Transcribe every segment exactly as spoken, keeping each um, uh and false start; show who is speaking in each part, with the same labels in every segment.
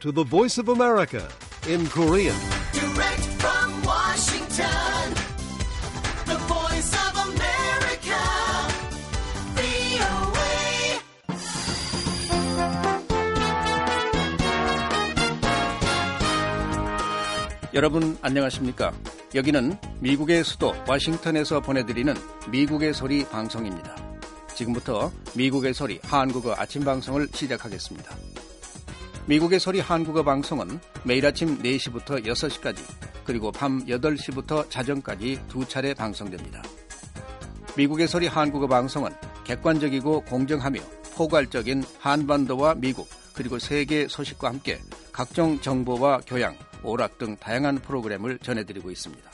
Speaker 1: to the Voice of America in Korean.
Speaker 2: Direct from Washington, the Voice of America, 브이오에이.
Speaker 3: 여러분 안녕하십니까? 여기는 미국의 수도 워싱턴에서 보내드리는 미국의 소리 방송입니다. 지금부터 미국의 소리 한국어 아침 방송을 시작하겠습니다. 미국의 소리 한국어 방송은 매일 아침 네 시부터 여섯 시까지 그리고 밤 여덟 시부터 자정까지 두 차례 방송됩니다. 미국의 소리 한국어 방송은 객관적이고 공정하며 포괄적인 한반도와 미국 그리고 세계 소식과 함께 각종 정보와 교양, 오락 등 다양한 프로그램을 전해드리고 있습니다.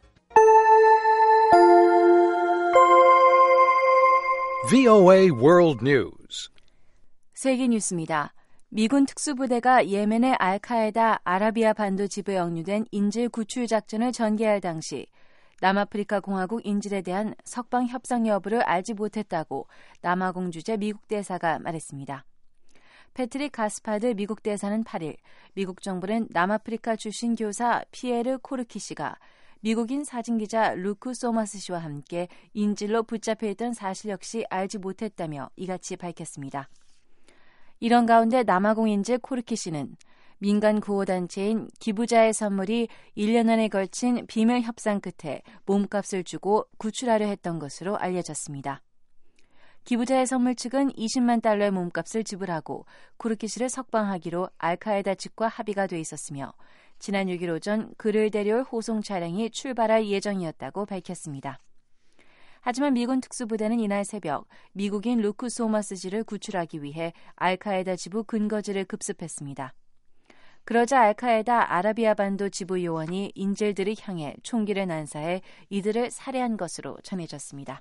Speaker 1: 브이오에이 World News.
Speaker 4: 세계 뉴스입니다. 미군 특수부대가 예멘의 알카에다 아라비아 반도 지부에 억류된 인질 구출 작전을 전개할 당시 남아프리카 공화국 인질에 대한 석방 협상 여부를 알지 못했다고 남아공 주재 미국 대사가 말했습니다. 패트릭 가스파드 미국 대사는 팔 일 미국 정부는 남아프리카 출신 교사 피에르 코르키 씨가 미국인 사진기자 루크 소마스 씨와 함께 인질로 붙잡혀 있던 사실 역시 알지 못했다며 이같이 밝혔습니다. 이런 가운데 남아공 인질 코르키 씨는 민간 구호단체인 기부자의 선물이 일 년간에 걸친 비밀 협상 끝에 몸값을 주고 구출하려 했던 것으로 알려졌습니다. 기부자의 선물 측은 이십만 달러의 몸값을 지불하고 코르키 씨를 석방하기로 알카에다 측과 합의가 돼 있었으며 지난 육 일 오전 그를 데려올 호송 차량이 출발할 예정이었다고 밝혔습니다. 하지만 미군 특수부대는 이날 새벽 미국인 루크 소마스 씨를 구출하기 위해 알카에다 지부 근거지를 급습했습니다. 그러자 알카에다 아라비아 반도 지부 요원이 인질들을 향해 총기를 난사해 이들을 살해한 것으로 전해졌습니다.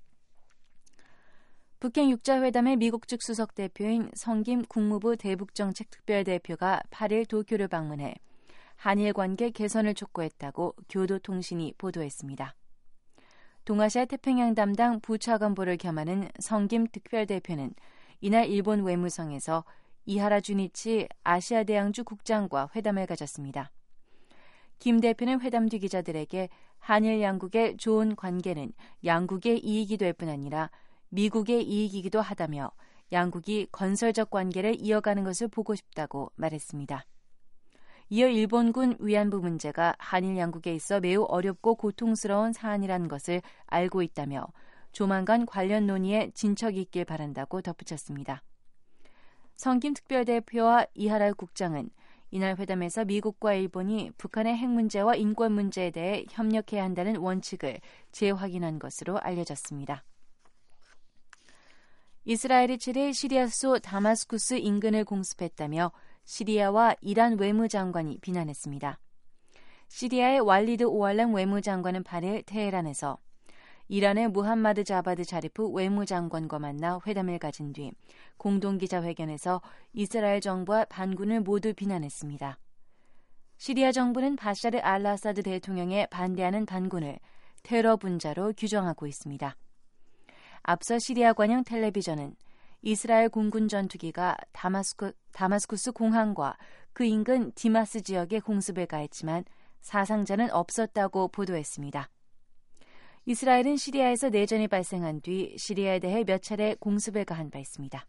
Speaker 4: 북핵 육자회담의 미국 측 수석 대표인 성김 국무부 대북정책특별대표가 팔 일 도쿄를 방문해 한일 관계 개선을 촉구했다고 교도통신이 보도했습니다. 동아시아 태평양 담당 부차관보를 겸하는 성김 특별대표는 이날 일본 외무성에서 이하라 주니치 아시아대양주 국장과 회담을 가졌습니다. 김 대표는 회담 뒤 기자들에게 한일 양국의 좋은 관계는 양국의 이익이 될 뿐 아니라 미국의 이익이기도 하다며 양국이 건설적 관계를 이어가는 것을 보고 싶다고 말했습니다. 이어 일본군 위안부 문제가 한일 양국에 있어 매우 어렵고 고통스러운 사안이라는 것을 알고 있다며 조만간 관련 논의에 진척이 있길 바란다고 덧붙였습니다. 성김 특별대표와 이하라 국장은 이날 회담에서 미국과 일본이 북한의 핵 문제와 인권 문제에 대해 협력해야 한다는 원칙을 재확인한 것으로 알려졌습니다. 이스라엘이 칠 일 시리아 수도 다마스쿠스 인근을 공습했다며 시리아와 이란 외무장관이 비난했습니다. 시리아의 왈리드 오알람 외무장관은 팔 일 테헤란에서 이란의 무함마드 자바드 자리프 외무장관과 만나 회담을 가진 뒤 공동기자회견에서 이스라엘 정부와 반군을 모두 비난했습니다. 시리아 정부는 바샤르 알아사드 대통령에 반대하는 반군을 테러 분자로 규정하고 있습니다. 앞서 시리아 관영 텔레비전은 이스라엘 공군 전투기가 다마스쿠, 다마스쿠스 공항과 그 인근 디마스 지역에 공습을 가했지만 사상자는 없었다고 보도했습니다. 이스라엘은 시리아에서 내전이 발생한 뒤 시리아에 대해 몇 차례 공습을 가한 바 있습니다.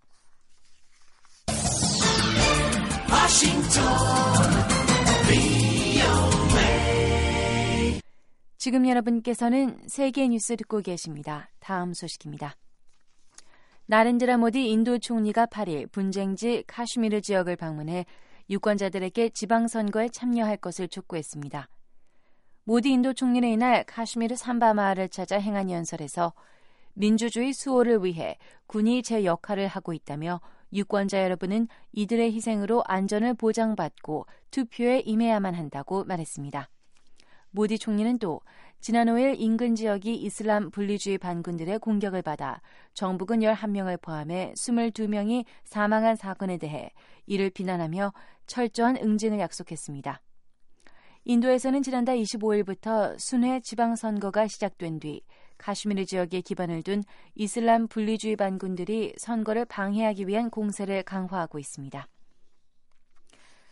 Speaker 4: 지금 여러분께서는 세계 뉴스 듣고 계십니다. 다음 소식입니다. 나렌드라 모디 인도 총리가 팔 일 분쟁지 카슈미르 지역을 방문해 유권자들에게 지방선거에 참여할 것을 촉구했습니다. 모디 인도 총리는 이날 카슈미르 삼바 마을을 찾아 행한 연설에서 민주주의 수호를 위해 군이 제 역할을 하고 있다며 유권자 여러분은 이들의 희생으로 안전을 보장받고 투표에 임해야만 한다고 말했습니다. 모디 총리는 또 지난 오 일 인근 지역이 이슬람 분리주의 반군들의 공격을 받아 정부군 열한 명을 포함해 이십이 명이 사망한 사건에 대해 이를 비난하며 철저한 응징을 약속했습니다. 인도에서는 지난달 이십오 일부터 순회 지방선거가 시작된 뒤 카슈미르 지역에 기반을 둔 이슬람 분리주의 반군들이 선거를 방해하기 위한 공세를 강화하고 있습니다.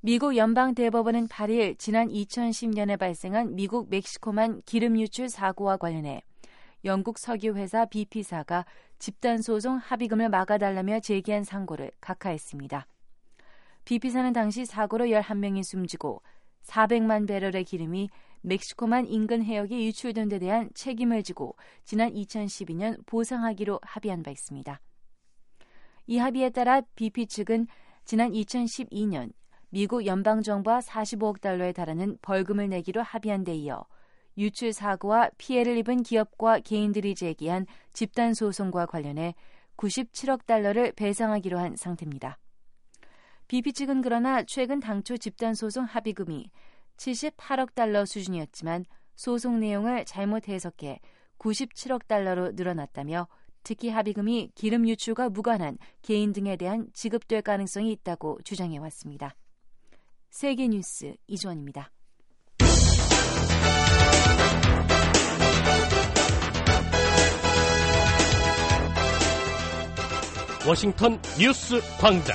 Speaker 4: 미국 연방대법원은 팔 일 지난 이천십 년에 발생한 미국 멕시코만 기름 유출 사고와 관련해 영국 석유회사 비피사가 집단소송 합의금을 막아달라며 제기한 상고를 각하했습니다. 비피사는 당시 사고로 열한 명이 숨지고 사백만 배럴의 기름이 멕시코만 인근 해역에 유출된 데 대한 책임을 지고 지난 이천십이 년 보상하기로 합의한 바 있습니다. 이 합의에 따라 비피 측은 지난 이천십이 년 미국 연방정부와 사십오억 달러에 달하는 벌금을 내기로 합의한 데 이어 유출 사고와 피해를 입은 기업과 개인들이 제기한 집단소송과 관련해 구십칠억 달러를 배상하기로 한 상태입니다. 비피 측은 그러나 최근 당초 집단소송 합의금이 칠십팔억 달러 수준이었지만 소송 내용을 잘못 해석해 구십칠억 달러로 늘어났다며 특히 합의금이 기름 유출과 무관한 개인 등에 대한 지급될 가능성이 있다고 주장해왔습니다. 세계뉴스 이주원입니다.
Speaker 5: 워싱턴 뉴스 광장.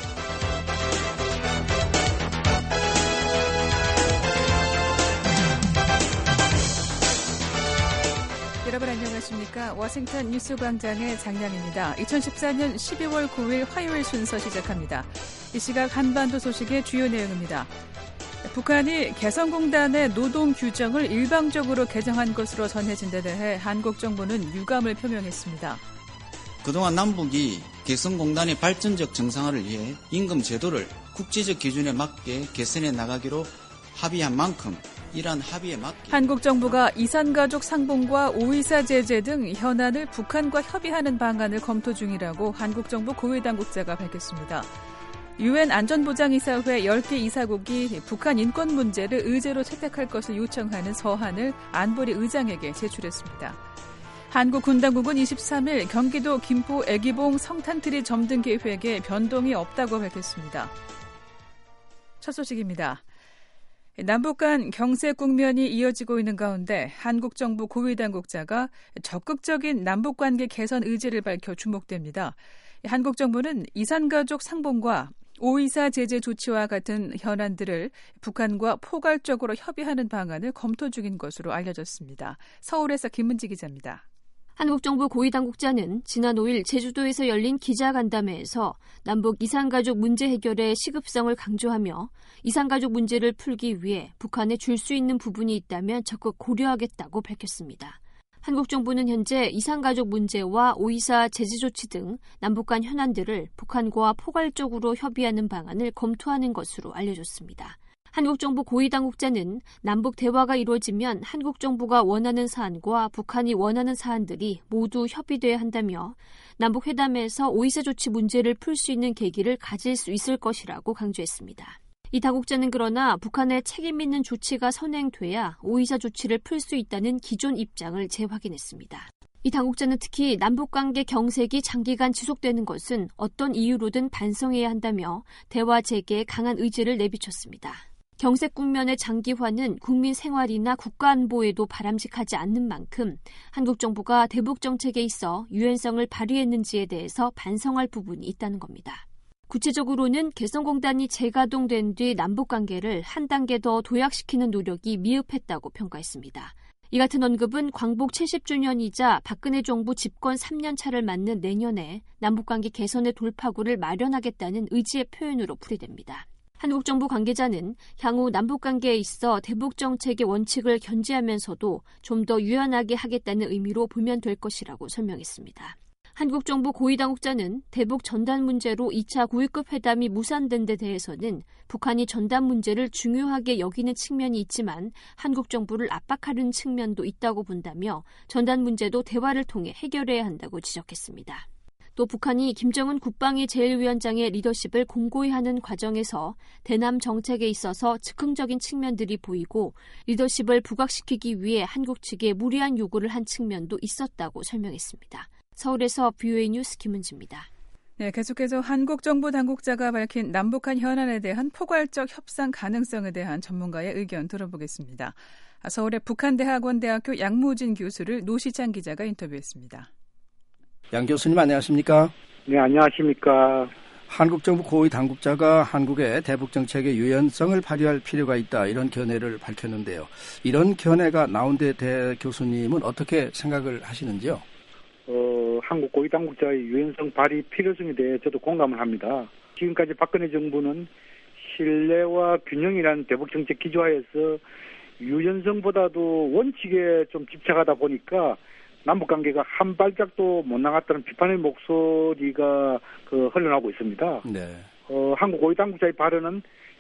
Speaker 6: 여러분 안녕하십니까? 워싱턴 뉴스 광장의 장량입니다. 이천십사 년 십이월 구일 화요일 순서 시작합니다. 이 시각 한반도 소식의 주요 내용입니다. 북한이 개성공단의 노동 규정을 일방적으로 개정한 것으로 전해진 데 대해 한국 정부는 유감을 표명했습니다.
Speaker 7: 그동안 남북이 개성공단의 발전적 정상화를 위해 임금 제도를 국제적 기준에 맞게 개선해 나가기로 합의한 만큼 이러한 합의에 맞게
Speaker 6: 한국 정부가 이산가족 상봉과 오이사 제재 등 현안을 북한과 협의하는 방안을 검토 중이라고 한국 정부 고위당국자가 밝혔습니다. 유엔 안전보장이사회 열 개 이사국이 북한 인권 문제를 의제로 채택할 것을 요청하는 서한을 안보리 의장에게 제출했습니다. 한국 군당국은 이십삼 일 경기도 김포 애기봉 성탄트리 점등 계획에 변동이 없다고 밝혔습니다. 첫 소식입니다. 남북 간 경색 국면이 이어지고 있는 가운데 한국 정부 고위당국자가 적극적인 남북관계 개선 의지를 밝혀 주목됩니다. 한국 정부는 이산가족 상봉과 오이사 제재 조치와 같은 현안들을 북한과 포괄적으로 협의하는 방안을 검토 중인 것으로 알려졌습니다. 서울에서 김문지 기자입니다.
Speaker 8: 한국 정부 고위당국자는 지난 오일 제주도에서 열린 기자간담회에서 남북 이산가족 문제 해결의 시급성을 강조하며 이산가족 문제를 풀기 위해 북한에 줄 수 있는 부분이 있다면 적극 고려하겠다고 밝혔습니다. 한국 정부는 현재 이산가족 문제와 오이사 제재 조치 등 남북 간 현안들을 북한과 포괄적으로 협의하는 방안을 검토하는 것으로 알려졌습니다. 한국 정부 고위당국자는 남북 대화가 이루어지면 한국 정부가 원하는 사안과 북한이 원하는 사안들이 모두 협의돼야 한다며 남북 회담에서 오이사 조치 문제를 풀 수 있는 계기를 가질 수 있을 것이라고 강조했습니다. 이 당국자는 그러나 북한의 책임 있는 조치가 선행돼야 오이사 조치를 풀 수 있다는 기존 입장을 재확인했습니다. 이 당국자는 특히 남북관계 경색이 장기간 지속되는 것은 어떤 이유로든 반성해야 한다며 대화 재개에 강한 의지를 내비쳤습니다. 경색 국면의 장기화는 국민 생활이나 국가 안보에도 바람직하지 않는 만큼 한국 정부가 대북 정책에 있어 유연성을 발휘했는지에 대해서 반성할 부분이 있다는 겁니다. 구체적으로는 개성공단이 재가동된 뒤 남북관계를 한 단계 더 도약시키는 노력이 미흡했다고 평가했습니다. 이 같은 언급은 광복 칠십 주년이자 박근혜 정부 집권 삼 년 차를 맞는 내년에 남북관계 개선의 돌파구를 마련하겠다는 의지의 표현으로 풀이됩니다. 한국 정부 관계자는 향후 남북관계에 있어 대북 정책의 원칙을 견지하면서도 좀 더 유연하게 하겠다는 의미로 보면 될 것이라고 설명했습니다. 한국 정부 고위당국자는 대북 전단 문제로 이 차 고위급 회담이 무산된 데 대해서는 북한이 전단 문제를 중요하게 여기는 측면이 있지만 한국 정부를 압박하는 측면도 있다고 본다며 전단 문제도 대화를 통해 해결해야 한다고 지적했습니다. 또 북한이 김정은 국방위 제일위원장의 리더십을 공고히 하는 과정에서 대남 정책에 있어서 즉흥적인 측면들이 보이고 리더십을 부각시키기 위해 한국 측에 무리한 요구를 한 측면도 있었다고 설명했습니다. 서울에서 비오에이 뉴스 김은지입니다.
Speaker 6: 네, 계속해서 한국 정부 당국자가 밝힌 남북한 현안에 대한 포괄적 협상 가능성에 대한 전문가의 의견 들어보겠습니다. 서울의 북한대학원대학교 양무진 교수를 노시찬 기자가 인터뷰했습니다.
Speaker 3: 양 교수님 안녕하십니까?
Speaker 9: 네, 안녕하십니까.
Speaker 3: 한국 정부 고위 당국자가 한국의 대북 정책의 유연성을 발휘할 필요가 있다 이런 견해를 밝혔는데요. 이런 견해가 나온 데 대 교수님은 어떻게 생각을 하시는지요?
Speaker 9: 어, 한국 고위 당국자의 유연성 발휘 필요성에 대해 저도 공감을 합니다. 지금까지 박근혜 정부는 신뢰와 균형이라는 대북 정책 기조하에서 유연성보다도 원칙에 좀 집착하다 보니까 남북 관계가 한 발짝도 못 나갔다는 비판의 목소리가 그 흘러나오고 있습니다.
Speaker 3: 네.
Speaker 9: 어, 한국 고위 당국자의 발언은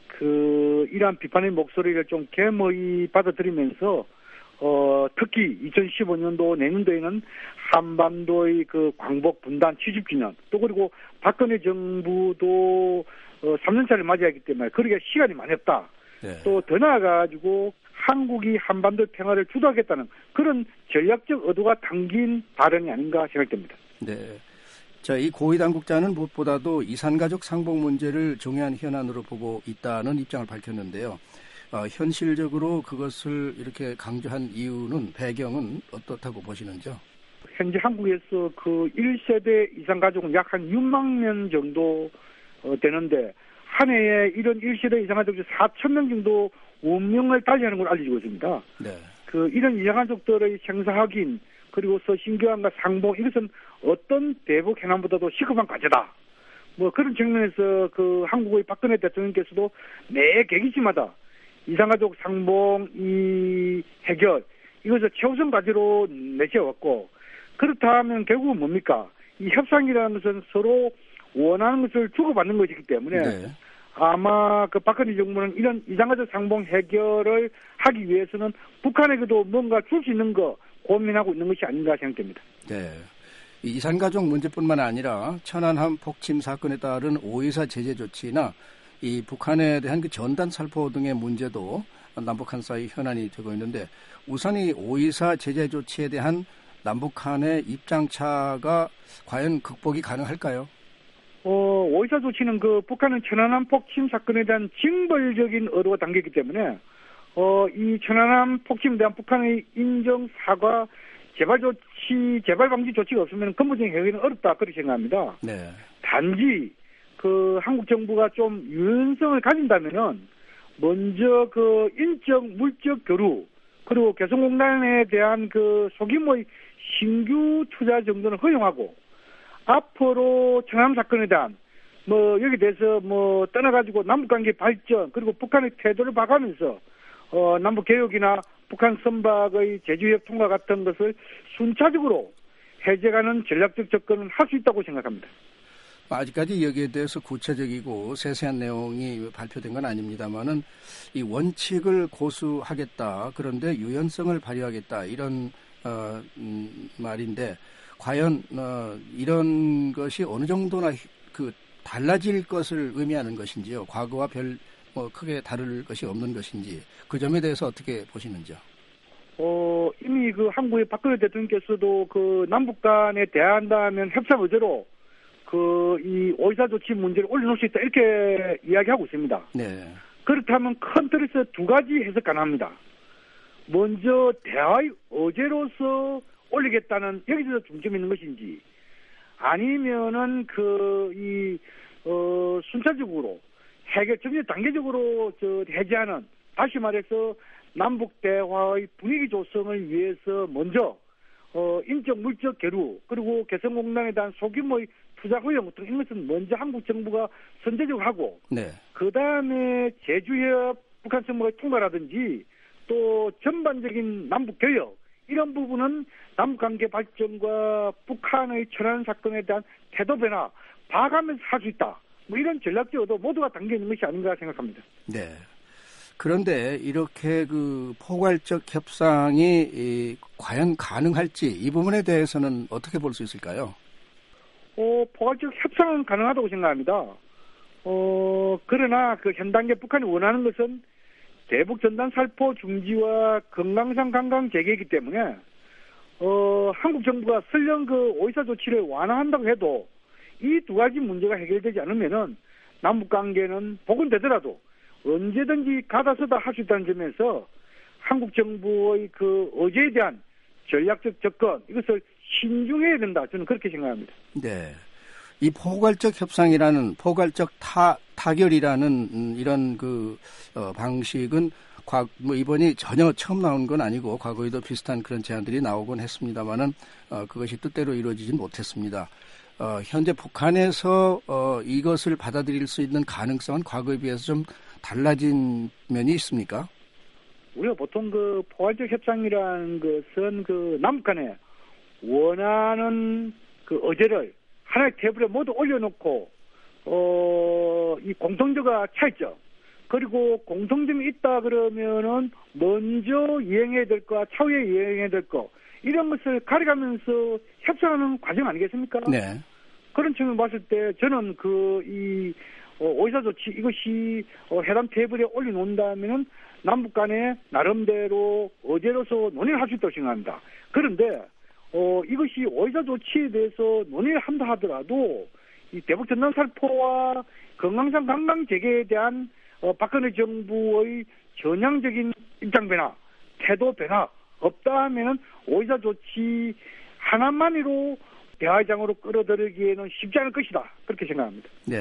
Speaker 9: 그 이러한 비판의 목소리를 좀 겸허히 받아들이면서 어, 특히 이천십오 년도 내년도에는 한반도의 그 광복 분단 칠십 주년 또 그리고 박근혜 정부도 어, 삼 년차를 맞이하기 때문에 그러기에 시간이 많이 없다.
Speaker 3: 네.
Speaker 9: 또 더 나아가지고 한국이 한반도 평화를 주도하겠다는 그런 전략적 의도가 담긴 발언이 아닌가 생각됩니다.
Speaker 3: 네. 자, 이 고위 당국자는 무엇보다도 이산가족 상봉 문제를 중요한 현안으로 보고 있다는 입장을 밝혔는데요. 어, 현실적으로 그것을 이렇게 강조한 이유는 배경은 어떻다고 보시는지요?
Speaker 9: 현재 한국에서 그 일 세대 이상 가족은 약 한 육만 명 정도 어, 되는데 한 해에 이런 일 세대 이상 가족 사천 명 정도 운명을 달리하는 걸 알려지고 있습니다.
Speaker 3: 네.
Speaker 9: 그 이런 이상 가족들의 생사 확인 그리고 서신교환과 상봉 이것은 어떤 대북 해남보다도 시급한 과제다. 뭐 그런 측면에서 그 한국의 박근혜 대통령께서도 매 계기시마다 이상가족 상봉 이 해결 이것을 최우선 과제로 내세웠고 그렇다면 결국은 뭡니까? 이 협상이라는 것은 서로 원하는 것을 주고받는 것이기 때문에
Speaker 3: 네.
Speaker 9: 아마 그 박근혜 정부는 이런 이상가족 상봉 해결을 하기 위해서는 북한에게도 뭔가 줄 수 있는 거 고민하고 있는 것이 아닌가 생각됩니다.
Speaker 3: 네. 이산가족 문제뿐만 아니라 천안함 폭침 사건에 따른 오이사 제재 조치나 이 북한에 대한 그 전단 살포 등의 문제도 남북한 사이 현안이 되고 있는데 우선 이 오이사 제재 조치에 대한 남북한의 입장차가 과연 극복이 가능할까요?
Speaker 9: 어, 오이사 조치는 그 북한은 천안함 폭침 사건에 대한 징벌적인 의도가 담겼기 때문에 어, 이 천안함 폭침에 대한 북한의 인정 사과 재발 조치, 재발 방지 조치가 없으면 근본적인 해결은 어렵다 그렇게 생각합니다.
Speaker 3: 네.
Speaker 9: 단지 그 한국 정부가 좀 유연성을 가진다면은 먼저 그 인적 물적 교류 그리고 개성공단에 대한 그 소규모의 신규 투자 정도는 허용하고 앞으로 천안함 사건에 대한 뭐 여기 대해서 뭐 떠나가지고 남북관계 발전 그리고 북한의 태도를 봐가면서 어 남북 개혁이나 북한 선박의 제주협 통과 같은 것을 순차적으로 해제하는 전략적 접근을 할 수 있다고 생각합니다.
Speaker 3: 아직까지 여기에 대해서 구체적이고 세세한 내용이 발표된 건 아닙니다만은 이 원칙을 고수하겠다 그런데 유연성을 발휘하겠다 이런 어, 음, 말인데 과연 어, 이런 것이 어느 정도나 그 달라질 것을 의미하는 것인지요? 과거와 별 뭐 크게 다를 것이 없는 것인지 그 점에 대해서 어떻게 보시는지요?
Speaker 9: 어 이미 그 한국의 박근혜 대통령께서도 그 남북 간에 대한다면 협상 의제로 그 이 오이사 조치 문제를 올려놓을 수 있다 이렇게 이야기하고 있습니다.
Speaker 3: 네.
Speaker 9: 그렇다면 큰 틀에서 두 가지 해석 가능합니다. 먼저 대화의 의제로서 올리겠다는 여기서 중점이 있는 것인지 아니면은 그 이 어 순차적으로 해결 점점 단계적으로 저 해제하는 다시 말해서 남북 대화의 분위기 조성을 위해서 먼저 어 인적 물적 교류 그리고 개성공단에 대한 소규모의 투자 허용 등 이런 것은 먼저 한국 정부가 선제적으로 하고
Speaker 3: 네.
Speaker 9: 그 다음에 제주협 북한 선박의 통과라든지 또 전반적인 남북 교역 이런 부분은 남북관계 발전과 북한의 천안 사건에 대한 태도 변화 봐가면서 할 수 있다. 뭐 이런 전략적 의도 모두가 담겨 있는 것이 아닌가 생각합니다.
Speaker 3: 네. 그런데 이렇게 그 포괄적 협상이 이, 과연 가능할지 이 부분에 대해서는 어떻게 볼 수 있을까요?
Speaker 9: 어, 포괄적 협상은 가능하다고 생각합니다. 어, 그러나 그 현 단계 북한이 원하는 것은 대북 전단 살포 중지와 금강산 관광 재개이기 때문에 어, 한국 정부가 설령 그 오이사 조치를 완화한다고 해도 이 두 가지 문제가 해결되지 않으면은 남북 관계는 복원되더라도 언제든지 가다서다 할 수 있다는 점에서 한국 정부의 그 의제에 대한 전략적 접근 이것을 신중해야 된다. 저는 그렇게 생각합니다.
Speaker 3: 네. 이 포괄적 협상이라는 포괄적 타, 타결이라는 음, 이런 그 어, 방식은 과, 뭐 이번이 전혀 처음 나온 건 아니고 과거에도 비슷한 그런 제안들이 나오곤 했습니다만은 어, 그것이 뜻대로 이루어지지 못했습니다. 어, 현재 북한에서 어, 이것을 받아들일 수 있는 가능성은 과거에 비해서 좀 달라진 면이 있습니까?
Speaker 9: 우리가 보통 그 포괄적 협상이라는 것은 그 남북한에 원하는 그 의제를 하나의 테이블에 모두 올려놓고 어, 이 공통점과 차이점 그리고 공통점이 있다 그러면은 먼저 이행해야 될 거, 차후에 이행해야 될 거 이런 것을 가려가면서 협상하는 과정 아니겠습니까?
Speaker 3: 네.
Speaker 9: 그런 측면을 봤을 때 저는 그 이 어, 오이사 조치 이것이 어, 해당 테이블에 올려놓는다면은 남북 간에 나름대로 어제로서 논의를 할 수 있다고 생각합니다. 그런데 어, 이것이 오이사 조치에 대해서 논의를 한다 하더라도 이 대북 전단 살포와 금강산 관광 재개에 대한 어, 박근혜 정부의 전향적인 입장 변화, 태도 변화 없다 하면은 오이사 조치 하나만으로 대화장으로 끌어들이기에는 쉽지 않을 것이다. 그렇게 생각합니다.
Speaker 3: 네.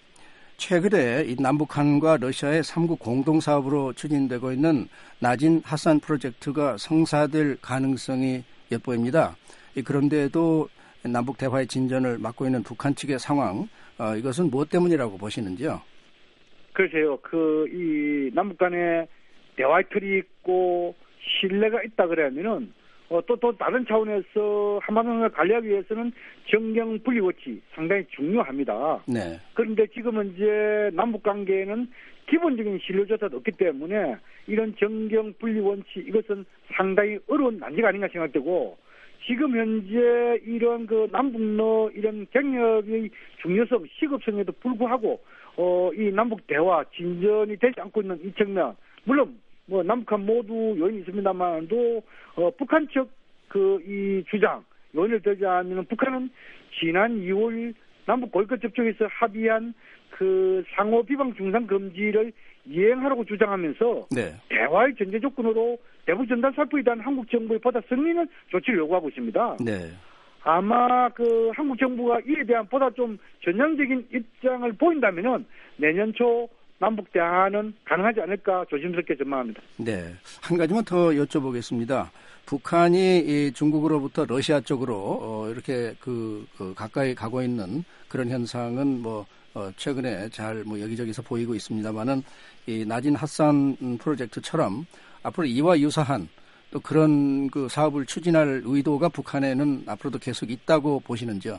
Speaker 3: 최근에 이 남북한과 러시아의 삼국 공동사업으로 추진되고 있는 나진 하산 프로젝트가 성사될 가능성이 엿보입니다. 그런데도 남북 대화의 진전을 막고 있는 북한 측의 상황, 어, 이것은 무엇 때문이라고 보시는지요?
Speaker 9: 글쎄요, 그, 이, 남북 간에 대화의 틀이 있고, 신뢰가 있다 그러면은, 어, 또, 또 다른 차원에서 한반도를 관리하기 위해서는 정경 분리 원칙 상당히 중요합니다.
Speaker 3: 네.
Speaker 9: 그런데 지금은 이제 남북 관계에는 기본적인 신뢰조차도 없기 때문에 이런 정경 분리 원칙 이것은 상당히 어려운 난제가 아닌가 생각되고 지금 현재 이런 그 남북로 이런 경협의 중요성, 시급성에도 불구하고 어, 이 남북 대화 진전이 되지 않고 있는 이 측면 물론 뭐 남북한 모두 요인이 있습니다만도 어, 북한 측 그 이 주장 요인을 들자면 북한은 지난 이월 남북 고위급 접촉에서 합의한 그 상호 비방 중상 금지를 이행하라고 주장하면서
Speaker 3: 네.
Speaker 9: 대화의 전제 조건으로 대북 전단 살포에 대한 한국 정부의 보다 성리는 조치를 요구하고 있습니다.
Speaker 3: 네.
Speaker 9: 아마 그 한국 정부가 이에 대한 보다 좀 전향적인 입장을 보인다면은 내년 초 남북 대화는 가능하지 않을까 조심스럽게 전망합니다.
Speaker 3: 네, 한 가지만 더 여쭤보겠습니다. 북한이 이 중국으로부터 러시아 쪽으로 어, 이렇게 그, 그 가까이 가고 있는 그런 현상은 뭐 어, 최근에 잘 뭐 여기저기서 보이고 있습니다만은 이 나진 핫산 프로젝트처럼 앞으로 이와 유사한 또 그런 그 사업을 추진할 의도가 북한에는 앞으로도 계속 있다고 보시는지요?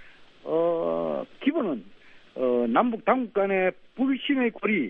Speaker 9: 어, 기본은 어, 남북 당국 간의 불신의 골이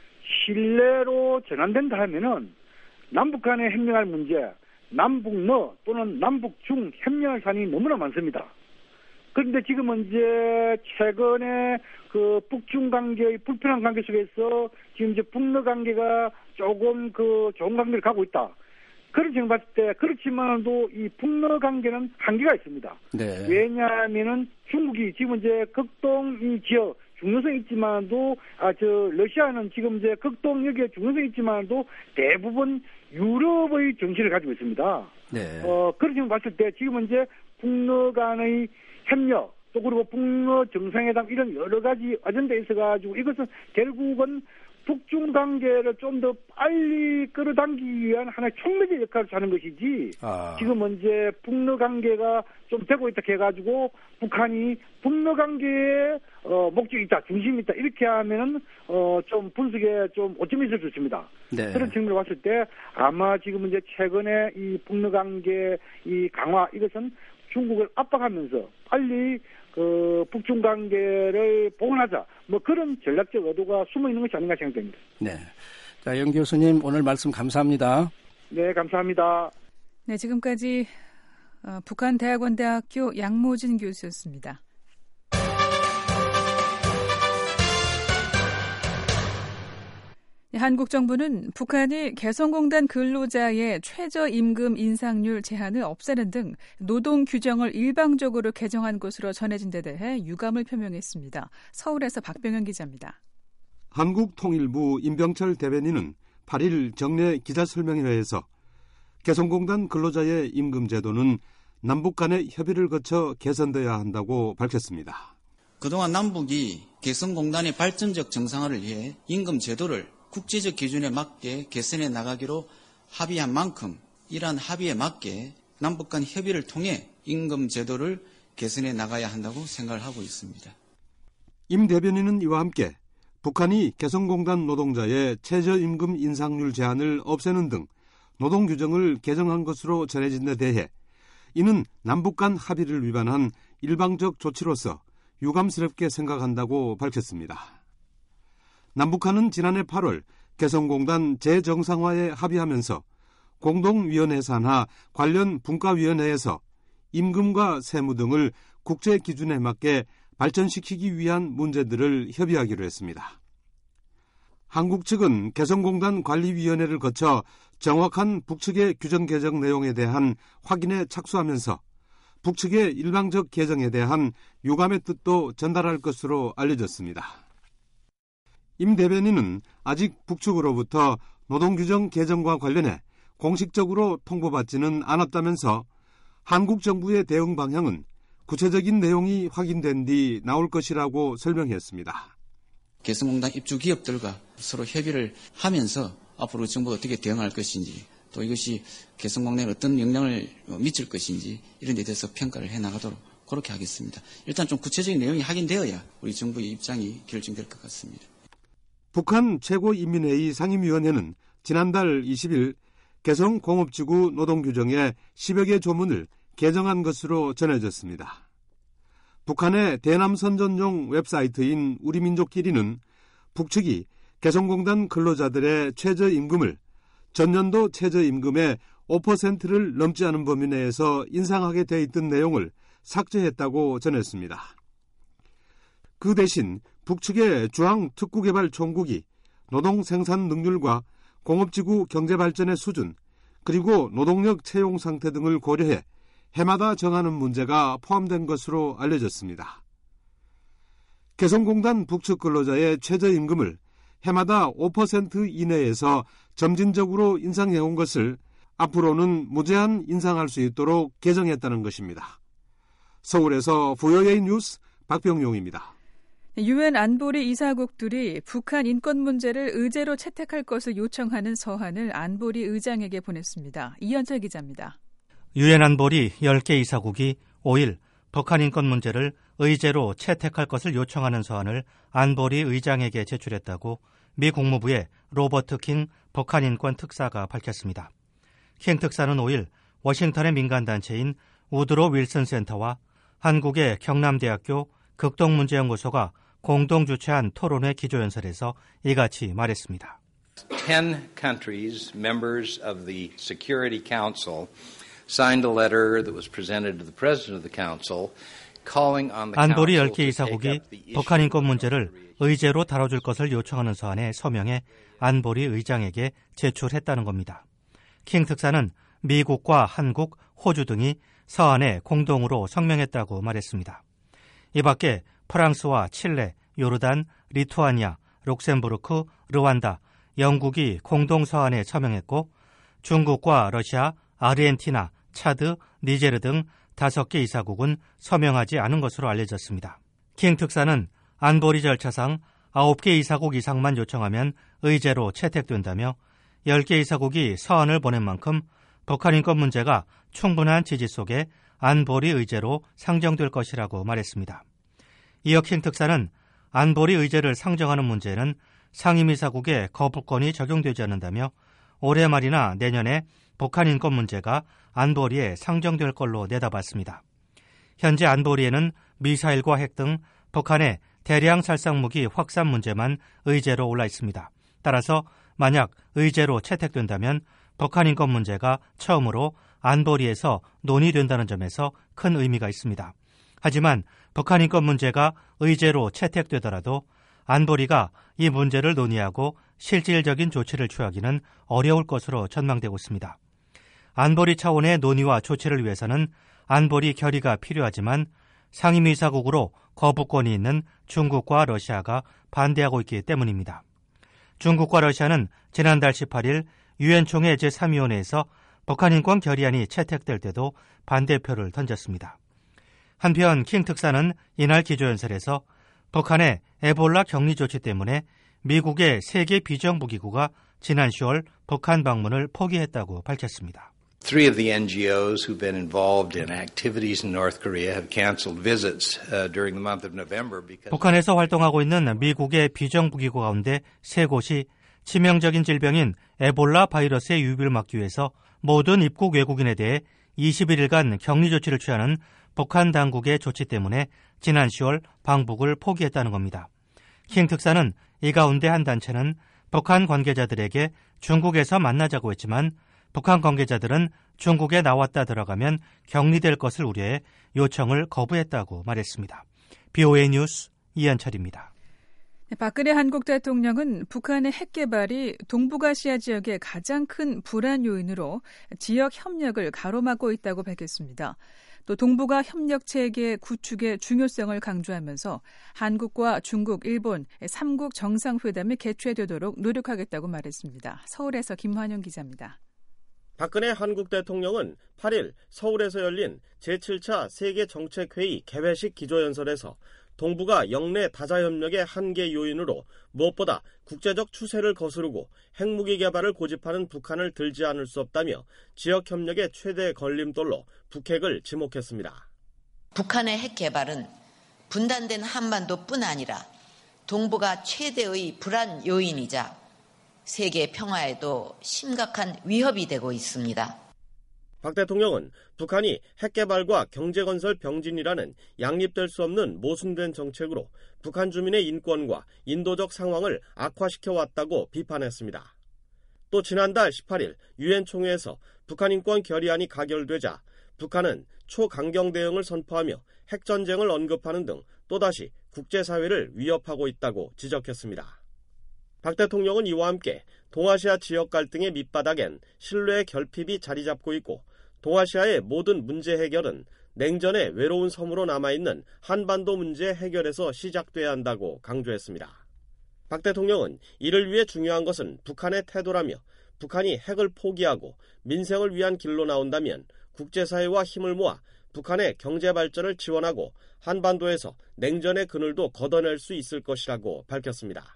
Speaker 9: 신뢰로 전환된다 하면은 남북 간에 협력할 문제, 남북러 또는 남북중 협력할 산이 너무나 많습니다. 그런데 지금은 이제 최근에 그 북중 관계의 불편한 관계 속에서 지금 이제 북러 관계가 조금 그 좋은 관계를 가고 있다. 그런 지금 봤을 때 그렇지만도 이 북러 관계는 한계가 있습니다.
Speaker 3: 네.
Speaker 9: 왜냐하면은 중국이 지금 이제 극동 이 지역 중요성이 있지만도 아 저 러시아는 지금 이제 극동 여기에 중요성이 있지만도 대부분 유럽의 정신을 가지고 있습니다.
Speaker 3: 네.
Speaker 9: 어 그런 지금 봤을 때 지금은 이제 북러 간의 협력 또 그리고 북러 정상회담 이런 여러 가지 아젠다에 있어가지고 이것은 결국은 북중 관계를 좀 더 빨리 끌어당기기 위한 하나의 촉매제 역할을 하는 것이지
Speaker 3: 아.
Speaker 9: 지금 이제 북러 관계가 좀 되고 있다 해가지고 북한이 북러 관계에 어, 목적이 있다, 중심이 있다 이렇게 하면은 어, 좀 분석에 좀 오점이 있을 수 있습니다.
Speaker 3: 네.
Speaker 9: 그런 측면으로 봤을 때 아마 지금 이제 최근에 이 북러 관계 이 강화 이것은 중국을 압박하면서 빨리 그 북중 관계를 복원하자 뭐 그런 전략적 의도가 숨어 있는 것이 아닌가 생각됩니다.
Speaker 3: 네. 자, 영 교수님 오늘 말씀 감사합니다.
Speaker 9: 네, 감사합니다.
Speaker 6: 네, 지금까지 어, 북한대학원대학교 양모진 교수였습니다. 한국 정부는 북한이 개성공단 근로자의 최저임금 인상률 제한을 없애는 등 노동 규정을 일방적으로 개정한 것으로 전해진 데 대해 유감을 표명했습니다. 서울에서 박병현 기자입니다.
Speaker 10: 한국통일부 임병철 대변인은 팔 일 정례 기자설명회에서 개성공단 근로자의 임금 제도는 남북 간의 협의를 거쳐 개선돼야 한다고 밝혔습니다.
Speaker 7: 그동안 남북이 개성공단의 발전적 정상화를 위해 임금 제도를 국제적 기준에 맞게 개선해 나가기로 합의한 만큼 이러한 합의에 맞게 남북 간 협의를 통해 임금 제도를 개선해 나가야 한다고 생각을 하고 있습니다.
Speaker 10: 임 대변인은 이와 함께 북한이 개성공단 노동자의 최저임금 인상률 제한을 없애는 등 노동규정을 개정한 것으로 전해진 데 대해 이는 남북 간 합의를 위반한 일방적 조치로서 유감스럽게 생각한다고 밝혔습니다. 남북한은 지난해 팔월 개성공단 재정상화에 합의하면서 공동위원회 산하 관련 분과위원회에서 임금과 세무 등을 국제 기준에 맞게 발전시키기 위한 문제들을 협의하기로 했습니다. 한국 측은 개성공단 관리위원회를 거쳐 정확한 북측의 규정 개정 내용에 대한 확인에 착수하면서 북측의 일방적 개정에 대한 유감의 뜻도 전달할 것으로 알려졌습니다. 임 대변인은 아직 북측으로부터 노동규정 개정과 관련해 공식적으로 통보받지는 않았다면서 한국 정부의 대응 방향은 구체적인 내용이 확인된 뒤 나올 것이라고 설명했습니다.
Speaker 7: 개성공단 입주 기업들과 서로 협의를 하면서 앞으로 정부가 어떻게 대응할 것인지 또 이것이 개성공단에 어떤 영향을 미칠 것인지 이런 데 대해서 평가를 해나가도록 그렇게 하겠습니다. 일단 좀 구체적인 내용이 확인되어야 우리 정부의 입장이 결정될 것 같습니다.
Speaker 10: 북한 최고인민회의 상임위원회는 지난달 이십일 개성공업지구 노동규정의 십여 개 조문을 개정한 것으로 전해졌습니다. 북한의 대남선전용 웹사이트인 우리민족끼리는 북측이 개성공단 근로자들의 최저임금을 전년도 최저임금의 오 퍼센트를 넘지 않은 범위 내에서 인상하게 돼 있던 내용을 삭제했다고 전했습니다. 그 대신 북측의 중앙특구개발총국이 노동 생산 능률과 공업지구 경제발전의 수준, 그리고 노동력 채용 상태 등을 고려해 해마다 정하는 문제가 포함된 것으로 알려졌습니다. 개성공단 북측 근로자의 최저임금을 해마다 오 퍼센트 이내에서 점진적으로 인상해온 것을 앞으로는 무제한 인상할 수 있도록 개정했다는 것입니다. 서울에서 브이오에이 뉴스 박병용입니다.
Speaker 6: 유엔 안보리 이사국들이 북한 인권 문제를 의제로 채택할 것을 요청하는 서한을 안보리 의장에게 보냈습니다. 이현철 기자입니다.
Speaker 11: 유엔 안보리 열 개 이사국이 오일 북한 인권 문제를 의제로 채택할 것을 요청하는 서한을 안보리 의장에게 제출했다고 미 국무부의 로버트 킹 북한 인권 특사가 밝혔습니다. 킹 특사는 오일 워싱턴의 민간단체인 우드로 윌슨 센터와 한국의 경남대학교 극동문제연구소가 공동 주최한 토론회 기조연설에서 이같이 말했습니다.
Speaker 12: Ten countries, members of the Security Council, signed a letter that was presented to the President of the Council, calling on the
Speaker 11: 안보리
Speaker 12: Council
Speaker 11: 열 개
Speaker 12: to take
Speaker 11: 이사국이
Speaker 12: up the issue
Speaker 11: 북한 인권 문제를 의제로 다뤄줄 것을 요청하는 서한에 서명해 안보리 의장에게 제출했다는 겁니다. 킹 특사는 미국과 한국, 호주 등이 서한에 공동으로 성명했다고 말했습니다. 이 밖에 프랑스와 칠레, 요르단, 리투아니아, 룩셈부르크, 르완다, 영국이 공동 서한에 서명했고 중국과 러시아, 아르헨티나, 차드, 니제르 등 다섯 개 이사국은 서명하지 않은 것으로 알려졌습니다. 킹 특사는 안보리 절차상 아홉 개 이사국 이상만 요청하면 의제로 채택된다며 열 개 이사국이 서한을 보낸 만큼 북한 인권 문제가 충분한 지지 속에 안보리 의제로 상정될 것이라고 말했습니다. 이어 킹 특사는 안보리 의제를 상정하는 문제는 상임이사국의 거부권이 적용되지 않는다며 올해 말이나 내년에 북한 인권 문제가 안보리에 상정될 걸로 내다봤습니다. 현재 안보리에는 미사일과 핵 등 북한의 대량 살상무기 확산 문제만 의제로 올라 있습니다. 따라서 만약 의제로 채택된다면 북한 인권 문제가 처음으로 안보리에서 논의된다는 점에서 큰 의미가 있습니다. 하지만 북한 인권 문제가 의제로 채택되더라도 안보리가 이 문제를 논의하고 실질적인 조치를 취하기는 어려울 것으로 전망되고 있습니다. 안보리 차원의 논의와 조치를 위해서는 안보리 결의가 필요하지만 상임이사국으로 거부권이 있는 중국과 러시아가 반대하고 있기 때문입니다. 중국과 러시아는 지난달 십팔일 유엔 총회 제삼 위원회에서 북한 인권 결의안이 채택될 때도 반대표를 던졌습니다. 한편 킹 특사는 이날 기조연설에서 북한의 에볼라 격리 조치 때문에 미국의 세계 비정부기구가 지난 시월 북한 방문을 포기했다고 밝혔습니다.
Speaker 12: Three of the N G Os who've been involved in activities in North Korea have canceled visits uh, during the month of November because
Speaker 11: 북한에서 활동하고 있는 미국의 비정부기구 가운데 세 곳이 치명적인 질병인 에볼라 바이러스의 유입을 막기 위해서 모든 입국 외국인에 대해 이십일 일간 격리 조치를 취하는 북한 당국의 조치 때문에 지난 시월 방북을 포기했다는 겁니다. 킹 특사는 이 가운데 한 단체는 북한 관계자들에게 중국에서 만나자고 했지만 북한 관계자들은 중국에 나왔다 들어가면 격리될 것을 우려해 요청을 거부했다고 말했습니다. 비오에이 뉴스 이한철입니다.
Speaker 6: 박근혜 한국 대통령은 북한의 핵 개발이 동북아시아 지역의 가장 큰 불안 요인으로 지역 협력을 가로막고 있다고 밝혔습니다. 또 동북아 협력 체계 구축의 중요성을 강조하면서 한국과 중국, 일본 삼국 정상회담이 개최되도록 노력하겠다고 말했습니다. 서울에서 김환영 기자입니다.
Speaker 13: 박근혜 한국 대통령은 팔 일 서울에서 열린 제칠 차 세계정책회의 개회식 기조연설에서 동북아 영내 다자협력의 한계 요인으로 무엇보다 국제적 추세를 거스르고 핵무기 개발을 고집하는 북한을 들지 않을 수 없다며 지역협력의 최대 걸림돌로 북핵을 지목했습니다.
Speaker 14: 북한의 핵 개발은 분단된 한반도뿐 아니라 동북아 최대의 불안 요인이자 세계 평화에도 심각한 위협이 되고 있습니다.
Speaker 13: 박 대통령은 북한이 핵개발과 경제건설 병진이라는 양립될 수 없는 모순된 정책으로 북한 주민의 인권과 인도적 상황을 악화시켜왔다고 비판했습니다. 또 지난달 십팔 일 유엔 총회에서 북한 인권 결의안이 가결되자 북한은 초강경 대응을 선포하며 핵전쟁을 언급하는 등 또다시 국제사회를 위협하고 있다고 지적했습니다. 박 대통령은 이와 함께 동아시아 지역 갈등의 밑바닥엔 신뢰의 결핍이 자리 잡고 있고 동아시아의 모든 문제 해결은 냉전의 외로운 섬으로 남아있는 한반도 문제 해결에서 시작돼야 한다고 강조했습니다. 박 대통령은 이를 위해 중요한 것은 북한의 태도라며 북한이 핵을 포기하고 민생을 위한 길로 나온다면 국제사회와 힘을 모아 북한의 경제 발전을 지원하고 한반도에서 냉전의 그늘도 걷어낼 수 있을 것이라고 밝혔습니다.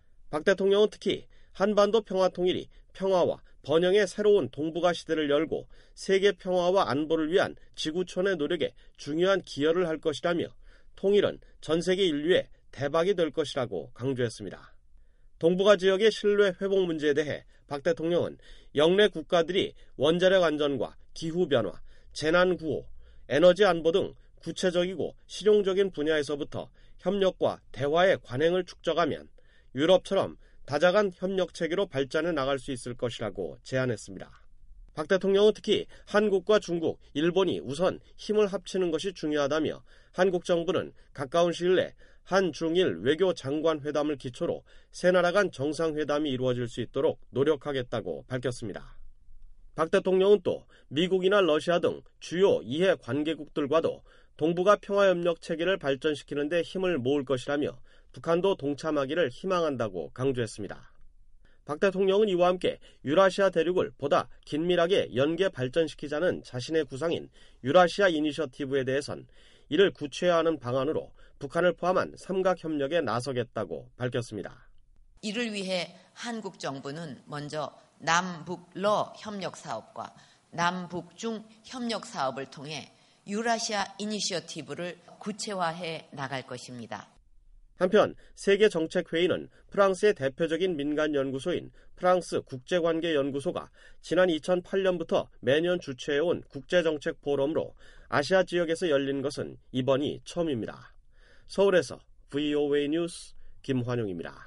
Speaker 13: 박 대통령은 특히 한반도 평화통일이 평화와 번영의 새로운 동북아 시대를 열고 세계 평화와 안보를 위한 지구촌의 노력에 중요한 기여를 할 것이라며 통일은 전 세계 인류의 대박이 될 것이라고 강조했습니다. 동북아 지역의 신뢰 회복 문제에 대해 박 대통령은 영내 국가들이 원자력 안전과 기후변화, 재난구호, 에너지 안보 등 구체적이고 실용적인 분야에서부터 협력과 대화의 관행을 축적하면 유럽처럼 다자간 협력 체계로 발전해 나갈 수 있을 것이라고 제안했습니다. 박 대통령은 특히 한국과 중국, 일본이 우선 힘을 합치는 것이 중요하다며 한국 정부는 가까운 시일 내 한중일 외교장관 회담을 기초로 세 나라 간 정상회담이 이루어질 수 있도록 노력하겠다고 밝혔습니다. 박 대통령은 또 미국이나 러시아 등 주요 이해 관계국들과도 동북아 평화협력 체계를 발전시키는 데 힘을 모을 것이라며 북한도 동참하기를 희망한다고 강조했습니다. 박 대통령은 이와 함께 유라시아 대륙을 보다 긴밀하게 연계 발전시키자는 자신의 구상인 유라시아 이니셔티브에 대해선 이를 구체화하는 방안으로 북한을 포함한 삼각협력에 나서겠다고 밝혔습니다.
Speaker 14: 이를 위해 한국 정부는 먼저 남북러 협력사업과 남북중 협력사업을 통해 유라시아 이니셔티브를 구체화해 나갈 것입니다.
Speaker 13: 한편 세계정책회의는 프랑스의 대표적인 민간연구소인 프랑스 국제관계연구소가 지난 이천팔 년부터 매년 주최해온 국제정책 포럼으로 아시아 지역에서 열린 것은 이번이 처음입니다. 서울에서 브이오에이 뉴스 김환용입니다.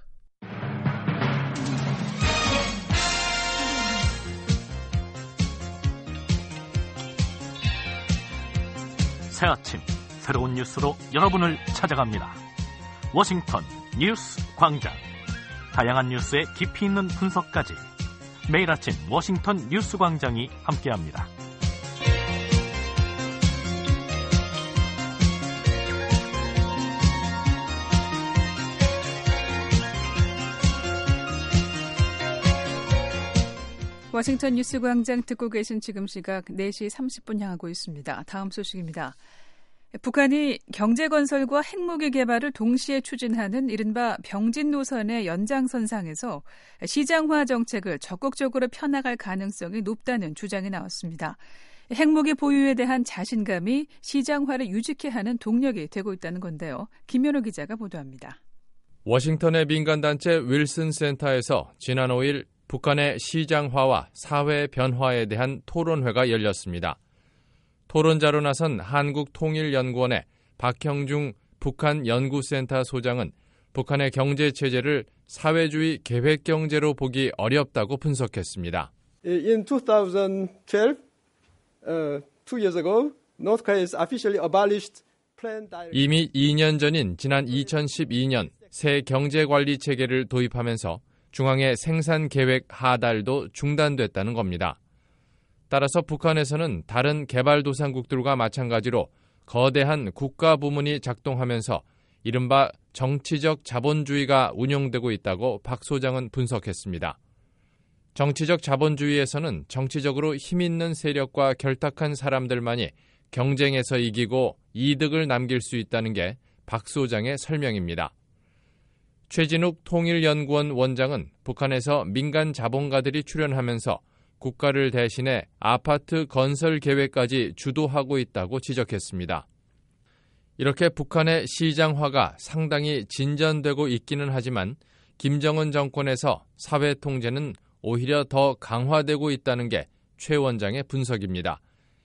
Speaker 5: 새 아침 새로운 뉴스로 여러분을 찾아갑니다. 워싱턴 뉴스 광장. 다양한 뉴스의 깊이 있는 분석까지 매일 아침 워싱턴 뉴스 광장이 함께합니다.
Speaker 6: 워싱턴 뉴스 광장 듣고 계신 지금 시각 네 시 삼십 분 향하고 있습니다. 다음 소식입니다. 북한이 경제건설과 핵무기 개발을 동시에 추진하는 이른바 병진 노선의 연장선상에서 시장화 정책을 적극적으로 펴나갈 가능성이 높다는 주장이 나왔습니다. 핵무기 보유에 대한 자신감이 시장화를 유지케 하는 동력이 되고 있다는 건데요. 김현우 기자가 보도합니다.
Speaker 15: 워싱턴의 민간단체 윌슨 센터에서 지난 오 일 북한의 시장화와 사회 변화에 대한 토론회가 열렸습니다. 토론자로 나선 한국통일연구원의 박형중 북한연구센터 소장은 북한의 경제체제를 사회주의 계획경제로 보기 어렵다고 분석했습니다.
Speaker 16: In twenty twelve, uh, two years ago, North Korea has officially abolished plan direct...
Speaker 15: 이미 이 년 전인 지난 이천십이 년 새 경제관리 체계를 도입하면서 중앙의 생산계획 하달도 중단됐다는 겁니다. 따라서 북한에서는 다른 개발도상국들과 마찬가지로 거대한 국가부문이 작동하면서 이른바 정치적 자본주의가 운영되고 있다고 박 소장은 분석했습니다. 정치적 자본주의에서는 정치적으로 힘있는 세력과 결탁한 사람들만이 경쟁에서 이기고 이득을 남길 수 있다는 게 박 소장의 설명입니다. 최진욱 통일연구원 원장은 북한에서 민간 자본가들이 출연하면서 국가를 대신해 아파트 건설 계획까지 주도하고 있다고 지적했습니다. 이렇게 북한의 시장화가 상당히 진전되고 있기는 하지만 김정은 정권에서 사회 통제는 오히려 더 강화되고 있다는 게 최 원장의 분석입니다.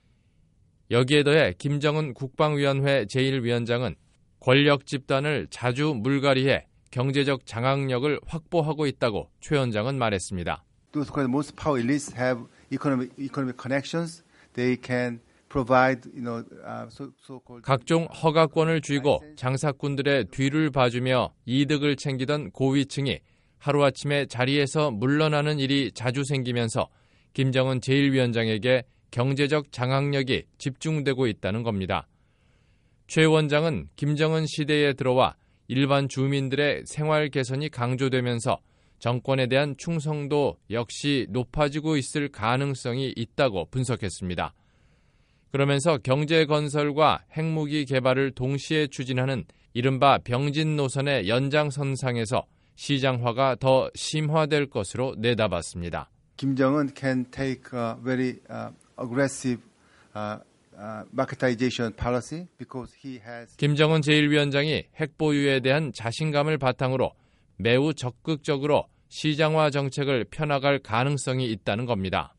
Speaker 15: 여기에 더해 김정은 국방위원회 제일 위원장은 권력 집단을 자주 물갈이해 경제적 장악력을 확보하고 있다고 최 원장은 말했습니다.
Speaker 17: Those who are the most power elites have economic economic connections. They can provide, you know, uh, so, so-called.
Speaker 15: 각종 허가권을 쥐고 장사꾼들의 뒤를 봐주며 이득을 챙기던 고위층이 하루아침에 자리에서 물러나는 일이 자주 생기면서 김정은 제일 위원장에게 경제적 장악력이 집중되고 있다는 겁니다. 최 원장은 김정은 시대에 들어와 일반 주민들의 생활 개선이 강조되면서 정권에 대한 충성도 역시 높아지고 있을 가능성이 있다고 분석했습니다. 그러면서 경제 건설과 핵무기 개발을 동시에 추진하는 이른바 병진 노선의 연장선상에서 시장화가 더 심화될 것으로 내다봤습니다.
Speaker 17: 김정은 can take a very uh, aggressive uh, uh, marketization policy because he has.
Speaker 15: 김정은 제일 위원장이 핵 보유에 대한 자신감을 바탕으로 매우 적극적으로 시장화 정책을 펴나갈 가능성이 있다는 겁니다.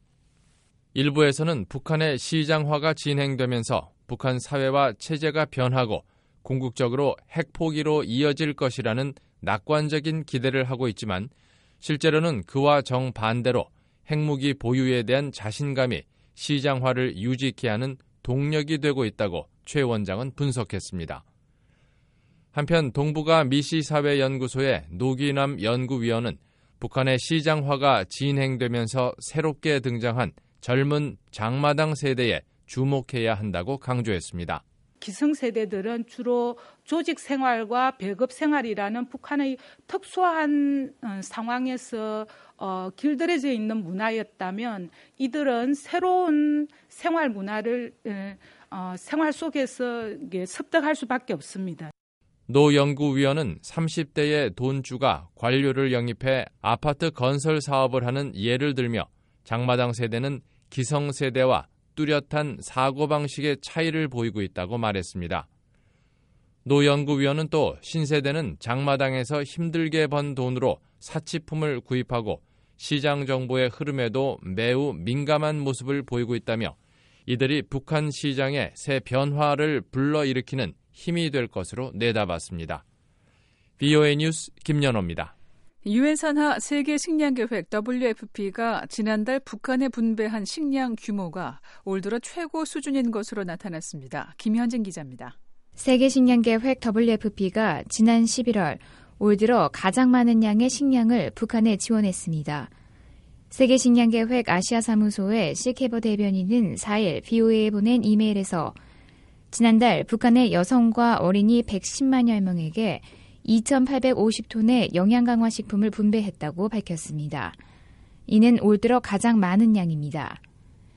Speaker 15: 일부에서는 북한의 시장화가 진행되면서 북한 사회와 체제가 변하고 궁극적으로 핵 포기로 이어질 것이라는 낙관적인 기대를 하고 있지만 실제로는 그와 정반대로 핵무기 보유에 대한 자신감이 시장화를 유지케 하는 동력이 되고 있다고 최 원장은 분석했습니다. 한편 동북아 미시사회연구소의 노기남 연구위원은 북한의 시장화가 진행되면서 새롭게 등장한 젊은 장마당 세대에 주목해야 한다고 강조했습니다.
Speaker 18: 기성세대들은 주로 조직 생활과 배급 생활이라는 북한의 특수한 상황에서 어, 길들여져 있는 문화였다면 이들은 새로운 생활 문화를 어, 생활 속에서 습득할 수밖에 없습니다.
Speaker 15: 노 연구위원은 삼십 대의 돈주가 관료를 영입해 아파트 건설 사업을 하는 예를 들며 장마당 세대는 기성세대와 뚜렷한 사고방식의 차이를 보이고 있다고 말했습니다. 노 연구위원은 또 신세대는 장마당에서 힘들게 번 돈으로 사치품을 구입하고 시장 정보의 흐름에도 매우 민감한 모습을 보이고 있다며 이들이 북한 시장의 새 변화를 불러일으키는 힘이 될 것으로 내다봤습니다. 브이오에이 뉴스 김연호입니다.
Speaker 6: 유엔 산하 세계 식량 계획 더블유에프피가 지난달 북한에 분배한 식량 규모가 올 들어 최고 수준인 것으로 나타났습니다. 김현진 기자입니다.
Speaker 19: 세계 식량 계획 더블유에프피가 지난 십일월 올 들어 가장 많은 양의 식량을 북한에 지원했습니다. 세계 식량 계획 아시아 사무소의 시케버 대변인은 사 일 브이오에이에 보낸 이메일에서 지난달 북한의 여성과 어린이 백십만여 명에게 이천팔백오십 톤의 영양 강화 식품을 분배했다고 밝혔습니다. 이는 올 들어 가장 많은 양입니다.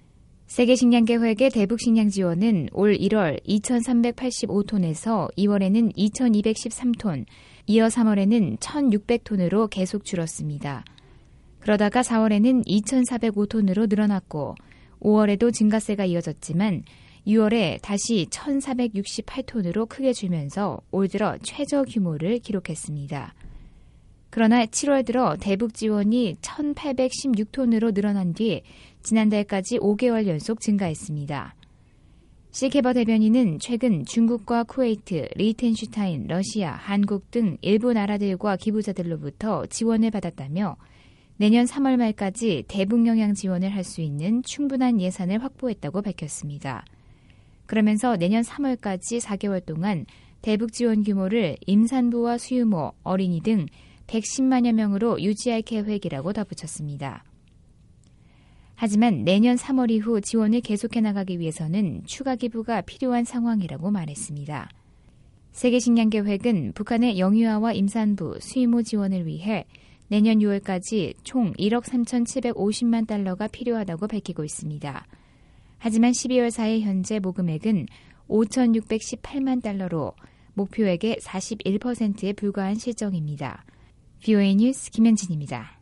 Speaker 19: 세계식량계획의 대북식량 지원은 올 일월 이천삼백팔십오 톤에서 이월에는 이천이백십삼 톤, 이어 삼월에는 천육백 톤으로 계속 줄었습니다. 그러다가 사월에는 이천사백오 톤으로 늘어났고 오월에도 증가세가 이어졌지만 유월에 다시 천사백육십팔 톤으로 크게 줄면서 올 들어 최저 규모를 기록했습니다. 그러나 칠월 들어 대북 지원이 천팔백십육 톤으로 늘어난 뒤 지난달까지 오 개월 연속 증가했습니다. 시케버 대변인은 최근 중국과 쿠웨이트, 리텐슈타인, 러시아, 한국 등 일부 나라들과 기부자들로부터 지원을 받았다며 내년 삼월 말까지 대북 영향 지원을 할 수 있는 충분한 예산을 확보했다고 밝혔습니다. 그러면서 내년 삼월까지 사 개월 동안 대북 지원 규모를 임산부와 수유모, 어린이 등 백십만여 명으로 유지할 계획이라고 덧붙였습니다. 하지만 내년 삼월 이후 지원을 계속해 나가기 위해서는 추가 기부가 필요한 상황이라고 말했습니다. 세계식량계획은 북한의 영유아와 임산부, 수유모 지원을 위해 내년 유월까지 총 일억 삼천칠백오십만 달러가 필요하다고 밝히고 있습니다. 하지만 십이월 사일 현재 모금액은 오천육백십팔만 달러로 목표액의 사십일 퍼센트에 불과한 실정입니다. 브이오에이 뉴스 김현진입니다.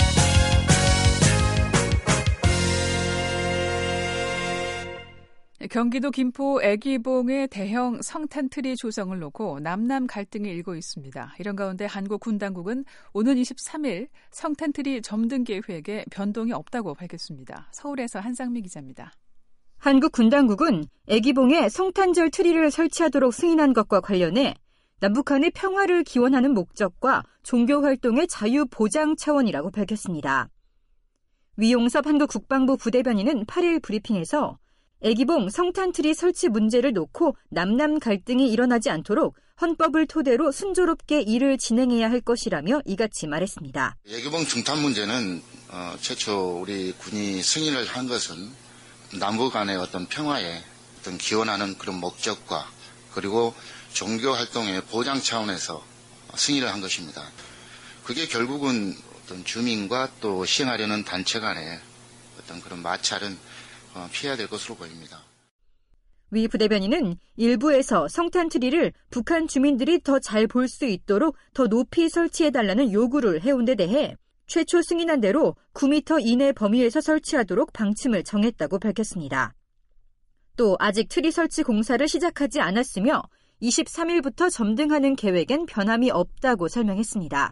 Speaker 6: 경기도 김포 애기봉의 대형 성탄트리 조성을 놓고 남남 갈등이 일고 있습니다. 이런 가운데 한국 군당국은 오는 이십삼일 성탄트리 점등 계획에 변동이 없다고 밝혔습니다. 서울에서 한상미 기자입니다.
Speaker 20: 한국 군당국은 애기봉에 성탄절 트리를 설치하도록 승인한 것과 관련해 남북한의 평화를 기원하는 목적과 종교활동의 자유 보장 차원이라고 밝혔습니다. 위용섭 한국 국방부 부대변인은 팔일 브리핑에서 애기봉 성탄트리 설치 문제를 놓고 남남 갈등이 일어나지 않도록 헌법을 토대로 순조롭게 일을 진행해야 할 것이라며 이같이 말했습니다.
Speaker 21: 애기봉 중탄 문제는 어, 최초 우리 군이 승인을 한 것은 남북 간의 어떤 평화에 어떤 기원하는 그런 목적과 그리고 종교 활동의 보장 차원에서 승인을 한 것입니다. 그게 결국은 어떤 주민과 또 시행하려는 단체 간의 어떤 그런 마찰은 피해야 될 것으로 보입니다.
Speaker 20: 위 부대변인은 일부에서 성탄트리를 북한 주민들이 더 잘 볼 수 있도록 더 높이 설치해달라는 요구를 해온 데 대해 최초 승인한 대로 구 미터 이내 범위에서 설치하도록 방침을 정했다고 밝혔습니다. 또 아직 트리 설치 공사를 시작하지 않았으며 이십삼일부터 점등하는 계획엔 변함이 없다고 설명했습니다.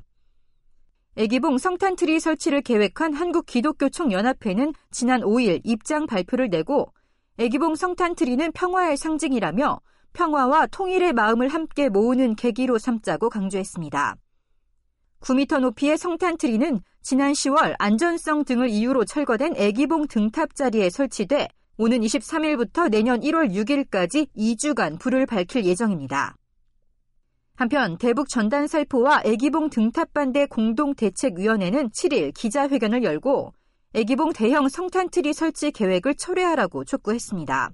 Speaker 20: 애기봉 성탄트리 설치를 계획한 한국기독교총연합회는 지난 오일 입장 발표를 내고 애기봉 성탄트리는 평화의 상징이라며 평화와 통일의 마음을 함께 모으는 계기로 삼자고 강조했습니다. 구 미터 높이의 성탄트리는 지난 시월 안전성 등을 이유로 철거된 애기봉 등탑 자리에 설치돼 오는 이십삼일부터 내년 일월 육일까지 이 주간 불을 밝힐 예정입니다. 한편 대북 전단살포와 애기봉 등탑반대 공동대책위원회는 칠일 기자회견을 열고 애기봉 대형 성탄트리 설치 계획을 철회하라고 촉구했습니다.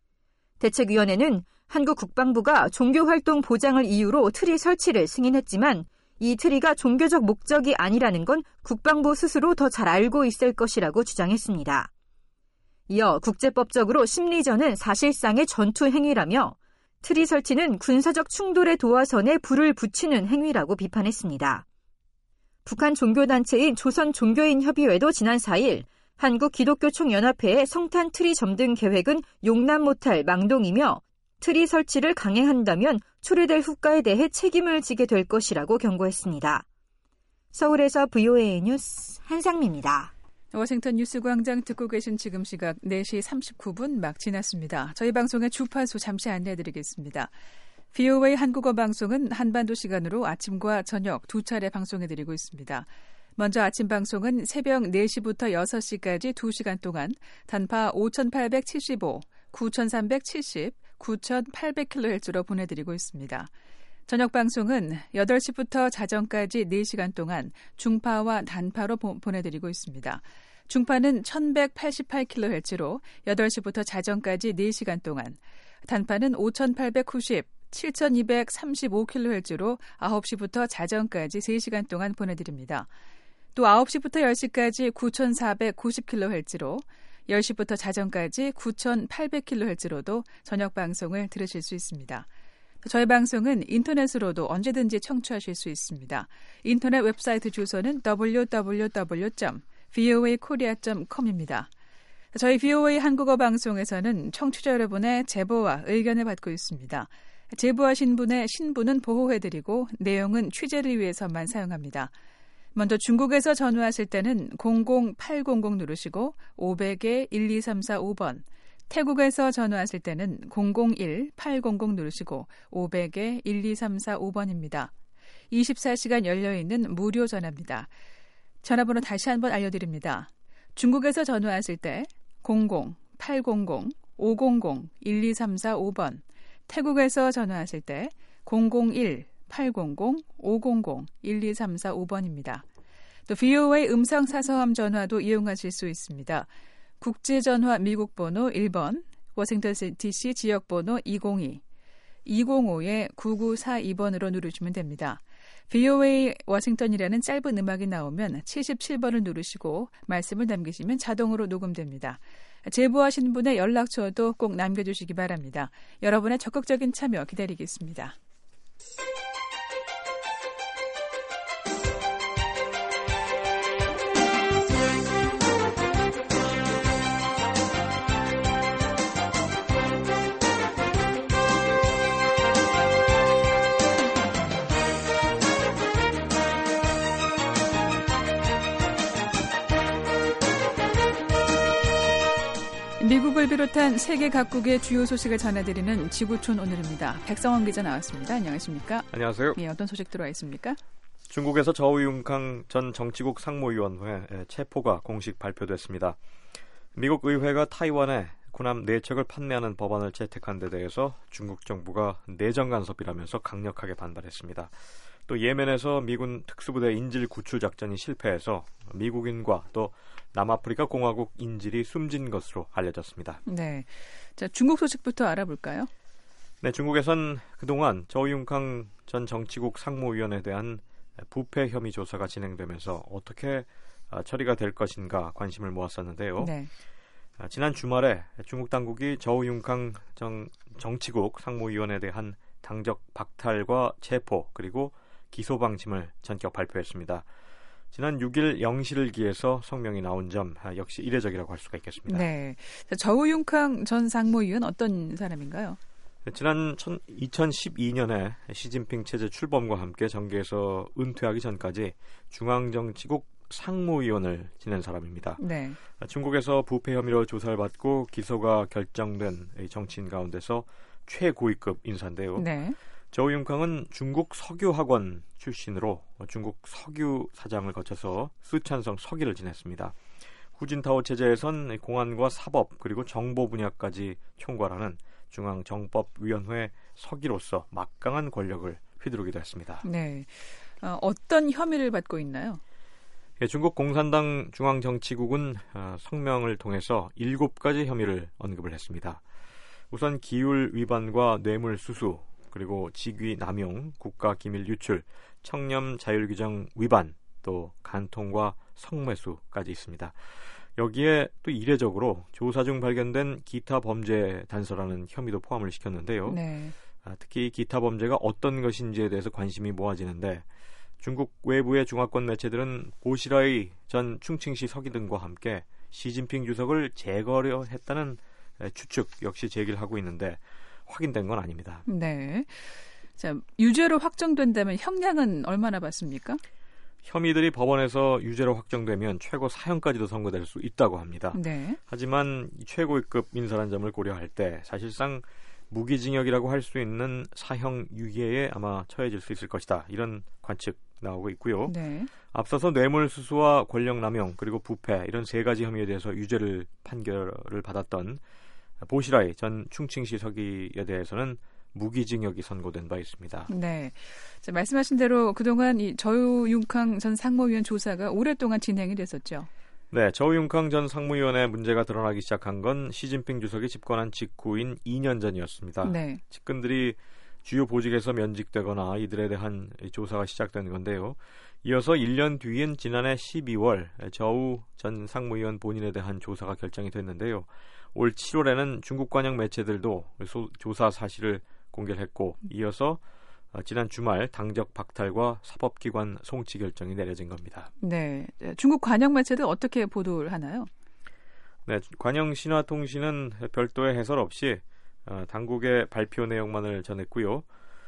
Speaker 20: 대책위원회는 한국 국방부가 종교활동 보장을 이유로 트리 설치를 승인했지만 이 트리가 종교적 목적이 아니라는 건 국방부 스스로 더 잘 알고 있을 것이라고 주장했습니다. 이어 국제법적으로 심리전은 사실상의 전투 행위라며 트리 설치는 군사적 충돌의 도화선에 불을 붙이는 행위라고 비판했습니다. 북한 종교단체인 조선종교인협의회도 지난 사일 한국기독교총연합회의 성탄 트리 점등 계획은 용납 못할 망동이며 트리 설치를 강행한다면 초래될 후과에 대해 책임을 지게 될 것이라고 경고했습니다. 서울에서 브이오에이 뉴스 한상미입니다.
Speaker 6: 워싱턴 뉴스광장 듣고 계신 지금 시각 네 시 삼십구 분 막 지났습니다. 저희 방송의 주파수 잠시 안내해드리겠습니다. 브이오에이 한국어 방송은 한반도 시간으로 아침과 저녁 두 차례 방송해드리고 있습니다. 먼저 아침 방송은 새벽 네 시부터 여섯 시까지 두 시간 동안 단파 오천팔백칠십오, 구천삼백칠십, 구천팔백 킬로헤르츠로 보내드리고 있습니다. 저녁 방송은 여덟 시부터 자정까지 네 시간 동안 중파와 단파로 보, 보내드리고 있습니다. 중파는 천백팔십팔 킬로헤르츠로 여덟 시부터 자정까지 네 시간 동안, 단파는 오천팔백구십, 칠천이백삼십오 킬로헤르츠로 아홉 시부터 자정까지 세 시간 동안 보내드립니다. 또 아홉 시부터 열 시까지 구천사백구십 킬로헤르츠로 열 시부터 자정까지 구천팔백 킬로헤르츠로도 저녁 방송을 들으실 수 있습니다. 저희 방송은 인터넷으로도 언제든지 청취하실 수 있습니다. 인터넷 웹사이트 주소는 더블유 더블유 더블유 점 브이오에이 코리아 점 컴입니다. 저희 브이오에이 한국어 방송에서는 청취자 여러분의 제보와 의견을 받고 있습니다. 제보하신 분의 신분은 보호해드리고 내용은 취재를 위해서만 사용합니다. 먼저 중국에서 전화하실 때는 공공팔공공 누르시고 오백에 일이삼사오 번, 태국에서 전화하실 때는 공공일 팔공공 누르시고 오백에 일이삼사오 번입니다. 이십사 시간 열려있는 무료 전화입니다. 전화번호 다시 한번 알려드립니다. 중국에서 전화하실 때 공공팔공공 오공공 일이삼사오 번, 태국에서 전화하실 때 공공일 팔공공 오공공 일이삼사오 번입니다. 또 브이오에이 음성 사서함 전화도 이용하실 수 있습니다. 국제전화 미국 번호 일 번, 워싱턴 디씨 지역 번호 이공이, 이공오에 구구사이 번으로 누르시면 됩니다. 브이오에이 워싱턴이라는 짧은 음악이 나오면 칠십칠 번을 누르시고 말씀을 남기시면 자동으로 녹음됩니다. 제보하신 분의 연락처도 꼭 남겨주시기 바랍니다. 여러분의 적극적인 참여 기다리겠습니다. 미국을 비롯한 세계 각국의 주요 소식을 전해드리는 지구촌 오늘입니다. 백성원 기자 나왔습니다. 안녕하십니까?
Speaker 2: 안녕하세요.
Speaker 6: 예, 어떤 소식 들어와 있습니까?
Speaker 2: 중국에서 저우융캉 전 정치국 상무위원회 체포가 공식 발표됐습니다. 미국 의회가 타이완에 군함 네 척을 판매하는 법안을 채택한 데 대해서 중국 정부가 내정 간섭이라면서 강력하게 반발했습니다. 또 예멘에서 미군 특수부대 인질 구출 작전이 실패해서 미국인과 또 남아프리카 공화국 인질이 숨진 것으로 알려졌습니다.
Speaker 6: 네, 자 중국 소식부터 알아볼까요?
Speaker 2: 네, 중국에선 그동안 저우융캉 전 정치국 상무위원에 대한 부패 혐의 조사가 진행되면서 어떻게 처리가 될 것인가 관심을 모았었는데요. 네. 지난 주말에 중국 당국이 저우융캉 전 정치국 상무위원에 대한 당적 박탈과 체포 그리고 기소 방침을 전격 발표했습니다. 지난 육 일 영 시를 기해서 성명이 나온 점 역시 이례적이라고 할 수가 있겠습니다.
Speaker 6: 네, 저우융캉 전 상무위원 어떤 사람인가요?
Speaker 2: 지난 이천십이 년에 시진핑 체제 출범과 함께 정계에서 은퇴하기 전까지 중앙정치국 상무위원을 지낸 사람입니다. 네. 중국에서 부패 혐의로 조사를 받고 기소가 결정된 정치인 가운데서 최고위급 인사인데요. 네. 저우융캉은 중국 석유학원 출신으로 중국 석유 사장을 거쳐서 수천성 서기를 지냈습니다. 후진타오 체제에선 공안과 사법 그리고 정보 분야까지 총괄하는 중앙정법위원회 서기로서 막강한 권력을 휘두르기도 했습니다.
Speaker 6: 네, 어, 어떤 혐의를 받고 있나요?
Speaker 2: 예, 중국 공산당 중앙정치국은 어, 성명을 통해서 일곱 가지 혐의를 언급을 했습니다. 우선 기율 위반과 뇌물 수수, 그리고 직위 남용, 국가 기밀 유출, 청렴 자율 규정 위반, 또 간통과 성매수까지 있습니다. 여기에 또 이례적으로 조사 중 발견된 기타 범죄 단서라는 혐의도 포함을 시켰는데요. 네. 아, 특히 기타 범죄가 어떤 것인지에 대해서 관심이 모아지는데 중국 외부의 중화권 매체들은 보시라이 전 충칭시 서기 등과 함께 시진핑 주석을 제거하려 했다는 추측 역시 제기를 하고 있는데 확인된 건 아닙니다.
Speaker 6: 네. 자, 유죄로 확정된다면 형량은 얼마나 받습니까?
Speaker 2: 혐의들이 법원에서 유죄로 확정되면 최고 사형까지도 선고될 수 있다고 합니다. 네. 하지만 최고위급 인사란 점을 고려할 때 사실상 무기징역이라고 할 수 있는 사형 유예에 아마 처해질 수 있을 것이다. 이런 관측 나오고 있고요. 네. 앞서서 뇌물수수와 권력남용 그리고 부패 이런 세 가지 혐의에 대해서 유죄를 판결을 받았던 보시라이 전 충칭시 서기에 대해서는 무기징역이 선고된 바 있습니다.
Speaker 6: 네, 자, 말씀하신 대로 그동안 이 저우융캉 전 상무위원 조사가 오랫동안 진행이 됐었죠.
Speaker 2: 네, 저우융캉 전 상무위원의 문제가 드러나기 시작한 건 시진핑 주석이 집권한 직후인 이 년 전이었습니다. 네. 측근들이 주요 보직에서 면직되거나 이들에 대한 조사가 시작된 건데요. 이어서 일 년 뒤인 지난해 십이월 저우 전 상무위원 본인에 대한 조사가 결정이 됐는데요. 올 칠월에는 중국 관영 매체들도 소, 조사 사실을 공개를 했고 이어서 지난 주말 당적 박탈과 사법기관 송치 결정이 내려진 겁니다.
Speaker 6: 네, 중국 관영 매체들 어떻게 보도를 하나요?
Speaker 2: 네, 관영 신화통신은 별도의 해설 없이 당국의 발표 내용만을 전했고요.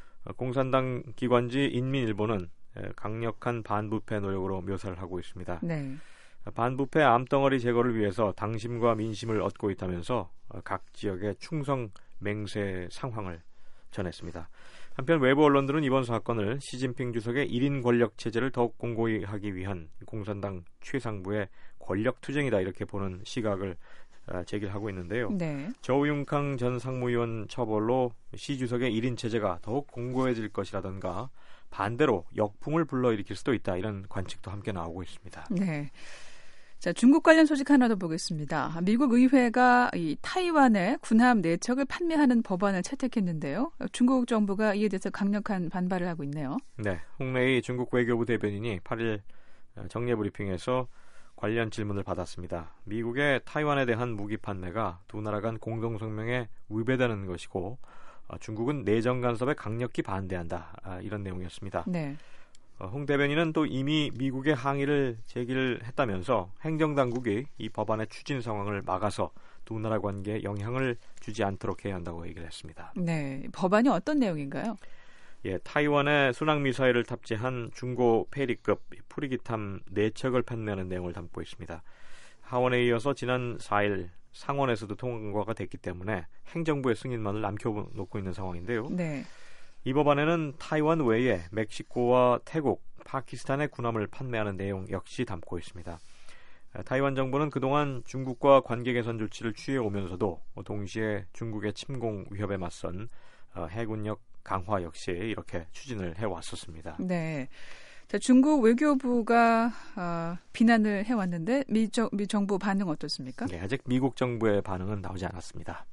Speaker 2: 공산당 기관지 인민일보는 강력한 반부패 노력으로 묘사를 하고 있습니다.
Speaker 6: 네.
Speaker 2: 반부패 암덩어리 제거를 위해서 당심과 민심을 얻고 있다면서 각 지역의 충성 맹세 상황을 전했습니다. 한편 외부 언론들은 이번 사건을 시진핑 주석의 일 인 권력 체제를 더욱 공고히 하기 위한 공산당 최상부의 권력 투쟁이다 이렇게 보는 시각을 제기를 하고 있는데요.
Speaker 6: 네.
Speaker 2: 저우융캉 전 상무위원 처벌로 시 주석의 일 인 체제가 더욱 공고해질 것이라든가 반대로 역풍을 불러일으킬 수도 있다 이런 관측도 함께 나오고 있습니다.
Speaker 6: 네. 자, 중국 관련 소식 하나 더 보겠습니다. 미국 의회가 이 타이완에 군함 네 척을 판매하는 법안을 채택했는데요. 중국 정부가 이에 대해서 강력한 반발을 하고 있네요.
Speaker 2: 네, 홍레이 중국 외교부 대변인이 팔 일 정례 브리핑에서 관련 질문을 받았습니다. 미국의 타이완에 대한 무기 판매가 두 나라 간 공동성명에 위배되는 것이고 중국은 내정 간섭에 강력히 반대한다. 이런 내용이었습니다.
Speaker 6: 네.
Speaker 2: 홍 대변인은 또 이미 미국의 항의를 제기를 했다면서 행정당국이 이 법안의 추진 상황을 막아서 두 나라 관계에 영향을 주지 않도록 해야 한다고 얘기를 했습니다.
Speaker 6: 네, 법안이 어떤 내용인가요?
Speaker 2: 예, 타이완에 순항미사일을 탑재한 중고 페리급 프리기탐 네 척을 판매하는 내용을 담고 있습니다. 하원에 이어서 지난 사 일 상원에서도 통과가 됐기 때문에 행정부의 승인만을 남겨놓고 있는 상황인데요.
Speaker 6: 네.
Speaker 2: 이 법안에는 타이완 외에 멕시코와 태국, 파키스탄의 군함을 판매하는 내용 역시 담고 있습니다. 타이완 정부는 그동안 중국과 관계 개선 조치를 취해오면서도 동시에 중국의 침공 위협에 맞선 해군력 강화 역시 이렇게 추진을 해왔었습니다.
Speaker 6: 네. 자, 중국 외교부가 어, 비난을 해왔는데 미, 정, 미 정부 반응 어떻습니까?
Speaker 2: 네, 아직 미국 정부의 반응은 나오지 않았습니다.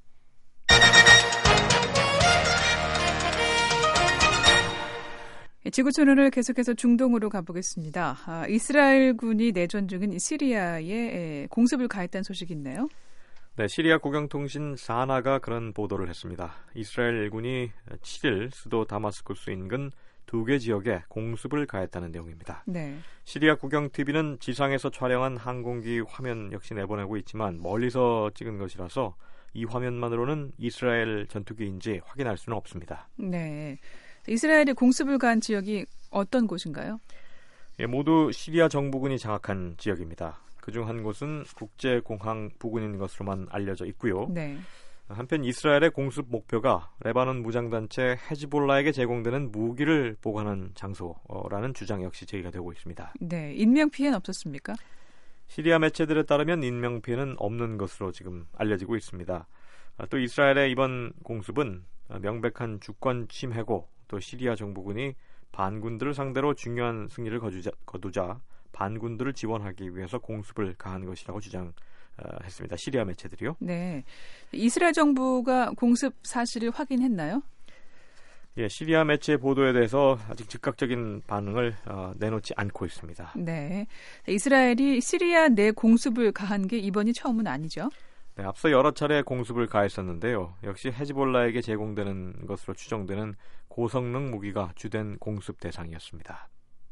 Speaker 6: 지구촌을 계속해서 중동으로 가보겠습니다. 아, 이스라엘군이 내전 중인 시리아에 공습을 가했다는 소식이 있네요.
Speaker 2: 네, 시리아 국영통신 사나가 그런 보도를 했습니다. 이스라엘 일군이 칠 일 수도 다마스쿠스 인근 두 개 지역에 공습을 가했다는 내용입니다.
Speaker 6: 네.
Speaker 2: 시리아 국영티비는 지상에서 촬영한 항공기 화면 역시 내보내고 있지만 멀리서 찍은 것이라서 이 화면만으로는 이스라엘 전투기인지 확인할 수는 없습니다.
Speaker 6: 네. 이스라엘이 공습을 가한 지역이 어떤 곳인가요?
Speaker 2: 예, 모두 시리아 정부군이 장악한 지역입니다. 그중 한 곳은 국제공항 부근인 것으로만 알려져 있고요.
Speaker 6: 네.
Speaker 2: 한편 이스라엘의 공습 목표가 레바논 무장단체 헤즈볼라에게 제공되는 무기를 보관하는 장소라는 주장 역시 제기가 되고 있습니다.
Speaker 6: 네, 인명피해는 없었습니까?
Speaker 2: 시리아 매체들에 따르면 인명피해는 없는 것으로 지금 알려지고 있습니다. 또 이스라엘의 이번 공습은 명백한 주권 침해고 또 시리아 정부군이 반군들을 상대로 중요한 승리를 거두자, 거두자 반군들을 지원하기 위해서 공습을 가한 것이라고 주장했습니다. 시리아 매체들이요.
Speaker 6: 네, 이스라엘 정부가 공습 사실을 확인했나요?
Speaker 2: 예, 시리아 매체 보도에 대해서 아직 즉각적인 반응을 어, 내놓지 않고 있습니다.
Speaker 6: 네, 이스라엘이 시리아 내 공습을 가한 게 이번이 처음은 아니죠?
Speaker 2: 네, 앞서 여러 차례 공습을 가했었는데요. 역시 헤즈볼라에게 제공되는 것으로 추정되는 고성능 무기가 주된 공습 대상이었습니다.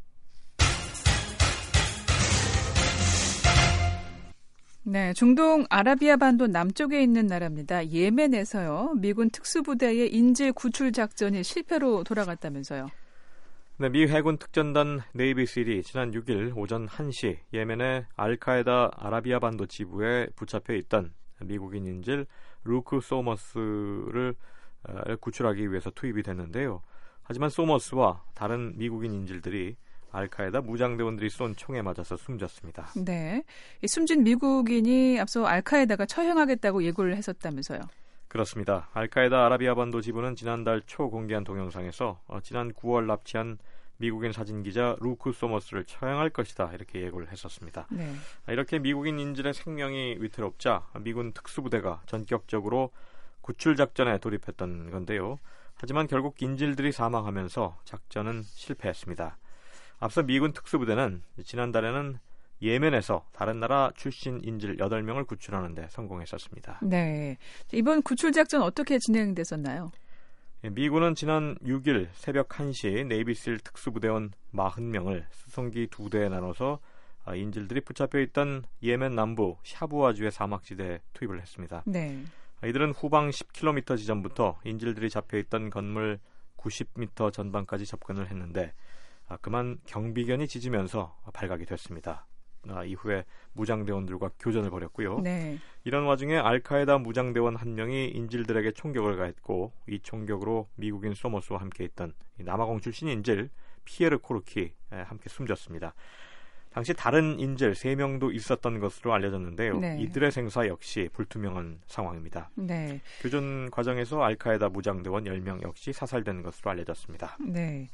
Speaker 6: 네, 중동 아라비아 반도 남쪽에 있는 나라입니다. 예멘에서요, 미군 특수부대의 인질 구출 작전이 실패로 돌아갔다면서요.
Speaker 2: 네, 미 해군 특전단 네이비실이 지난 육 일 오전 한 시 예멘의 알카에다 아라비아 반도 지부에 붙잡혀 있던 미국인 인질 루크 소머스를 구출하기 위해서 투입이 됐는데요. 하지만 소머스와 다른 미국인 인질들이 알카에다 무장대원들이 쏜 총에 맞아서 숨졌습니다.
Speaker 6: 네, 이 숨진 미국인이 앞서 알카에다가 처형하겠다고 예고를 했었다면서요.
Speaker 2: 그렇습니다. 알카에다 아라비아 반도 지부는 지난달 초 공개한 동영상에서 어, 지난 구월 납치한 미국인 사진기자 루크 소머스를 처형할 것이다 이렇게 예고를 했었습니다.
Speaker 6: 네.
Speaker 2: 이렇게 미국인 인질의 생명이 위태롭자 미군 특수부대가 전격적으로 구출 작전에 돌입했던 건데요. 하지만 결국 인질들이 사망하면서 작전은 실패했습니다. 앞서 미군 특수부대는 지난달에는 예멘에서 다른 나라 출신 인질 여덟 명을 구출하는 데 성공했었습니다.
Speaker 6: 네. 이번 구출 작전 어떻게 진행됐었나요?
Speaker 2: 미군은 지난 육 일 새벽 한 시 네이비실 특수부대원 사십 명을 수송기 두 대에 나눠서 인질들이 붙잡혀 있던 예멘 남부 샤부아주의 사막지대에 투입을 했습니다.
Speaker 6: 네.
Speaker 2: 이들은 후방 십 킬로미터 지점부터 인질들이 잡혀있던 건물 구십 미터 전방까지 접근을 했는데 그만 경비견이 짖으면서 발각이 됐습니다. 이후에 무장대원들과 교전을 벌였고요.
Speaker 6: 네.
Speaker 2: 이런 와중에 알카에다 무장대원 한 명이 인질들에게 총격을 가했고 이 총격으로 미국인 소모스와 함께 있던 남아공 출신 인질 피에르 코르키 함께 숨졌습니다. 당시 다른 인질 세 명도 있었던 것으로 알려졌는데요.
Speaker 6: 네.
Speaker 2: 이들의 생사 역시 불투명한 상황입니다.
Speaker 6: 네.
Speaker 2: 교전 과정에서 알카에다 무장대원 열 명 역시 사살된 것으로 알려졌습니다.
Speaker 6: 네.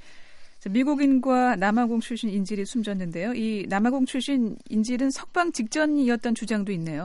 Speaker 6: 미국인과 남아공 출신 인질이 숨졌는데요. 이 남아공 출신 인질은 석방 직전이었던 주장도 있네요.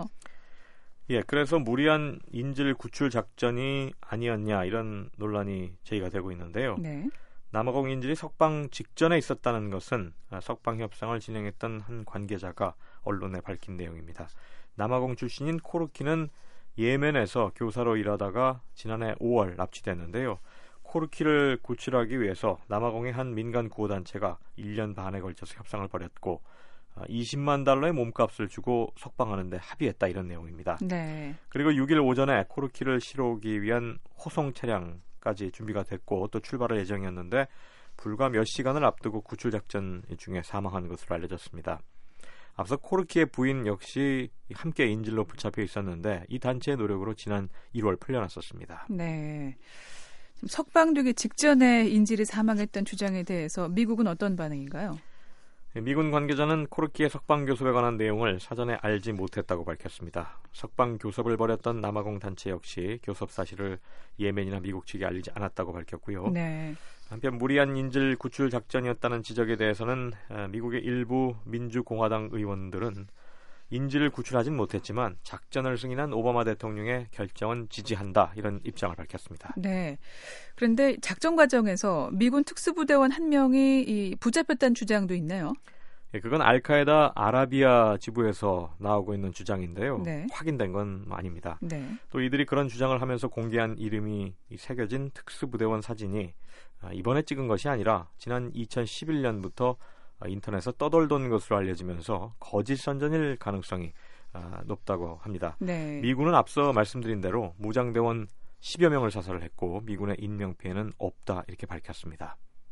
Speaker 2: 예, 그래서 무리한 인질 구출 작전이 아니었냐 이런 논란이 제기가 되고 있는데요.
Speaker 6: 네.
Speaker 2: 남아공 인질이 석방 직전에 있었다는 것은 석방 협상을 진행했던 한 관계자가 언론에 밝힌 내용입니다. 남아공 출신인 코르키는 예멘에서 교사로 일하다가 지난해 오월 납치됐는데요. 코르키를 구출하기 위해서 남아공의 한 민간 구호단체가 일 년 반에 걸쳐서 협상을 벌였고 이십만 달러의 몸값을 주고 석방하는 데 합의했다 이런 내용입니다.
Speaker 6: 네.
Speaker 2: 그리고 육 일 오전에 코르키를 실어오기 위한 호송 차량까지 준비가 됐고 또 출발할 예정이었는데 불과 몇 시간을 앞두고 구출 작전 중에 사망한 것으로 알려졌습니다. 앞서 코르키의 부인 역시 함께 인질로 붙잡혀 있었는데 이 단체의 노력으로 지난 일월 풀려났었습니다.
Speaker 6: 네. 석방되기 직전에 인질이 사망했던 주장에 대해서 미국은 어떤 반응인가요?
Speaker 2: 미군 관계자는 코르키의 석방 교섭에 관한 내용을 사전에 알지 못했다고 밝혔습니다. 석방 교섭을 벌였던 남아공 단체 역시 교섭 사실을 예멘이나 미국 측에 알리지 않았다고 밝혔고요.
Speaker 6: 네.
Speaker 2: 한편 무리한 인질 구출 작전이었다는 지적에 대해서는 미국의 일부 민주공화당 의원들은 인질을 구출하진 못했지만 작전을 승인한 오바마 대통령의 결정은 지지한다 이런 입장을 밝혔습니다.
Speaker 6: 네. 그런데 작전 과정에서 미군 특수부대원 한 명이 이 붙잡혔다는 주장도 있네요.
Speaker 2: 예, 그건 알카에다 아라비아 지부에서 나오고 있는 주장인데요.
Speaker 6: 네.
Speaker 2: 확인된 건 아닙니다.
Speaker 6: 네.
Speaker 2: 또 이들이 그런 주장을 하면서 공개한 이름이 새겨진 특수부대원 사진이 이번에 찍은 것이 아니라 지난 이천십일 년부터 인터넷에서 떠돌던 것으로 알려지면서 거짓 선전일 가능성이 높다고 합니다.
Speaker 6: 네.
Speaker 2: 미군은 앞서 말씀드린 대로 무장대원 십여 명을 사살을 했고 미군의 인명피해는 없다 이렇게 밝혔습니다.